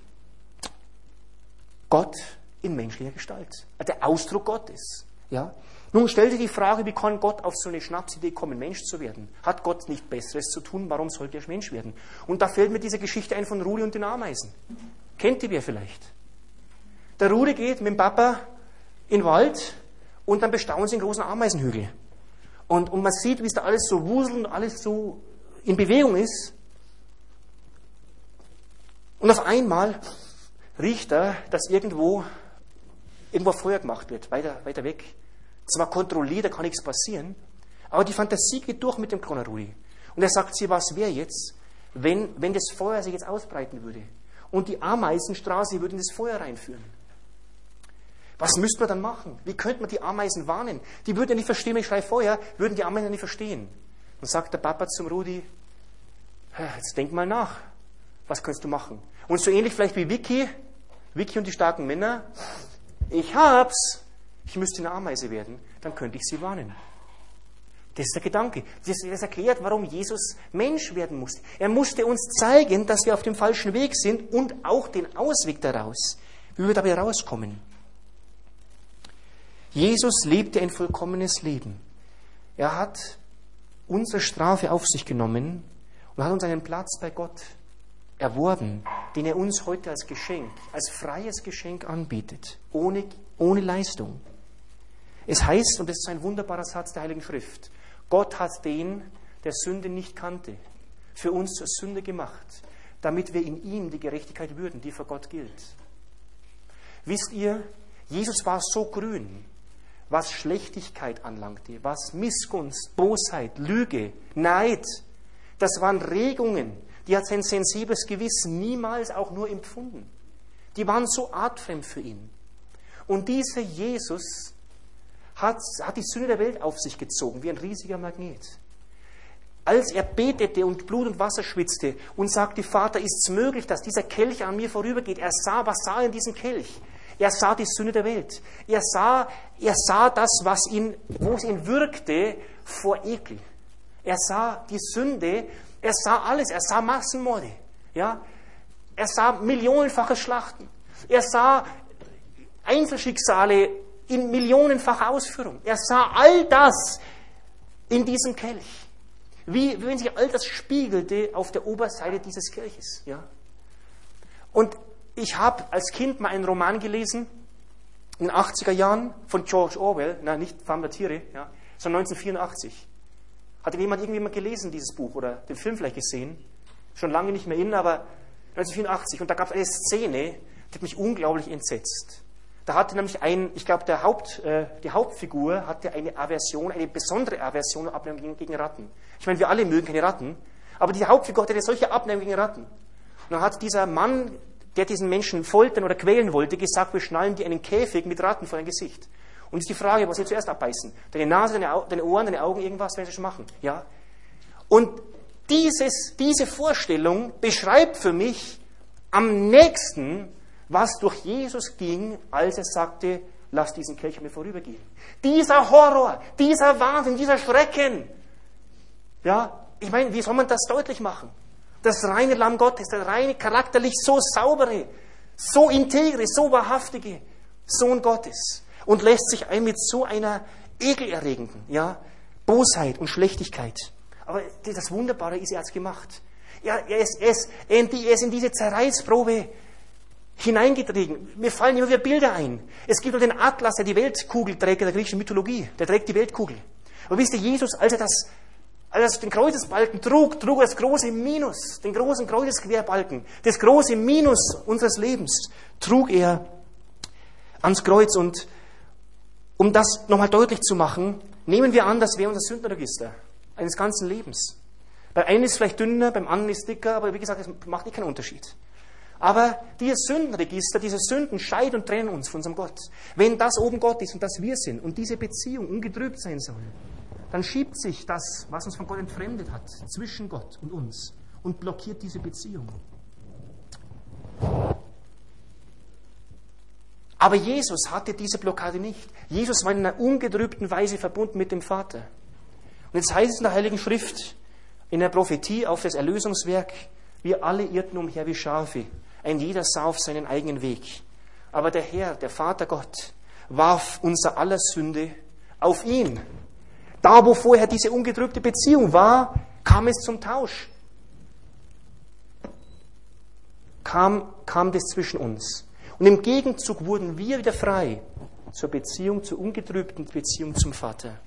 [SPEAKER 1] Gott in menschlicher Gestalt. Der Ausdruck Gottes. Ja? Nun stellt sich die Frage, wie kann Gott auf so eine Schnapsidee kommen, Mensch zu werden? Hat Gott nicht Besseres zu tun? Warum sollte er Mensch werden? Und da fällt mir diese Geschichte ein von Rudi und den Ameisen. Kennt ihr wer vielleicht? Der Rudi geht mit dem Papa in den Wald und dann bestaunen sie einen großen Ameisenhügel. Und, und man sieht, wie es da alles so wuselt und alles so in Bewegung ist. Und auf einmal riecht er, dass irgendwo irgendwo Feuer gemacht wird, weiter, weiter weg. Zwar kontrolliert, da kann nichts passieren, aber die Fantasie geht durch mit dem kleinen Rudi. Und er sagt sich, was wäre jetzt, wenn, wenn das Feuer sich jetzt ausbreiten würde und die Ameisenstraße würde in das Feuer reinführen. Was müsste man dann machen? Wie könnte man die Ameisen warnen? Die würden ja nicht verstehen, wenn ich schreie Feuer, würden die Ameisen ja nicht verstehen. Dann sagt der Papa zum Rudi, jetzt denk mal nach, was kannst du machen? Und so ähnlich vielleicht wie Vicky, Vicky und die starken Männer, ich hab's, ich müsste eine Ameise werden, dann könnte ich sie warnen. Das ist der Gedanke. Das, das erklärt, warum Jesus Mensch werden musste. Er musste uns zeigen, dass wir auf dem falschen Weg sind und auch den Ausweg daraus, wie wir dabei rauskommen. Jesus lebte ein vollkommenes Leben. Er hat unsere Strafe auf sich genommen und hat uns einen Platz bei Gott erworben, den er uns heute als Geschenk, als freies Geschenk anbietet, ohne, ohne Leistung. Es heißt, und das ist ein wunderbarer Satz der Heiligen Schrift, Gott hat den, der Sünde nicht kannte, für uns zur Sünde gemacht, damit wir in ihm die Gerechtigkeit würden, die vor Gott gilt. Wisst ihr, Jesus war so grün, was Schlechtigkeit anlangte, was Missgunst, Bosheit, Lüge, Neid, das waren Regungen, die hat sein sensibles Gewissen niemals auch nur empfunden. Die waren so artfremd für ihn. Und dieser Jesus hat, hat die Sünde der Welt auf sich gezogen, wie ein riesiger Magnet. Als er betete und Blut und Wasser schwitzte und sagte, Vater, ist es möglich, dass dieser Kelch an mir vorübergeht? Er sah, was sah er in diesem Kelch? Er sah die Sünde der Welt. Er sah, er sah das, was ihn, wo es ihn würgte, vor Ekel. Er sah die Sünde, er sah alles, er sah Massenmorde. Ja? Er sah millionenfache Schlachten. Er sah Einzelschicksale in millionenfacher Ausführung. Er sah all das in diesem Kelch. Wie, wie wenn sich all das spiegelte auf der Oberseite dieses Kirches. Ja? Und ich habe als Kind mal einen Roman gelesen, in den achtziger Jahren, von George Orwell, na, nicht Farm der Tiere, ja, sondern neunzehnhundertvierundachtzig. Hatte jemand irgendwie mal gelesen, dieses Buch, oder den Film vielleicht gesehen? Schon lange nicht mehr in, aber neunzehnhundertvierundachtzig. Und da gab es eine Szene, die hat mich unglaublich entsetzt. Da hatte nämlich ein, ich glaube, der Haupt, äh, die Hauptfigur hatte eine Aversion, eine besondere Aversion und Abneigung gegen, gegen Ratten. Ich meine, wir alle mögen keine Ratten, aber die Hauptfigur hatte eine solche Abneigung gegen Ratten. Und dann hat dieser Mann, der diesen Menschen foltern oder quälen wollte, gesagt, wir schnallen dir einen Käfig mit Ratten vor dein Gesicht. Und ist die Frage, was sie zuerst abbeißen? Deine Nase, deine, Au- deine Ohren, deine Augen, irgendwas werden sie schon machen. Ja? Und dieses, diese Vorstellung beschreibt für mich am nächsten, was durch Jesus ging, als er sagte, lass diesen Kelch an mir vorübergehen. Dieser Horror, dieser Wahnsinn, dieser Schrecken. Ja, ich meine, wie soll man das deutlich machen? Das reine Lamm Gottes, der reine, charakterlich so saubere, so integre, so wahrhaftige Sohn Gottes und lässt sich ein mit so einer ekelerregenden, ja, Bosheit und Schlechtigkeit. Aber das Wunderbare ist, er hat es gemacht. Er, er, ist, er, ist, er ist in diese Zerreißprobe hineingetrieben. Mir fallen immer wieder Bilder ein. Es gibt nur den Atlas, der die Weltkugel trägt, in der griechischen Mythologie. Der trägt die Weltkugel. Aber wisst ihr, Jesus, als er, das, als er den Kreuzesbalken trug, trug er das große Minus, den großen Kreuzesquerbalken, das große Minus unseres Lebens, trug er ans Kreuz. Und um das nochmal deutlich zu machen, nehmen wir an, das wäre unser Sündenregister eines ganzen Lebens. Bei einem ist es vielleicht dünner, beim anderen ist es dicker, aber wie gesagt, das macht eh keinen Unterschied. Aber dieses Sündenregister, diese Sünden scheiden und trennen uns von unserem Gott. Wenn das oben Gott ist und das wir sind und diese Beziehung ungetrübt sein soll, dann schiebt sich das, was uns von Gott entfremdet hat, zwischen Gott und uns und blockiert diese Beziehung. Aber Jesus hatte diese Blockade nicht. Jesus war in einer ungetrübten Weise verbunden mit dem Vater. Und jetzt heißt es in der Heiligen Schrift, in der Prophetie auf das Erlösungswerk, wir alle irrten umher wie Schafe, ein jeder sah auf seinen eigenen Weg. Aber der Herr, der Vater Gott, warf unser aller Sünde auf ihn. Da, wo vorher diese ungetrübte Beziehung war, kam es zum Tausch. Kam, kam das zwischen uns. Und im Gegenzug wurden wir wieder frei zur Beziehung, zur ungetrübten Beziehung zum Vater.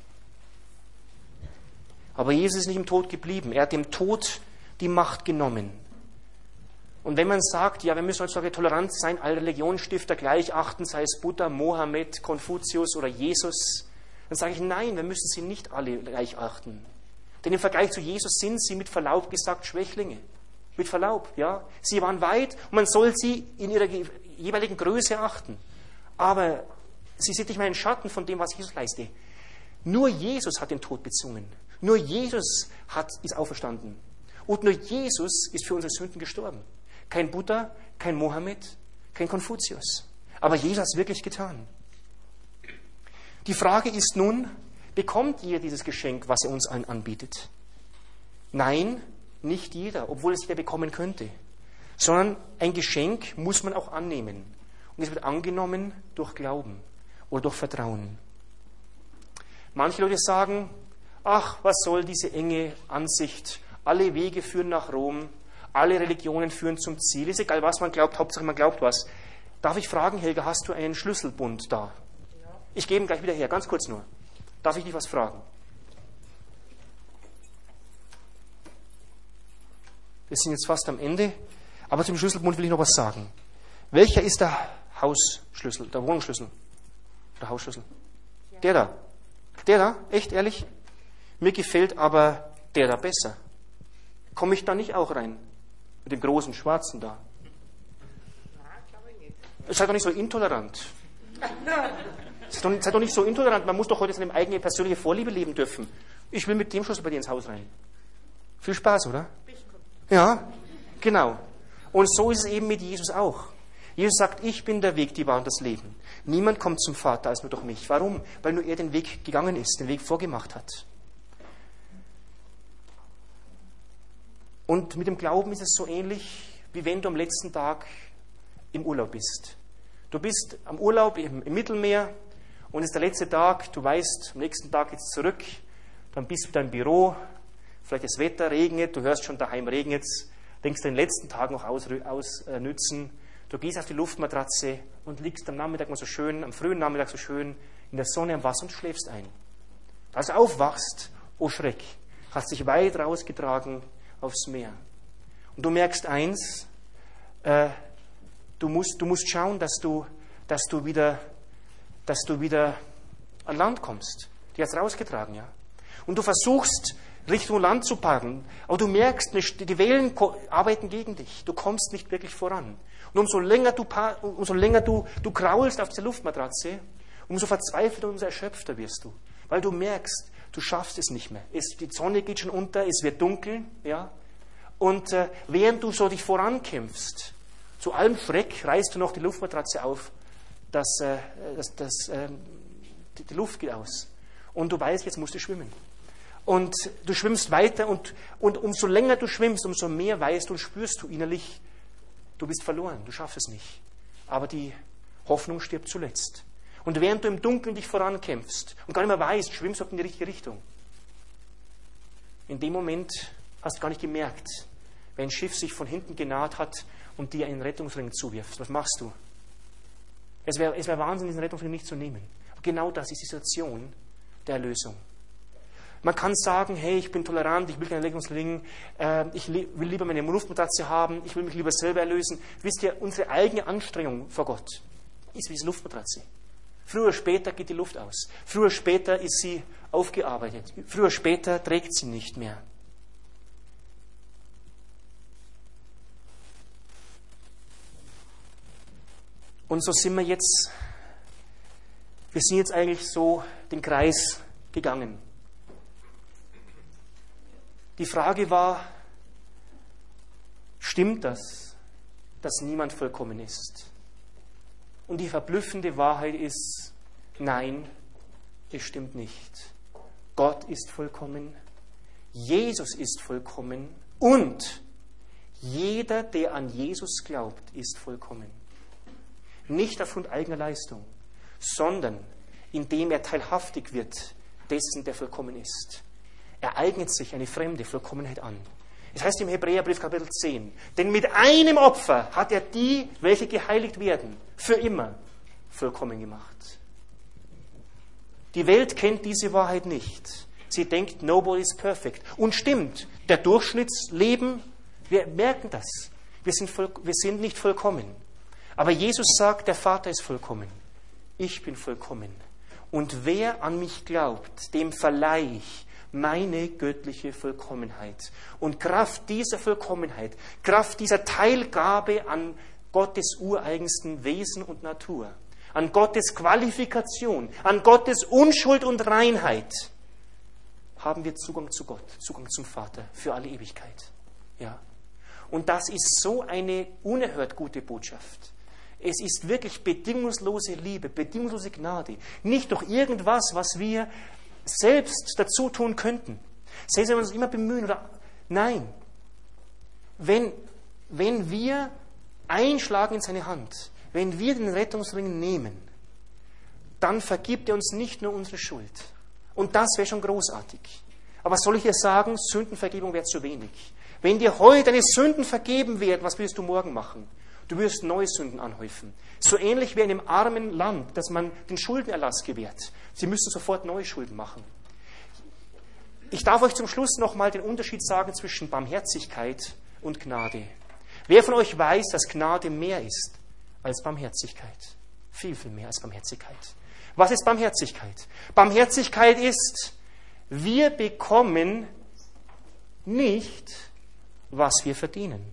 [SPEAKER 1] Aber Jesus ist nicht im Tod geblieben. Er hat dem Tod die Macht genommen. Und wenn man sagt, ja, wir müssen heutzutage tolerant sein, alle Religionsstifter gleich achten, sei es Buddha, Mohammed, Konfuzius oder Jesus, dann sage ich, nein, wir müssen sie nicht alle gleich achten. Denn im Vergleich zu Jesus sind sie mit Verlaub gesagt Schwächlinge. Mit Verlaub, ja. Sie waren weit und man soll sie in ihrer jeweiligen Größe achten. Aber sie sind nicht mehr ein Schatten von dem, was Jesus leistet. Nur Jesus hat den Tod bezwungen. Nur Jesus hat, ist auferstanden. Und nur Jesus ist für unsere Sünden gestorben. Kein Buddha, kein Mohammed, kein Konfuzius. Aber Jesus hat es wirklich getan. Die Frage ist nun, bekommt jeder dieses Geschenk, was er uns allen anbietet? Nein, nicht jeder, obwohl es jeder bekommen könnte. Sondern ein Geschenk muss man auch annehmen. Und es wird angenommen durch Glauben oder durch Vertrauen. Manche Leute sagen, ach, was soll diese enge Ansicht? Alle Wege führen nach Rom, alle Religionen führen zum Ziel. Ist egal, was man glaubt, Hauptsache man glaubt was. Darf ich fragen, Helga, hast du einen Schlüsselbund da? Ich gebe ihn gleich wieder her, ganz kurz nur. Darf ich dich was fragen? Wir sind jetzt fast am Ende, aber zum Schlüsselbund will ich noch was sagen. Welcher ist der Hausschlüssel, der Wohnungsschlüssel? Der Hausschlüssel? Der da. Der da? Echt, ehrlich? Mir gefällt aber der da besser. Komme ich da nicht auch rein? Mit dem großen Schwarzen da. Seid doch nicht so intolerant. Seid doch, seid doch nicht so intolerant. Man muss doch heute seine eigene persönliche Vorliebe leben dürfen. Ich will mit dem Schlüssel bei dir ins Haus rein. Viel Spaß, oder? Ja, genau. Und so ist es eben mit Jesus auch. Jesus sagt, ich bin der Weg, die Wahrheit und das Leben. Niemand kommt zum Vater als nur durch mich. Warum? Weil nur er den Weg gegangen ist, den Weg vorgemacht hat. Und mit dem Glauben ist es so ähnlich, wie wenn du am letzten Tag im Urlaub bist. Du bist am Urlaub im, im Mittelmeer und es ist der letzte Tag, du weißt, am nächsten Tag geht's zurück, dann bist du in deinem Büro, vielleicht das Wetter regnet, du hörst schon daheim regnet es, denkst den letzten Tag noch ausnützen. Aus, äh, du gehst auf die Luftmatratze und liegst am Nachmittag mal so schön, am frühen Nachmittag so schön in der Sonne am Wasser und schläfst ein. Als du aufwachst, oh Schreck, hast dich weit rausgetragen aufs Meer. Und du merkst eins, äh, du, musst, du musst schauen, dass du, dass du wieder, dass du wieder an Land kommst. Die hat es rausgetragen, ja. Und du versuchst, Richtung Land zu paddeln, aber du merkst, die Wellen arbeiten gegen dich. Du kommst nicht wirklich voran. Und umso länger du, umso länger du, du kraulst auf der Luftmatratze, umso verzweifelter und umso erschöpfter wirst du. Weil du merkst, du schaffst es nicht mehr. Es, die Sonne geht schon unter, es wird dunkel, ja. Und äh, während du so dich vorankämpfst, zu allem Schreck reißt du noch die Luftmatratze auf, dass, äh, dass, dass äh, die, die Luft geht aus. Und du weißt, jetzt musst du schwimmen. Und du schwimmst weiter und, und umso länger du schwimmst, umso mehr weißt und spürst du innerlich, du bist verloren, du schaffst es nicht. Aber die Hoffnung stirbt zuletzt. Und während du im Dunkeln dich vorankämpfst und gar nicht mehr weißt, schwimmst du in die richtige Richtung. In dem Moment hast du gar nicht gemerkt, wenn ein Schiff sich von hinten genaht hat und dir einen Rettungsring zuwirft. Was machst du? Es wäre es wär Wahnsinn, diesen Rettungsring nicht zu nehmen. Aber genau das ist die Situation der Erlösung. Man kann sagen, hey, ich bin tolerant, ich will keinen Rettungsring, äh, ich li- will lieber meine Luftmatratze haben, ich will mich lieber selber erlösen. Wisst ihr, unsere eigene Anstrengung vor Gott ist wie diese Luftmatratze. Früher oder später geht die Luft aus. Früher oder später ist sie aufgearbeitet. Früher oder später trägt sie nicht mehr. Und so sind wir jetzt, wir sind jetzt eigentlich so den Kreis gegangen. Die Frage war, stimmt das, dass niemand vollkommen ist? Und die verblüffende Wahrheit ist, nein, es stimmt nicht. Gott ist vollkommen, Jesus ist vollkommen und jeder, der an Jesus glaubt, ist vollkommen. Nicht aufgrund eigener Leistung, sondern indem er teilhaftig wird dessen, der vollkommen ist. Er eignet sich eine fremde Vollkommenheit an. Es heißt im Hebräerbrief Kapitel zehn, denn mit einem Opfer hat er die, welche geheiligt werden, für immer vollkommen gemacht. Die Welt kennt diese Wahrheit nicht. Sie denkt, nobody is perfect. Und stimmt, der Durchschnittsleben, wir merken das. Wir sind, voll, wir sind nicht vollkommen. Aber Jesus sagt, der Vater ist vollkommen. Ich bin vollkommen. Und wer an mich glaubt, dem verleihe ich meine göttliche Vollkommenheit. Und Kraft dieser Vollkommenheit, Kraft dieser Teilgabe an Gottes ureigensten Wesen und Natur, an Gottes Qualifikation, an Gottes Unschuld und Reinheit, haben wir Zugang zu Gott, Zugang zum Vater für alle Ewigkeit. Ja. Und das ist so eine unerhört gute Botschaft. Es ist wirklich bedingungslose Liebe, bedingungslose Gnade. Nicht durch irgendwas, was wir selbst dazu tun könnten. Selbst wenn wir uns immer bemühen. Oder, nein. Wenn, wenn wir einschlagen in seine Hand, wenn wir den Rettungsring nehmen, dann vergibt er uns nicht nur unsere Schuld. Und das wäre schon großartig. Aber was soll ich dir sagen? Sündenvergebung wäre zu wenig. Wenn dir heute deine Sünden vergeben werden, was wirst du morgen machen? Du wirst neue Sünden anhäufen. So ähnlich wie in einem armen Land, dass man den Schuldenerlass gewährt. Sie müssen sofort neue Schulden machen. Ich darf euch zum Schluss nochmal den Unterschied sagen zwischen Barmherzigkeit und Gnade. Wer von euch weiß, dass Gnade mehr ist als Barmherzigkeit? Viel, viel mehr als Barmherzigkeit. Was ist Barmherzigkeit? Barmherzigkeit ist, wir bekommen nicht, was wir verdienen.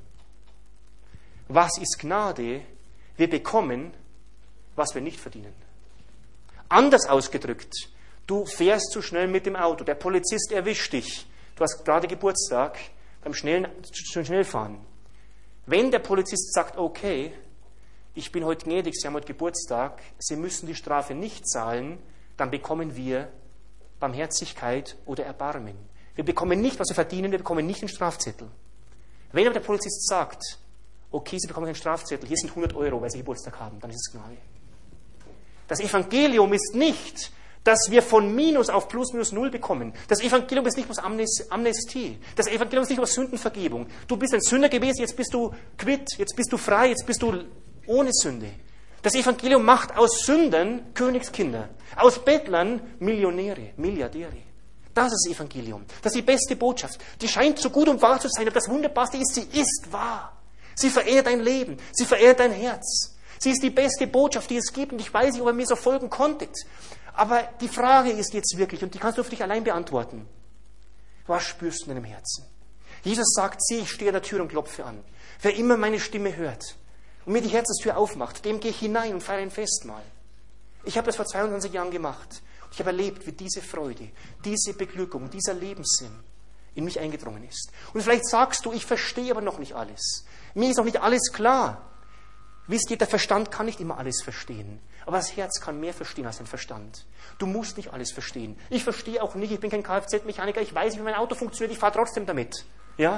[SPEAKER 1] Was ist Gnade? Wir bekommen, was wir nicht verdienen. Anders ausgedrückt, du fährst zu schnell mit dem Auto, der Polizist erwischt dich, du hast gerade Geburtstag, beim schnellen, Schnellfahren. Wenn der Polizist sagt, okay, ich bin heute gnädig, Sie haben heute Geburtstag, Sie müssen die Strafe nicht zahlen, dann bekommen wir Barmherzigkeit oder Erbarmen. Wir bekommen nicht, was wir verdienen, wir bekommen nicht den Strafzettel. Wenn aber der Polizist sagt, okay, Sie bekommen einen Strafzettel, hier sind hundert Euro, weil Sie Geburtstag haben, dann ist es Gnade. Das Evangelium ist nicht, dass wir von Minus auf Plus minus Null bekommen. Das Evangelium ist nicht bloß Amnestie. Das Evangelium ist nicht bloß Sündenvergebung. Du bist ein Sünder gewesen, jetzt bist du quitt, jetzt bist du frei, jetzt bist du ohne Sünde. Das Evangelium macht aus Sündern Königskinder, aus Bettlern Millionäre, Milliardäre. Das ist das Evangelium. Das ist die beste Botschaft. Die scheint so gut und wahr zu sein, aber das Wunderbarste ist, sie ist wahr. Sie verehrt dein Leben, sie verehrt dein Herz. Sie ist die beste Botschaft, die es gibt, und ich weiß nicht, ob ihr mir so folgen konntet. Aber die Frage ist jetzt wirklich, und die kannst du für dich allein beantworten. Was spürst du in deinem Herzen? Jesus sagt, sieh, ich stehe an der Tür und klopfe an. Wer immer meine Stimme hört und mir die Herzenstür aufmacht, dem gehe ich hinein und feiere ein Festmahl. Ich habe das vor zweiundzwanzig Jahren gemacht. Und ich habe erlebt, wie diese Freude, diese Beglückung, dieser Lebenssinn in mich eingedrungen ist. Und vielleicht sagst du, ich verstehe aber noch nicht alles. Mir ist noch nicht alles klar. Wisst ihr, der Verstand kann nicht immer alles verstehen. Aber das Herz kann mehr verstehen als dein Verstand. Du musst nicht alles verstehen. Ich verstehe auch nicht, ich bin kein Kfz-Mechaniker, ich weiß nicht, wie mein Auto funktioniert, ich fahre trotzdem damit. Ja?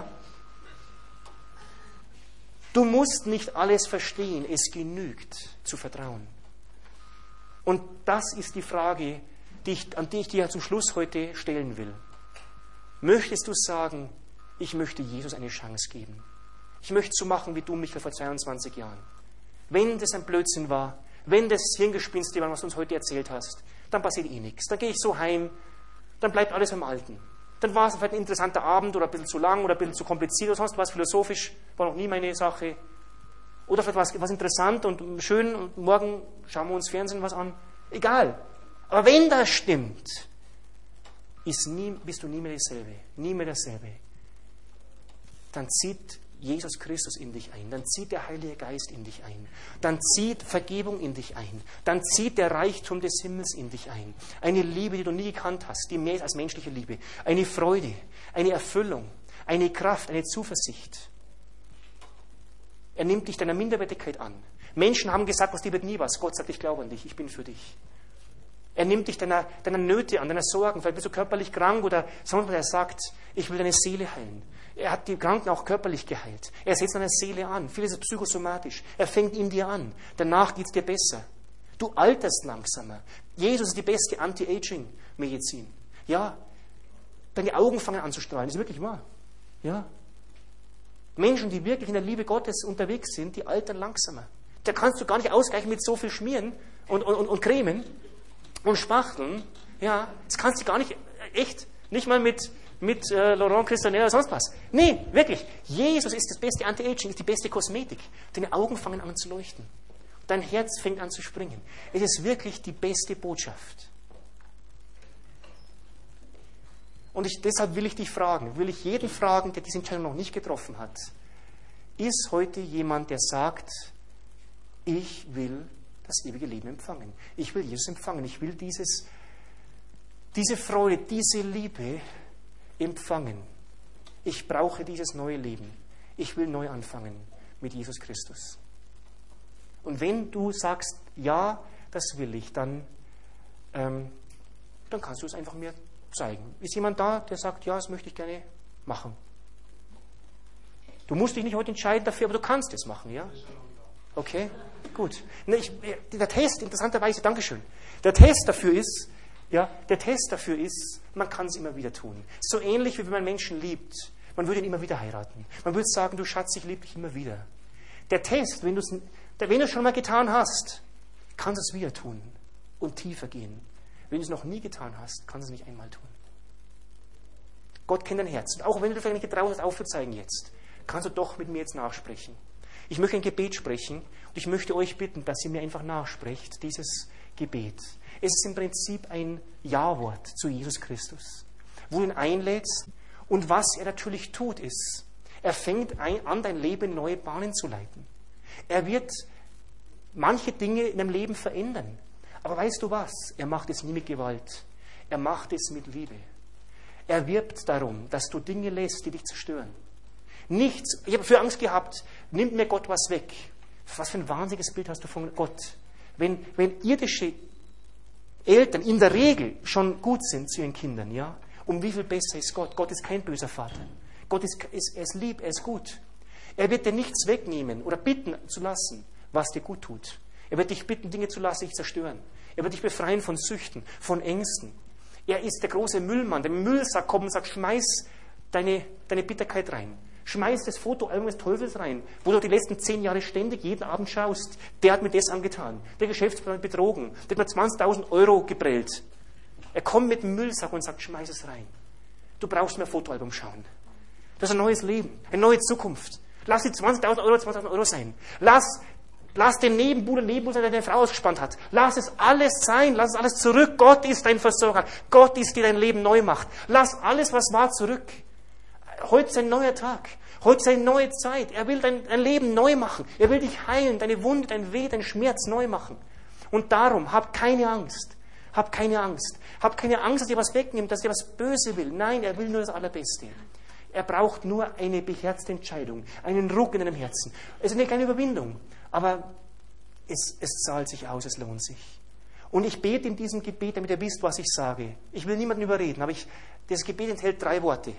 [SPEAKER 1] Du musst nicht alles verstehen, es genügt zu vertrauen. Und das ist die Frage, die ich, an die ich dir zum Schluss heute stellen will. Möchtest du sagen, ich möchte Jesus eine Chance geben? Ich möchte so machen wie du, Michael, vor zweiundzwanzig Jahren. Wenn das ein Blödsinn war, wenn das Hirngespinste war, was du uns heute erzählt hast, dann passiert eh nichts. Dann gehe ich so heim, dann bleibt alles beim Alten. Dann war es vielleicht ein interessanter Abend oder ein bisschen zu lang oder ein bisschen zu kompliziert oder sonst was, philosophisch, war noch nie meine Sache. Oder vielleicht war es was interessant und schön und morgen schauen wir uns Fernsehen was an. Egal. Aber wenn das stimmt, ist nie, bist du nie mehr dasselbe, nie mehr dasselbe. Dann zieht Jesus Christus in dich ein, dann zieht der Heilige Geist in dich ein, dann zieht Vergebung in dich ein, dann zieht der Reichtum des Himmels in dich ein. Eine Liebe, die du nie gekannt hast, die mehr ist als menschliche Liebe. Eine Freude, eine Erfüllung, eine Kraft, eine Zuversicht. Er nimmt dich deiner Minderwertigkeit an. Menschen haben gesagt, was dir wird nie was. Gott sagt, ich glaube an dich, ich bin für dich. Er nimmt dich deiner, deiner Nöte an, deiner Sorgen. Vielleicht bist du körperlich krank oder sonst was. Er sagt, ich will deine Seele heilen. Er hat die Kranken auch körperlich geheilt. Er setzt deine Seele an. Vieles ist psychosomatisch. Er fängt in dir an. Danach geht es dir besser. Du alterst langsamer. Jesus ist die beste Anti-Aging-Medizin. Ja, deine Augen fangen an zu strahlen. Das ist wirklich wahr. Ja. Menschen, die wirklich in der Liebe Gottes unterwegs sind, die altern langsamer. Da kannst du gar nicht ausgleichen mit so viel Schmieren und, und, und, und Cremen und Spachteln. Ja, das kannst du gar nicht, echt, nicht mal mit, mit äh, Laurent Christianel oder sonst was. Nee, wirklich. Jesus ist das beste Anti-Aging, ist die beste Kosmetik. Deine Augen fangen an zu leuchten. Dein Herz fängt an zu springen. Es ist wirklich die beste Botschaft. Und ich, deshalb will ich dich fragen, will ich jeden fragen, der diese Entscheidung noch nicht getroffen hat. Ist heute jemand, der sagt, ich will das ewige Leben empfangen. Ich will Jesus empfangen. Ich will dieses, diese Freude, diese Liebe empfangen. Ich brauche dieses neue Leben. Ich will neu anfangen mit Jesus Christus. Und wenn du sagst, ja, das will ich, dann, ähm, dann kannst du es einfach mir zeigen. Ist jemand da, der sagt, ja, das möchte ich gerne machen? Du musst dich nicht heute entscheiden dafür, aber du kannst es machen, ja? Okay, gut. Ich, der Test, interessanterweise, Dankeschön. Der Test dafür ist, ja, der Test dafür ist, man kann es immer wieder tun. So ähnlich wie wenn man Menschen liebt. Man würde ihn immer wieder heiraten. Man würde sagen, du Schatz, ich liebe dich immer wieder. Der Test, wenn du es wenn du es schon mal getan hast, kannst du es wieder tun und tiefer gehen. Wenn du es noch nie getan hast, kannst du es nicht einmal tun. Gott kennt dein Herz. Und auch wenn du dir vielleicht nicht getraut hast, aufzuzeigen jetzt, kannst du doch mit mir jetzt nachsprechen. Ich möchte ein Gebet sprechen und ich möchte euch bitten, dass ihr mir einfach nachsprecht, dieses Gebet. Es ist im Prinzip ein Ja-Wort zu Jesus Christus, wo du ihn einlädst und was er natürlich tut ist, er fängt an, dein Leben in neue Bahnen zu leiten. Er wird manche Dinge in deinem Leben verändern. Aber weißt du was? Er macht es nie mit Gewalt. Er macht es mit Liebe. Er wirbt darum, dass du Dinge lässt, die dich zerstören. Nichts, ich habe für Angst gehabt, nimmt mir Gott was weg. Was für ein wahnsinniges Bild hast du von Gott? Wenn, wenn irdische Eltern in der Regel schon gut sind zu ihren Kindern, ja, um wie viel besser ist Gott? Gott ist kein böser Vater. Gott ist, ist, er ist lieb, er ist gut. Er wird dir nichts wegnehmen oder bitten zu lassen, was dir gut tut. Er wird dich bitten, Dinge zu lassen, dich zerstören. Er wird dich befreien von Süchten, von Ängsten. Er ist der große Müllmann, der Müllsack kommt und sagt, schmeiß deine, deine Bitterkeit rein. Schmeiß das Fotoalbum des Teufels rein, wo du die letzten zehn Jahre ständig jeden Abend schaust. Der hat mir das angetan. Der Geschäftsmann hat betrogen. Der hat mir zwanzigtausend Euro geprellt. Er kommt mit dem Müllsack und sagt, schmeiß es rein. Du brauchst mehr Fotoalbum schauen. Das ist ein neues Leben, eine neue Zukunft. Lass die zwanzigtausend Euro zwanzigtausend Euro sein. Lass, lass den Nebenbuhler Nebenbuhler sein, der deine Frau ausgespannt hat. Lass es alles sein. Lass es alles zurück. Gott ist dein Versorger. Gott ist, der dein Leben neu macht. Lass alles, was war, zurück. Heute ist ein neuer Tag. Heute ist eine neue Zeit. Er will dein, dein Leben neu machen. Er will dich heilen, deine Wunde, dein Weh, dein Schmerz neu machen. Und darum, hab keine Angst. Hab keine Angst. Hab keine Angst, dass er was wegnimmt, dass er was Böse will. Nein, er will nur das Allerbeste. Er braucht nur eine beherzte Entscheidung, einen Ruck in deinem Herzen. Es ist eine kleine Überwindung, aber es, es zahlt sich aus, es lohnt sich. Und ich bete in diesem Gebet, damit ihr wisst, was ich sage. Ich will niemanden überreden, aber ich, das Gebet enthält drei Worte.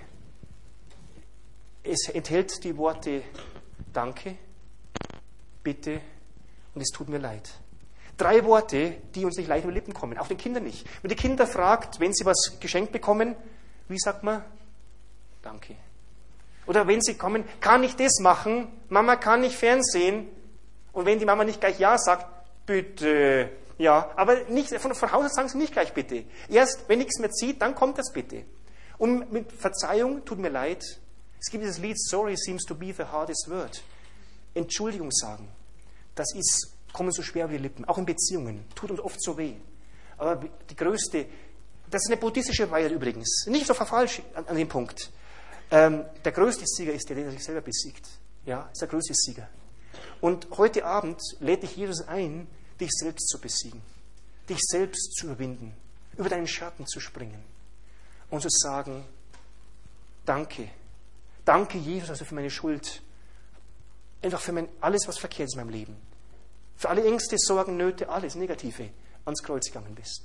[SPEAKER 1] Es enthält die Worte Danke, Bitte und es tut mir leid. Drei Worte, die uns nicht leicht über die Lippen kommen, auch den Kindern nicht. Wenn die Kinder fragt, wenn sie was geschenkt bekommen, wie sagt man? Danke. Oder wenn sie kommen, kann ich das machen? Mama, kann ich Fernsehen? Und wenn die Mama nicht gleich Ja sagt, bitte. Ja, aber nicht, von, von Haus aus sagen sie nicht gleich bitte. Erst, wenn nichts mehr zieht, dann kommt das bitte. Und mit Verzeihung, tut mir leid. Es gibt dieses Lied, Sorry seems to be the hardest word. Entschuldigung sagen, das ist, kommen so schwer über die Lippen, auch in Beziehungen, tut uns oft so weh. Aber die größte, das ist eine buddhistische Weile übrigens, nicht so falsch an, an dem Punkt. Ähm, der größte Sieger ist der, der sich selber besiegt. Ja, ist der größte Sieger. Und heute Abend lädt dich Jesus ein, dich selbst zu besiegen, dich selbst zu überwinden, über deinen Schatten zu springen und zu sagen, danke, danke Jesus, dass du für meine Schuld, einfach für mein, alles, was verkehrt ist in meinem Leben, für alle Ängste, Sorgen, Nöte, alles Negative ans Kreuz gegangen bist.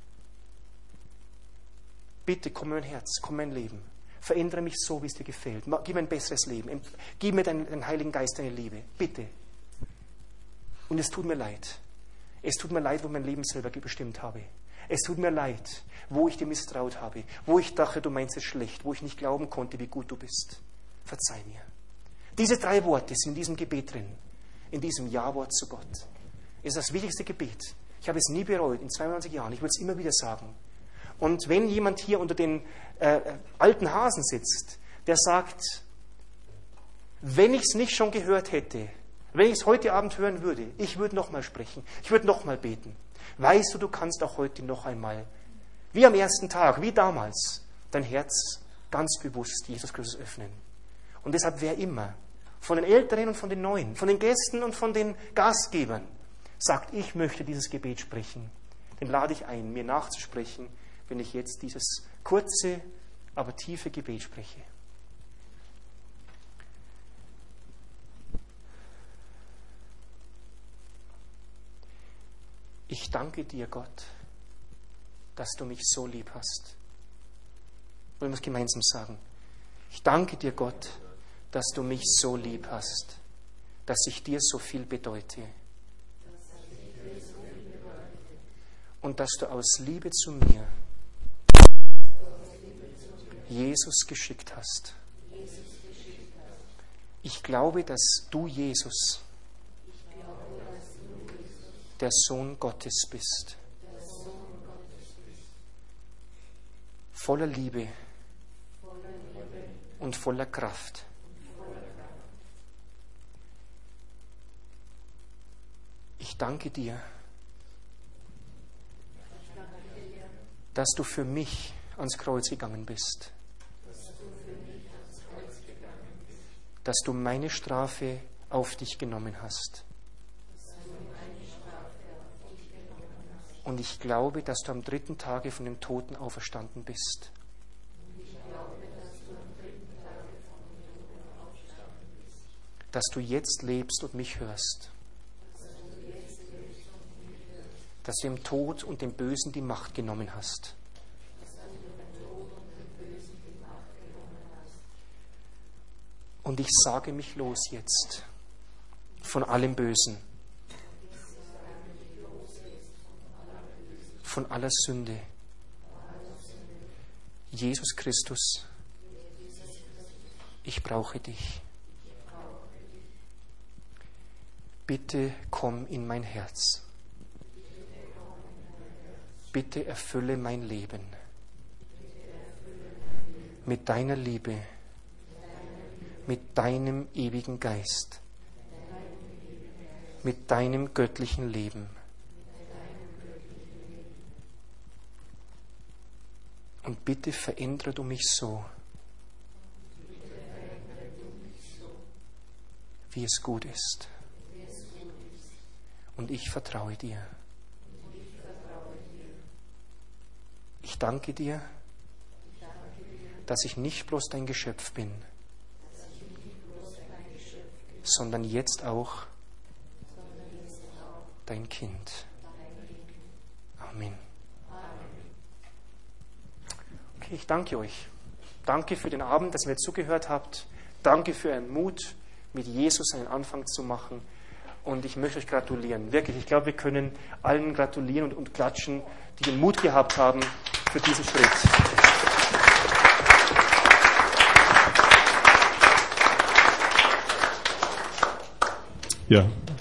[SPEAKER 1] Bitte komm in mein Herz, komm in mein Leben. Verändere mich so, wie es dir gefällt. Gib mir ein besseres Leben. Gib mir deinen, deinen Heiligen Geist, deine Liebe. Bitte. Und es tut mir leid. Es tut mir leid, wo ich mein Leben selber bestimmt habe. Es tut mir leid, wo ich dir misstraut habe. Wo ich dachte, du meinst es schlecht. Wo ich nicht glauben konnte, wie gut du bist. Verzeih mir. Diese drei Worte sind in diesem Gebet drin. In diesem Ja-Wort zu Gott. Es ist das wichtigste Gebet. Ich habe es nie bereut, in zweiundzwanzig Jahren. Ich würde es immer wieder sagen. Und wenn jemand hier unter den äh, alten Hasen sitzt, der sagt, wenn ich es nicht schon gehört hätte, wenn ich es heute Abend hören würde, ich würde nochmal sprechen, ich würde nochmal beten. Weißt du, du kannst auch heute noch einmal, wie am ersten Tag, wie damals, dein Herz ganz bewusst Jesus Christus öffnen. Und deshalb, wer immer, von den Älteren und von den Neuen, von den Gästen und von den Gastgebern, sagt, ich möchte dieses Gebet sprechen, den lade ich ein, mir nachzusprechen, wenn ich jetzt dieses kurze, aber tiefe Gebet spreche. Ich danke dir, Gott, dass du mich so lieb hast. Wollen wir es gemeinsam sagen? Ich danke dir, Gott, dass du mich so lieb hast, dass ich dir so viel bedeute. Und dass du aus Liebe zu mir Jesus geschickt hast. Ich glaube, dass du, Jesus, der Sohn Gottes bist. Voller Liebe und voller Kraft. Ich danke dir, dass du für mich ans Kreuz gegangen bist. Dass du meine Strafe auf dich genommen hast. Und ich glaube, dass du am dritten Tage von den Toten auferstanden bist. Dass du jetzt lebst und mich hörst. Dass du dem Tod und dem Bösen die Macht genommen hast. Und ich sage mich los jetzt von allem Bösen. von aller Sünde. Jesus Christus, ich brauche dich. Bitte komm in mein Herz. Bitte erfülle mein Leben mit deiner Liebe, mit deinem ewigen Geist, mit deinem göttlichen Leben. Und bitte verändere du mich so, wie es gut ist. Und ich vertraue dir. Ich danke dir, dass ich nicht bloß dein Geschöpf bin, sondern jetzt auch dein Kind. Amen. Okay, ich danke euch. Danke für den Abend, dass ihr mir zugehört habt. Danke für euren Mut, mit Jesus einen Anfang zu machen. Und ich möchte euch gratulieren. Wirklich, ich glaube, wir können allen gratulieren und, und klatschen, die den Mut gehabt haben für diesen Schritt.
[SPEAKER 6] Ja.